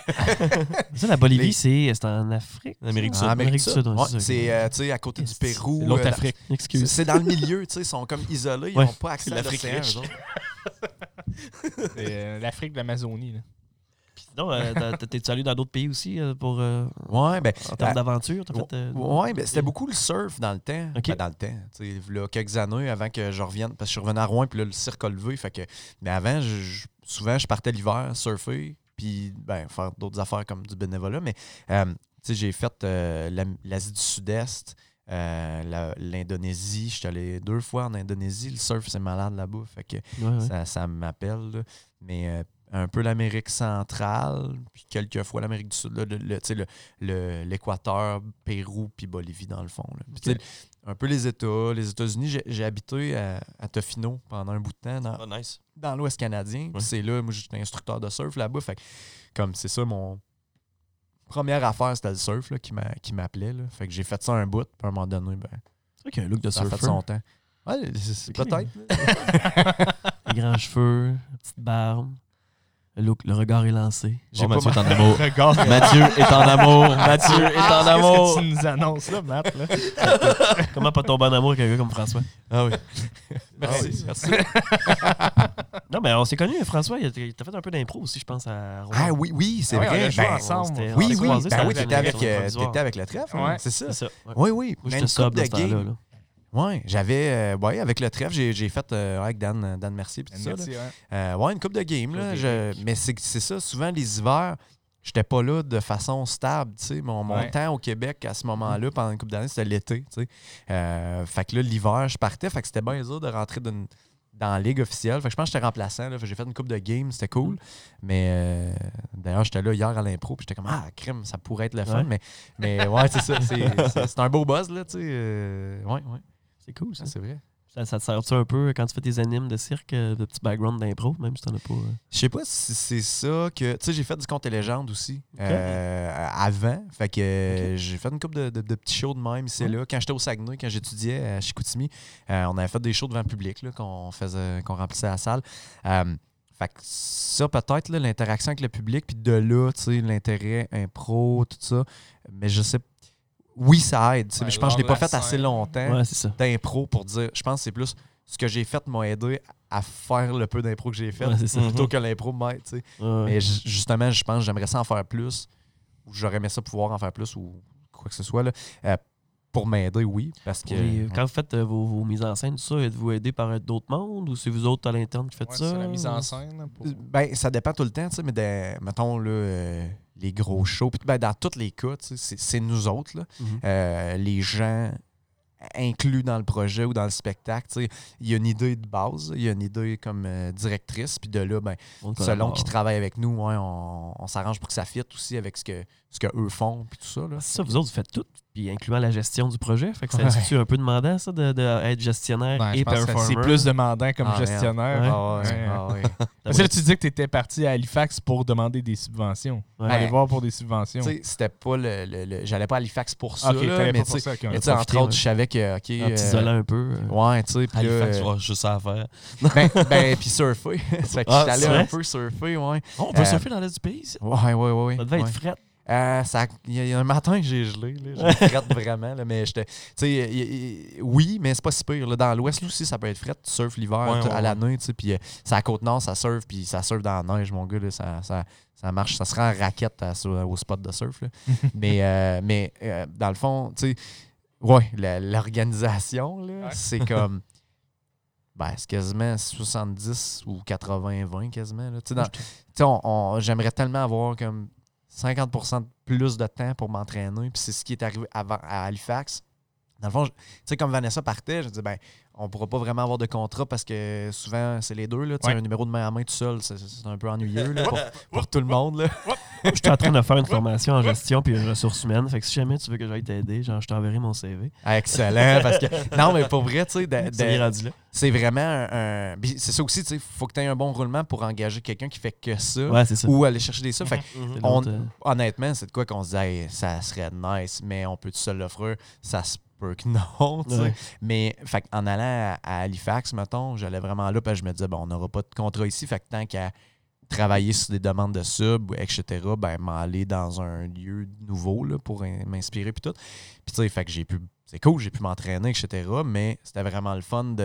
Speaker 1: Ça, la Bolivie,
Speaker 5: Les-
Speaker 1: c'est c'est en Afrique.
Speaker 2: En Amérique du
Speaker 1: ça?
Speaker 2: Sud.
Speaker 5: En Amérique du Sud.
Speaker 1: ouais,
Speaker 5: Ouais,
Speaker 1: ça.
Speaker 5: c'est euh, tu sais, à côté du
Speaker 1: C'est-
Speaker 5: Pérou.
Speaker 3: C'est l'autre
Speaker 5: euh, la-
Speaker 3: Afrique.
Speaker 5: C'est,
Speaker 1: Excuse.
Speaker 5: c'est dans le milieu, tu sais, ils sont comme isolés, ils
Speaker 1: Ouais.
Speaker 5: n'ont pas accès à
Speaker 2: L'Afrique
Speaker 5: l'océan.
Speaker 2: riche.
Speaker 5: eux autres.
Speaker 3: C'est, euh, L'Afrique de l'Amazonie. là.
Speaker 1: Sinon, euh, t'as- t'es-tu allé dans d'autres pays aussi euh, pour, euh,
Speaker 5: Ouais, ben.
Speaker 1: en termes
Speaker 5: euh,
Speaker 1: d'aventure? T'as fait, euh,
Speaker 5: Ouais, ben, c'était beaucoup le surf dans le temps.
Speaker 1: Ok.
Speaker 5: Ben, dans le temps. Tu sais, il y a quelques années avant que je revienne. Parce que je suis revenu à Rouen, puis là, le cirque a levé. Fait que, mais avant, je- je- souvent, je partais l'hiver surfer, puis ben, faire d'autres affaires comme du bénévolat. Mais euh, tu sais, j'ai fait euh, la- l'Asie du Sud-Est, euh, la- l'Indonésie. Je suis allé deux fois en Indonésie. Le surf, c'est malade là-bas. Fait que
Speaker 1: ouais, ouais.
Speaker 5: ça, ça m'appelle. Là. Mais euh, un peu l'Amérique centrale, puis quelques fois l'Amérique du Sud, là, le, le, tu sais, le- le- l'Équateur, Pérou, puis Bolivie, dans le fond. Là. Puis, tu sais, un peu les États. Les États-Unis, j'ai, j'ai habité à, à Tofino pendant un bout de temps, dans,
Speaker 2: Ah, nice.
Speaker 5: dans l'Ouest canadien. Puis
Speaker 2: Ouais.
Speaker 5: c'est là, moi, j'étais instructeur de surf là-bas. Fait que, comme c'est ça, mon première affaire, c'était le surf là, qui, m'a, qui m'appelait. Là. Fait que j'ai fait ça un bout, puis à un moment donné, ben,
Speaker 1: C'est vrai qu'il y a un look de
Speaker 5: ça a fait
Speaker 1: surfeur.
Speaker 5: son temps. Ouais, c'est, c'est
Speaker 1: Ok.
Speaker 5: peut-être.
Speaker 1: Les grands cheveux, la petite barbe. Le, look, le regard est lancé.
Speaker 5: J'ai
Speaker 2: Bon,
Speaker 5: pas
Speaker 2: Mathieu est
Speaker 5: mal-
Speaker 2: en amour.
Speaker 3: Regarde.
Speaker 2: Mathieu est en amour. Mathieu est en
Speaker 3: Qu'est-ce
Speaker 2: amour.
Speaker 3: que tu nous annonces là, Matt? Là?
Speaker 1: Comment pas tomber en amour avec un gars comme François?
Speaker 2: Ah oui.
Speaker 5: Merci, merci.
Speaker 1: Non, mais on s'est connus, François. Il a- il t'a fait un peu d'impro aussi, je pense, à Rouen.
Speaker 5: Ah oui, oui, c'est
Speaker 3: Ah ouais, on
Speaker 5: vrai.
Speaker 3: a joué
Speaker 5: Ben,
Speaker 3: ensemble.
Speaker 1: on s'était-
Speaker 5: Oui,
Speaker 1: on s'est
Speaker 5: oui.
Speaker 1: croisés,
Speaker 5: Ben
Speaker 1: ça
Speaker 5: oui,
Speaker 1: a
Speaker 5: t'étais
Speaker 1: été
Speaker 5: avec,
Speaker 1: sur le
Speaker 5: euh,
Speaker 1: provisoire.
Speaker 5: t'étais avec le trèfle, hein,
Speaker 3: Ouais.
Speaker 5: c'est ça.
Speaker 1: C'est ça. Ouais.
Speaker 5: Oui, oui.
Speaker 1: Moi,
Speaker 5: Mais
Speaker 1: j'étais
Speaker 5: une
Speaker 1: sub
Speaker 5: coupe
Speaker 1: dans
Speaker 5: de
Speaker 1: ce temps-là.
Speaker 5: game.
Speaker 1: là.
Speaker 5: Oui, j'avais, euh, ouais, avec le trèfle, j'ai, j'ai fait euh, avec Dan, Dan Mercier puis tout ça. là.
Speaker 3: Merci, ouais.
Speaker 5: Euh, ouais, une coupe de game, là.
Speaker 3: Coupe de
Speaker 5: je-
Speaker 3: game.
Speaker 5: mais c'est, c'est ça, souvent les hivers, j'étais pas là de façon stable, tu sais. Mon, mon
Speaker 3: Ouais.
Speaker 5: temps au Québec à ce moment-là, pendant une couple d'années, c'était l'été, tu sais. Euh, fait que là, l'hiver, je partais, fait que c'était bien dur de rentrer d'une- dans la ligue officielle. Fait que je pense que j'étais remplaçant, là. Fait que j'ai fait une coupe de game, c'était cool. Mais euh, d'ailleurs, j'étais là hier à l'impro, puis j'étais comme, ah, crème, ça pourrait être le fun.
Speaker 1: Ouais.
Speaker 5: Mais, mais ouais, c'est ça, c'est, c'est, c'est un beau buzz, là, tu sais. Euh, ouais, ouais,
Speaker 1: C'est cool, ça.
Speaker 5: ça, c'est vrai.
Speaker 1: Ça, ça te sert-tu un peu quand tu fais tes animes de cirque, euh, de petit background d'impro, même si t'en as pas. euh?
Speaker 5: Je sais pas si c'est ça que. Tu sais, j'ai fait du conte et légende aussi euh, avant. Fait que euh, j'ai fait une couple de, de- de petits shows de même ici et là. Quand j'étais au Saguenay, quand j'étudiais à Chicoutimi, euh, on avait fait des shows devant le public là, qu'on faisait, qu'on remplissait la salle. Euh, fait que ça, peut-être, là, l'interaction avec le public, puis de là, tu sais, l'intérêt, impro, tout ça. Mais je sais. Oui, ça aide. tu sais,
Speaker 3: Ouais,
Speaker 5: mais je pense que je l'ai
Speaker 3: l'art
Speaker 5: pas
Speaker 3: de
Speaker 5: fait
Speaker 3: la
Speaker 5: assez
Speaker 3: scène.
Speaker 5: longtemps
Speaker 1: Ouais, c'est ça.
Speaker 5: d'impro pour dire. Je pense que c'est plus ce que j'ai fait m'a aidé à faire le peu d'impro que j'ai fait
Speaker 1: Ouais, c'est ça.
Speaker 5: plutôt que l'impro m'aide. tu sais.
Speaker 1: Ouais.
Speaker 5: Mais ju- justement, je pense que j'aimerais ça en faire plus, ou j'aurais aimé ça pouvoir en faire plus, ou quoi que ce soit, là, euh, pour m'aider, oui. Parce que.
Speaker 1: Et quand vous faites euh, vos, vos mises en scène, tout ça, êtes-vous aidé par d'autres mondes ou c'est vous autres à l'interne qui faites
Speaker 3: Ouais,
Speaker 1: ça?
Speaker 3: c'est la mise en
Speaker 1: ou-
Speaker 3: scène. là, pour-
Speaker 5: Ben, ça dépend tout le temps, tu sais, mais des- mettons, là, euh, les gros shows. Puis, ben, dans tous les cas, tu sais, c'est, c'est nous autres, là,
Speaker 1: Mhm.
Speaker 5: euh, les gens inclus dans le projet ou dans le spectacle. tu sais. Il y a une idée de base, il y a une idée comme euh, directrice, puis de là, ben,
Speaker 1: On
Speaker 5: selon
Speaker 1: collabore.
Speaker 5: qui travaille avec nous, ouais, on, on s'arrange pour que ça fitte aussi avec ce que, ce que eux font, puis tout ça. Là.
Speaker 1: C'est ça, vous autres, vous faites tout, puis incluant la gestion du projet. Fait que ça
Speaker 5: Ouais.
Speaker 1: c'est un peu demandant, ça, de, de être gestionnaire
Speaker 3: Ben, je
Speaker 1: et
Speaker 3: pense que
Speaker 1: performer.
Speaker 3: c'est plus demandant comme
Speaker 5: Ah, merde.
Speaker 3: gestionnaire.
Speaker 1: Ouais.
Speaker 5: Ah ouais,
Speaker 3: Ouais.
Speaker 5: ah ouais.
Speaker 3: Parce que là, tu dis que tu étais parti à Halifax pour demander des subventions.
Speaker 1: Ouais.
Speaker 3: Aller
Speaker 5: Ouais.
Speaker 3: voir pour des subventions.
Speaker 5: Tu sais, c'était pas le, le- le- j'allais pas à Halifax pour ça,
Speaker 3: Ok,
Speaker 5: là,
Speaker 3: t'allais
Speaker 5: mais
Speaker 3: pas
Speaker 5: tu
Speaker 3: pour
Speaker 5: sais,
Speaker 3: ça. ok, on
Speaker 5: mais
Speaker 3: a
Speaker 5: tu sais, entre
Speaker 1: profité,
Speaker 5: autres,
Speaker 1: ouais.
Speaker 5: je savais que, OK...
Speaker 1: En
Speaker 5: euh,
Speaker 1: t'isolant un peu. euh.
Speaker 5: ouais, tu sais, puis là,
Speaker 2: Halifax,
Speaker 5: euh,
Speaker 2: tu vas juste ça à faire.
Speaker 5: ben, ben puis surfer. fait que
Speaker 2: Ah,
Speaker 5: j'étais allé
Speaker 1: c'est
Speaker 5: un
Speaker 1: vrai?
Speaker 5: peu surfer, ouais.
Speaker 2: Oh, on peut
Speaker 5: Euh,
Speaker 2: surfer dans l'est du pays, ici?
Speaker 5: Ouais, ouais, ouais, ouais.
Speaker 1: Ça devait
Speaker 5: ouais.
Speaker 1: être fret.
Speaker 5: Euh, ça- Il y, a- il y a un matin que j'ai gelé, là. J'ai frette vraiment, là, mais j'étais... Tu sais, il- il- oui, mais c'est pas si pire. Là. Dans l'Ouest aussi, ça peut être fret. Tu surfes l'hiver
Speaker 2: Ouais,
Speaker 5: t-
Speaker 2: ouais,
Speaker 5: à
Speaker 2: ouais.
Speaker 5: l'année, tu sais, puis euh, c'est à Côte-Nord, ça surfe, puis ça surfe dans la neige, mon gars, là, ça, ça, ça marche. Ça se rend en raquette à- sur- au spot de surf, là. mais euh, mais euh, dans le fond, tu sais, ouais, la- l'organisation, là,
Speaker 3: Ouais.
Speaker 5: c'est comme... Ben, c'est quasiment soixante-dix ou quatre-vingts vingt quasiment. Là. Tu sais, dans- tu sais, on- on- j'aimerais tellement avoir comme cinquante pour cent de plus de temps pour m'entraîner. Puis c'est ce qui est arrivé avant, à Halifax. Dans le fond, je- tu sais, comme Vanessa partait, je dis ben, on pourra pas vraiment avoir de contrat parce que souvent, c'est les deux. Là, Tu sais,
Speaker 3: Ouais.
Speaker 5: un numéro de main à main tout seul, c'est, c'est un peu ennuyeux là, pour, pour tout le monde. Là.
Speaker 1: Je suis en train de faire une formation en gestion puis ressources humaines. Fait que si jamais tu veux que j'aille t'aider, genre, je t'enverrai mon C V.
Speaker 5: Ah, excellent. Parce que, non, mais pour vrai, tu sais, de-
Speaker 1: Ça y est
Speaker 5: de-
Speaker 1: rendu là.
Speaker 5: c'est vraiment un. un- puis c'est ça aussi, il faut que tu aies un bon roulement pour engager quelqu'un qui fait que ça
Speaker 1: Ouais, c'est ça.
Speaker 5: ou aller chercher des ça. Fait que,
Speaker 1: C'est
Speaker 5: on-
Speaker 1: l'autre, euh,
Speaker 5: honnêtement, c'est de quoi qu'on se dit, Hey, ça serait nice, mais on peut tout seul l'offrir. Ça se peut que non, tu sais.
Speaker 1: Ouais.
Speaker 5: Mais fait, en allant à, à Halifax, mettons, j'allais vraiment là, parce que je me disais, bon, on n'aura pas de contrat ici. Fait que tant qu'à travailler sur des demandes de sub, et cetera, ben, m'aller dans un lieu nouveau là, pour in- m'inspirer puis tout. Puis tu sais, fait que j'ai pu, c'est cool, j'ai pu m'entraîner, et cetera. Mais c'était vraiment le fun de,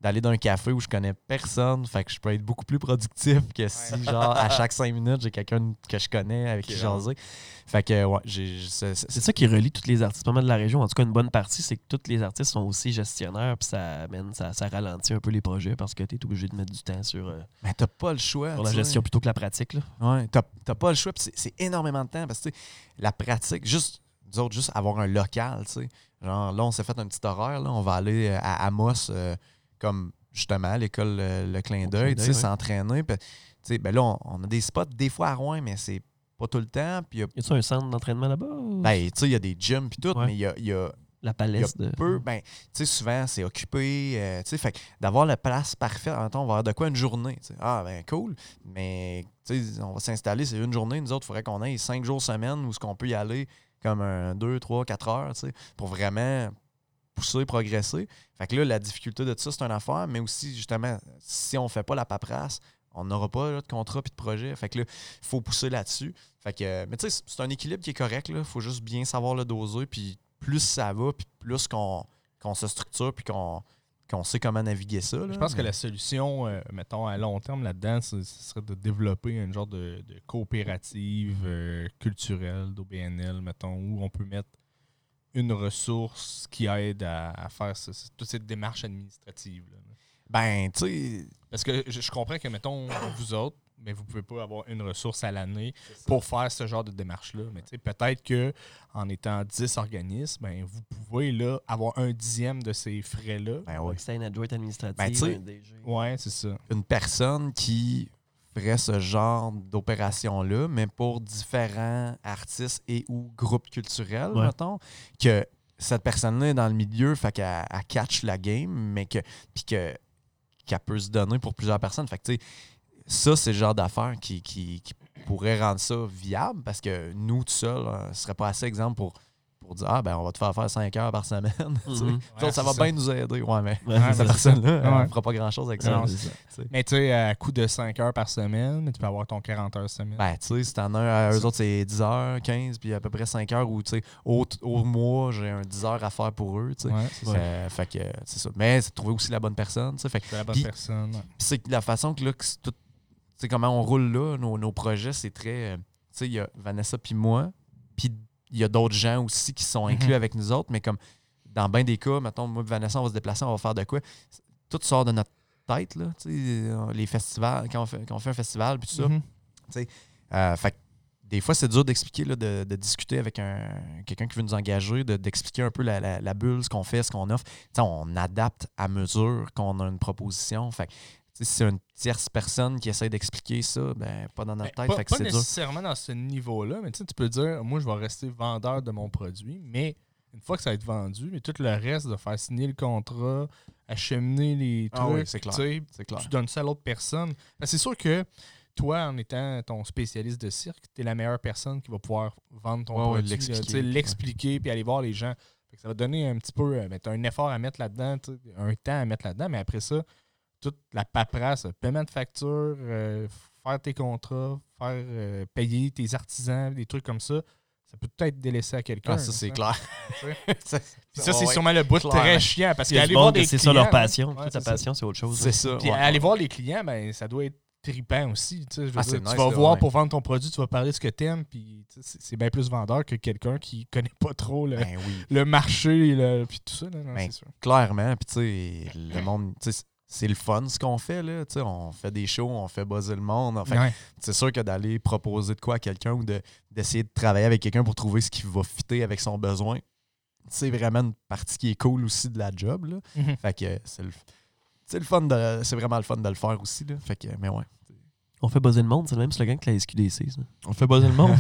Speaker 5: d'aller dans un café où je connais personne. Fait que je peux être beaucoup plus productif que si, ouais. genre, à chaque cinq minutes, j'ai quelqu'un que je connais avec okay, qui jaser. Fait que, ouais, j'ai... C'est, c'est,
Speaker 1: c'est ça qui relie tous les artistes, pas mal de la région. En tout cas, une bonne partie, c'est que tous les artistes sont aussi gestionnaires, puis ça, man, ça, ça ralentit un peu les projets parce que tu es obligé de mettre du temps sur, euh,
Speaker 5: mais t'as pas le choix,
Speaker 1: sur la gestion plutôt que la pratique. Là.
Speaker 5: Ouais, t'as, t'as pas le choix, puis c'est, c'est énormément de temps parce que la pratique, juste, nous autres, juste avoir un local, tu sais. Genre, là, on s'est fait un petit horaire, là, on va aller à Amos, euh, comme justement à l'école euh, Le Clin d'œil, tu sais, s'entraîner. Puis, tu sais, ben là, on, on a des spots des fois à Rouen, mais c'est pas tout le temps. Puis y a,
Speaker 1: y a-tu un centre d'entraînement là-bas? Ou...
Speaker 5: Ben, tu sais, il y a des gyms puis tout, ouais. mais il y a, y a...
Speaker 1: La palette
Speaker 5: de... peu, ben, tu sais, souvent, c'est occupé. Euh, tu sais, fait d'avoir la place parfaite, en temps, on va avoir de quoi une journée. T'sais. Ah, ben, cool. Mais, tu sais, on va s'installer, c'est une journée. Nous autres, il faudrait qu'on ait cinq jours semaine où ce qu'on peut y aller comme un deux, trois, quatre heures, tu sais, pour vraiment pousser, progresser. Fait que là, la difficulté de ça, c'est une affaire, mais aussi, justement, si on fait pas la paperasse, on n'aura pas là, de contrat puis de projet. Fait que là, il faut pousser là-dessus. Fait que, mais tu sais, c'est un équilibre qui est correct. Il faut juste bien savoir le doser. Puis plus ça va, puis plus qu'on, qu'on se structure, puis qu'on, qu'on sait comment naviguer ça. Là.
Speaker 3: Je pense que la solution, euh, mettons, à long terme là-dedans, ce, ce serait de développer une genre de, de coopérative euh, culturelle d'O B N L, mettons, où on peut mettre une ressource qui aide à, à faire ce, ce, toute cette démarche administrative. Là.
Speaker 5: Ben, tu sais...
Speaker 3: Parce que je, je comprends que, mettons, vous autres, mais vous ne pouvez pas avoir une ressource à l'année pour faire ce genre de démarche-là. Mais peut-être qu'en étant dix organismes, ben, vous pouvez là, avoir un dixième de ces frais-là.
Speaker 1: Ben oui. C'est une adjointe administrative,
Speaker 5: ben,
Speaker 1: un D G.
Speaker 3: Oui, c'est ça.
Speaker 5: Une personne qui ferait ce genre d'opération-là, mais pour différents artistes et ou groupes culturels, ouais. mettons, que cette personne-là est dans le milieu, fait qu'elle elle catch la game, mais que puis que qu'elle peut se donner pour plusieurs personnes. Fait que, tu sais, ça, c'est le genre d'affaires qui, qui, qui pourrait rendre ça viable parce que nous, tout seuls, ce ne serait pas assez exemple pour, pour dire « Ah, ben on va te faire faire cinq heures par semaine. Mm-hmm. » ouais, ça va ça. bien nous aider. Ouais, mais ouais, cette personne-là, ouais. elle ne fera pas grand-chose avec ça.
Speaker 3: Non, ça. Mais tu sais, à coût de cinq heures par semaine, tu peux avoir ton quarante heures semaine.
Speaker 5: Ben, tu sais, si t'en as, eux autres, c'est dix heures, quinze, puis à peu près cinq heures où, tu sais, au, au mois, j'ai un dix heures à faire pour eux, tu sais. Ouais, c'est euh, fait que, c'est ça. Mais c'est trouver aussi la bonne personne, tu sais. Fait que,
Speaker 3: c'est la bonne
Speaker 5: pis,
Speaker 3: personne. Ouais.
Speaker 5: C'est la façon que là, que tout. Tu sais, comment on roule là, nos, nos projets, c'est très... Euh, tu sais, il y a Vanessa puis moi, puis il y a d'autres gens aussi qui sont inclus mm-hmm. avec nous autres, mais comme dans bien des cas, mettons, moi et Vanessa, on va se déplacer, on va faire de quoi? Tout sort de notre tête, là, tu sais, les festivals, quand on fait, quand on fait un festival, puis tout ça. Mm-hmm. Tu sais, euh, fait des fois, c'est dur d'expliquer, là, de, de discuter avec un, quelqu'un qui veut nous engager, de, d'expliquer un peu la, la, la bulle, ce qu'on fait, ce qu'on offre. Tu sais, on adapte à mesure qu'on a une proposition. Fait si c'est une tierce personne qui essaie d'expliquer ça, ben pas dans notre
Speaker 3: ben,
Speaker 5: tête.
Speaker 3: Pas,
Speaker 5: fait que
Speaker 3: pas
Speaker 5: c'est
Speaker 3: nécessairement
Speaker 5: dur.
Speaker 3: Dans ce niveau-là, mais tu peux dire, moi, je vais rester vendeur de mon produit, mais une fois que ça va être vendu, mais tout le reste, de faire signer le contrat, acheminer les trucs, ah oui, c'est clair. C'est clair. Tu donnes ça à l'autre personne. Ben, c'est sûr que toi, en étant ton spécialiste de cirque, tu es la meilleure personne qui va pouvoir vendre ton ouais, produit, ouais, l'expliquer, là, l'expliquer ouais. puis aller voir les gens. Fait que ça va donner un petit peu, ben, tu as un effort à mettre là-dedans, un temps à mettre là-dedans, mais après ça, toute la paperasse, paiement de facture, euh, faire tes contrats, faire euh, payer tes artisans, des trucs comme ça, ça peut peut-être délaisser à quelqu'un.
Speaker 5: Ah, ça, c'est clair.
Speaker 3: ça, ça c'est sûrement le bout clair. Très chiant. Parce qu'aller
Speaker 1: voir
Speaker 3: des
Speaker 1: c'est
Speaker 3: clients...
Speaker 1: ça leur passion.
Speaker 3: Ouais,
Speaker 1: Toute ta passion, c'est autre chose.
Speaker 5: C'est ça.
Speaker 3: Puis
Speaker 5: ouais,
Speaker 3: aller
Speaker 5: ouais.
Speaker 3: voir les clients, ben, ça doit être trippant aussi. Je veux
Speaker 5: ah,
Speaker 3: dire,
Speaker 5: nice,
Speaker 3: tu vas
Speaker 5: là,
Speaker 3: voir
Speaker 5: ouais.
Speaker 3: pour vendre ton produit, tu vas parler de ce que tu aimes, puis c'est, c'est bien plus vendeur que quelqu'un qui connaît pas trop le,
Speaker 5: ben oui.
Speaker 3: le marché, le, puis tout ça. Là, non,
Speaker 5: ben,
Speaker 3: c'est sûr.
Speaker 5: Clairement, puis tu sais, le monde... C'est le fun ce qu'on fait, là. T'sais, on fait des shows, on fait buzzer le monde. En fait, ouais. C'est sûr que d'aller proposer de quoi à quelqu'un ou de, d'essayer de travailler avec quelqu'un pour trouver ce qui va fitter avec son besoin, c'est vraiment une partie qui est cool aussi de la job. Là. Mm-hmm. Fait que c'est le, c'est le fun de, c'est vraiment le fun de le faire aussi. Là. Fait que, mais ouais.
Speaker 1: On fait buzzer le monde, c'est le même slogan que la S Q D C. Ça.
Speaker 2: On fait buzzer le monde.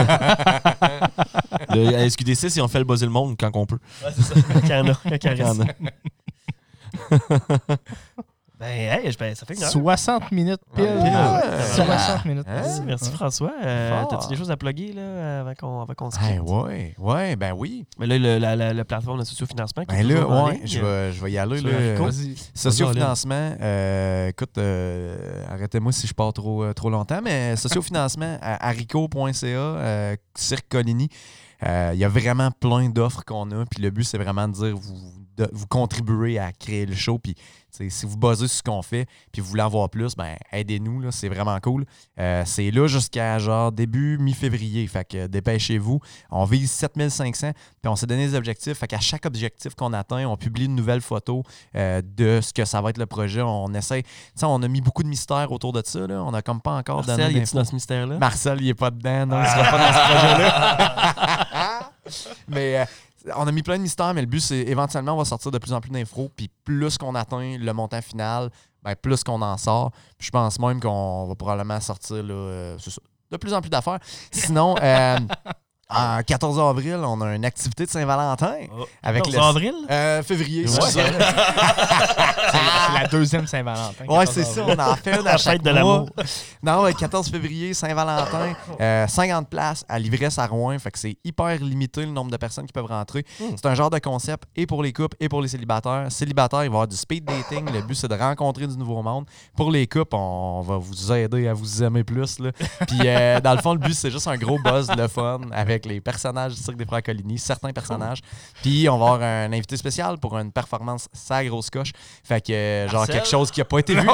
Speaker 2: le, la S Q D C, c'est on fait le buzzer le monde quand on peut.
Speaker 1: Ouais, c'est ça. Quand il y en a. Quand il y en a. Ben, hey, ben, ça fait une heure.
Speaker 3: soixante minutes pile.
Speaker 1: Ah,
Speaker 3: ouais. soixante minutes.
Speaker 1: Hein? Merci, merci François. Euh, t'as-tu des choses à plugger là, avant qu'on, avant qu'on se quitte?
Speaker 5: Hey, ouais, ouais, ben oui.
Speaker 1: Mais là, le, la, la, la plateforme de sociofinancement.
Speaker 5: Ben là, ouais, je vais, je vais y aller. Là,
Speaker 1: vas-y.
Speaker 5: Sociofinancement, euh, écoute, euh, arrêtez-moi si je pars trop, trop longtemps, mais sociofinancement à haricot point c a, euh, Cirque Coligny. Il euh, y a vraiment plein d'offres qu'on a. Puis le but, c'est vraiment de dire, vous de, vous contribuez à créer le show. Puis si vous buzzez sur ce qu'on fait puis vous voulez en voir plus, ben aidez-nous, là, c'est vraiment cool. Euh, c'est là jusqu'à genre début mi-février. Fait que dépêchez-vous. On vise sept mille cinq cents puis on s'est donné des objectifs. Fait qu'à chaque objectif qu'on atteint, on publie une nouvelle photo euh, de ce que ça va être le projet. On essaie. On a mis beaucoup de mystères autour de ça. Là. On n'a comme pas encore
Speaker 1: Marcel,
Speaker 5: donné
Speaker 1: il est dans ce mystère-là?
Speaker 5: Marcel, il n'est pas dedans. Non, il ne sera pas dans ce projet-là. Mais euh, on a mis plein de mystères, mais le but, c'est éventuellement, on va sortir de plus en plus d'infos. Puis plus qu'on atteint le montant final, ben, plus qu'on en sort. Puis je pense même qu'on va probablement sortir là, euh, c'est ça, de plus en plus d'affaires. Sinon, euh, en quatorze avril, on a une activité de Saint-Valentin.
Speaker 1: Oh.
Speaker 5: Avec
Speaker 1: quatorze
Speaker 5: le...
Speaker 1: avril?
Speaker 5: Euh, février,
Speaker 1: Ouais.
Speaker 5: c'est ça.
Speaker 3: C'est la deuxième Saint-Valentin.
Speaker 5: Ouais, c'est ça, on en fait une à
Speaker 1: La
Speaker 5: chaque
Speaker 1: fête de
Speaker 5: mois.
Speaker 1: l'amour.
Speaker 5: Non, le quatorze février, Saint-Valentin, euh, cinquante places à l'ivresse à Rouen. Fait que c'est hyper limité le nombre de personnes qui peuvent rentrer.
Speaker 1: Mm.
Speaker 5: C'est un genre de concept et pour les couples et pour les célibataires. Célibataires, il va y avoir du speed dating. Le but, c'est de rencontrer du nouveau monde. Pour les couples, on va vous aider à vous aimer plus. Là. Puis, euh, dans le fond, le but, c'est juste un gros buzz, le fun, avec les personnages du Cirque des Frères Coligny, certains personnages. Puis, on va avoir un invité spécial pour une performance sa grosse coche. Fait que, euh, genre,
Speaker 1: Marcel?
Speaker 5: quelque chose qui n'a pas été vu.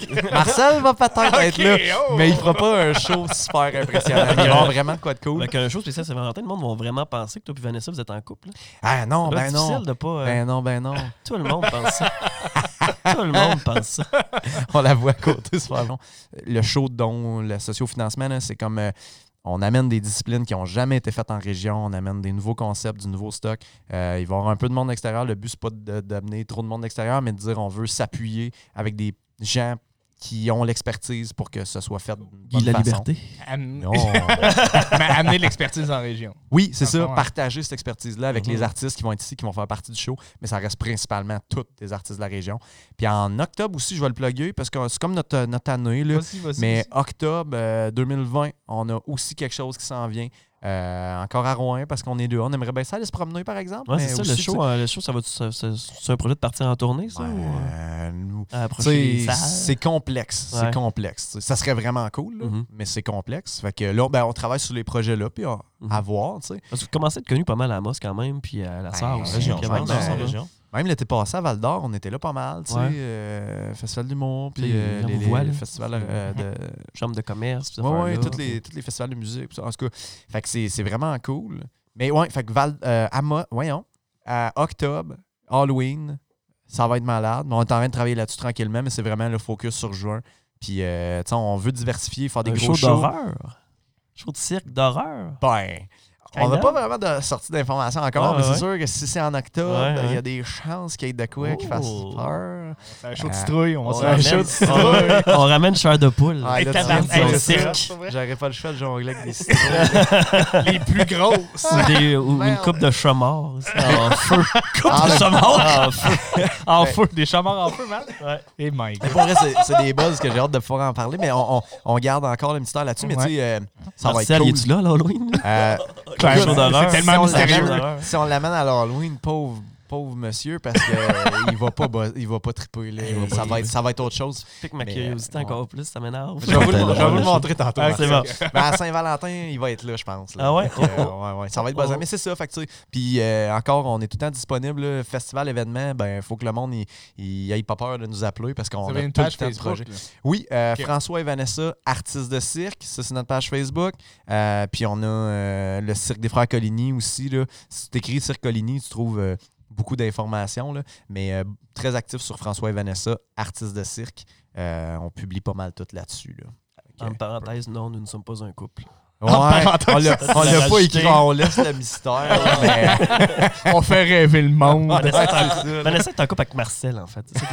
Speaker 5: Marcel va peut-être être là,
Speaker 3: oh!
Speaker 5: mais il fera pas un show super impressionnant. Il va y avoir vraiment de quoi de cool.
Speaker 1: Avec un show spécial Saint-Valentin, le monde va vraiment penser que toi et Vanessa, vous êtes en couple. Là.
Speaker 5: Ah non,
Speaker 1: C'est
Speaker 5: ben non.
Speaker 1: difficile de pas. euh,
Speaker 5: Ben non, ben non.
Speaker 1: Tout le monde pense ça. Tout le monde pense ça.
Speaker 5: On la voit à côté, super long. Le show de don, le sociofinancement, là, c'est comme euh, on amène des disciplines qui n'ont jamais été faites en région, on amène des nouveaux concepts, du nouveau stock. Euh, il va y avoir un peu de monde extérieur. Le but, c'est pas de- d'amener trop de monde extérieur, mais de dire on veut s'appuyer avec des gens qui ont l'expertise pour que ce soit fait de
Speaker 1: Guy
Speaker 5: bonne
Speaker 1: de la
Speaker 5: façon.
Speaker 1: liberté.
Speaker 3: Am-
Speaker 5: Non.
Speaker 3: Mais amener l'expertise en région.
Speaker 5: Oui, c'est
Speaker 3: Dans
Speaker 5: ça,
Speaker 3: le fond, ouais.
Speaker 5: partager cette expertise-là avec
Speaker 1: Mhm.
Speaker 5: les artistes qui vont être ici, qui vont faire partie du show, mais ça reste principalement tous des artistes de la région. Puis en octobre aussi, je vais le plugger parce que c'est comme notre, notre année, là.
Speaker 3: Vas-y, vas-y.
Speaker 5: Mais
Speaker 3: vas-y.
Speaker 5: octobre euh, deux mille vingt, on a aussi quelque chose qui s'en vient. Euh, encore à Rouen parce qu'on est deux. On aimerait bien ça aller se promener, par exemple.
Speaker 1: Ouais,
Speaker 5: mais
Speaker 1: c'est ça,
Speaker 5: aussi,
Speaker 1: le
Speaker 5: tu
Speaker 1: show,
Speaker 5: sais,
Speaker 1: euh, le show, ça va ça- ça- c'est un projet de partir en tournée, ça?
Speaker 5: ouais,
Speaker 1: ou, euh,
Speaker 5: euh, nous-
Speaker 1: à
Speaker 5: tu
Speaker 1: approcher des
Speaker 5: sais,
Speaker 1: salles?
Speaker 5: c'est complexe.
Speaker 1: Ouais.
Speaker 5: C'est complexe. tu sais. Ça serait vraiment cool, là,
Speaker 1: Mhm.
Speaker 5: mais c'est complexe. Fait que là, ben, on travaille sur les projets-là, puis on-
Speaker 1: Mhm.
Speaker 5: à voir. tu sais.
Speaker 1: Parce que vous commencez à être connu pas mal à Amos quand même, puis à la
Speaker 5: Ben,
Speaker 1: Sarre aussi.
Speaker 5: région,
Speaker 1: puis à
Speaker 5: ouais,
Speaker 1: Val-d'Or,
Speaker 5: ben,
Speaker 1: là.
Speaker 2: région.
Speaker 5: Même l'été passé à Val d'Or, on était là pas mal. tu sais,
Speaker 1: Ouais.
Speaker 5: euh, Festival d'humour, puis
Speaker 1: Tu sais,
Speaker 5: euh,
Speaker 1: on
Speaker 5: les,
Speaker 1: vous voit,
Speaker 5: les
Speaker 1: là.
Speaker 5: festivals euh, de.
Speaker 1: Chambre de commerce, puis
Speaker 5: Ouais, ouais,
Speaker 1: affaires-là.
Speaker 5: tous les, tous les festivals de musique. pis ça. En tout cas, fait que c'est, c'est vraiment cool. Mais ouais, fait que Val, euh, à Mo- voyons, à octobre, Halloween, ça va être malade. Mais on est en train de travailler là-dessus tranquillement, mais c'est vraiment le focus sur juin. Puis, euh, tu sais, on veut diversifier, faire des
Speaker 1: Un
Speaker 5: gros
Speaker 1: show
Speaker 5: shows.
Speaker 1: d'horreur. Show de cirque d'horreur.
Speaker 5: Ben, on
Speaker 1: Kind
Speaker 5: n'a
Speaker 1: of.
Speaker 5: pas vraiment de sortie d'informations encore,
Speaker 1: Ouais,
Speaker 5: mais c'est
Speaker 1: ouais.
Speaker 5: sûr que si c'est en octobre,
Speaker 1: Ouais,
Speaker 5: il y a
Speaker 1: ouais.
Speaker 5: des chances qu'il y ait de quoi qui fasse
Speaker 1: Oh.
Speaker 5: peur.
Speaker 3: C'est un show de
Speaker 5: Euh,
Speaker 3: citrouille, on va
Speaker 1: On
Speaker 3: se faire un
Speaker 1: ramène,
Speaker 3: show de citrouille.
Speaker 1: on, on ramène chair de poule.
Speaker 5: Ah,
Speaker 3: Hey,
Speaker 5: là, tu
Speaker 3: tabarnak,
Speaker 5: viens de
Speaker 1: hey,
Speaker 5: dire
Speaker 1: le
Speaker 5: ça.
Speaker 1: cirque.
Speaker 5: J'aurais pas le choix de jongler avec des citrouilles.
Speaker 3: Les plus grosses.
Speaker 1: Ou, des- ou une
Speaker 5: Merde.
Speaker 1: coupe de chat mort. aussi, En feu.
Speaker 5: Ah,
Speaker 1: de
Speaker 5: le-
Speaker 1: chat mort en feu.
Speaker 3: En feu, des chamards en feu, man.
Speaker 1: Ouais.
Speaker 3: Et Mike.
Speaker 5: Mais pour vrai, c'est, c'est des buzz que j'ai hâte de pouvoir en parler, mais on, on, on garde encore le mystère là-dessus. Mais
Speaker 3: Ouais.
Speaker 5: tu sais, euh, ça va être
Speaker 1: Marcel,
Speaker 5: cool.
Speaker 1: es-tu là, l'Halloween?
Speaker 5: Euh,
Speaker 3: Clairement,
Speaker 1: show d'horreur.
Speaker 3: c'est tellement
Speaker 5: si on
Speaker 3: mystérieux.
Speaker 5: l'amène- Si on l'amène à l'Halloween, pauvre, pauvre monsieur, parce qu'il il va pas buzz- il va pas triper. Là.
Speaker 1: Il va pas
Speaker 5: Ça, va être, ça va être autre chose.
Speaker 1: Pique ma
Speaker 5: Mais,
Speaker 1: curiosité
Speaker 5: euh,
Speaker 1: encore plus, ça m'énerve.
Speaker 5: Je vais vous, le- je vais vous le montrer tantôt.
Speaker 1: Ah, c'est bon.
Speaker 5: Mais à Saint-Valentin, il va être là, je pense. là.
Speaker 1: Ah ouais?
Speaker 5: Donc, euh, ouais, ouais. Ça va être buzzant. Mais c'est ça, fait que, tu sais, puis euh, encore, on est tout le temps disponible. là. Festival, événement, ben, il faut que le monde il ait pas peur de nous appeler parce qu'on
Speaker 3: Vous
Speaker 5: a
Speaker 3: avez une
Speaker 5: tout le
Speaker 3: page
Speaker 5: temps de
Speaker 3: Facebook.
Speaker 5: projets.
Speaker 3: là.
Speaker 5: Oui, euh,
Speaker 3: Ok.
Speaker 5: François et Vanessa, artistes de cirque. Ça, c'est notre page Facebook. Euh, puis on a euh, le Cirque des Frères Coligny aussi. Là. Si tu écris Cirque Coligny, tu trouves euh, beaucoup d'informations. Là. Mais euh, très actif sur François et Vanessa, artistes de cirque. Euh, on publie pas mal tout là-dessus. Là.
Speaker 1: En parenthèse, non, nous ne sommes pas un couple.
Speaker 5: Ouais, on l'a, on l'a
Speaker 1: Tu l'as
Speaker 5: pas
Speaker 1: rajouté.
Speaker 5: écrit, on laisse le mystère. là, mais...
Speaker 3: On fait rêver le monde.
Speaker 1: Vanessa est en-
Speaker 5: c'est ça, là.
Speaker 1: Vanessa est en couple avec Marcel, en fait. C'est ça qui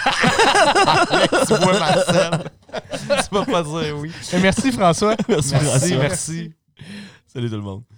Speaker 1: arrive.
Speaker 5: Tu vois Marcel. Tu vas pas dire oui.
Speaker 3: Et merci, François.
Speaker 1: Merci,
Speaker 5: Merci,
Speaker 1: François.
Speaker 5: merci.
Speaker 2: Salut tout le monde.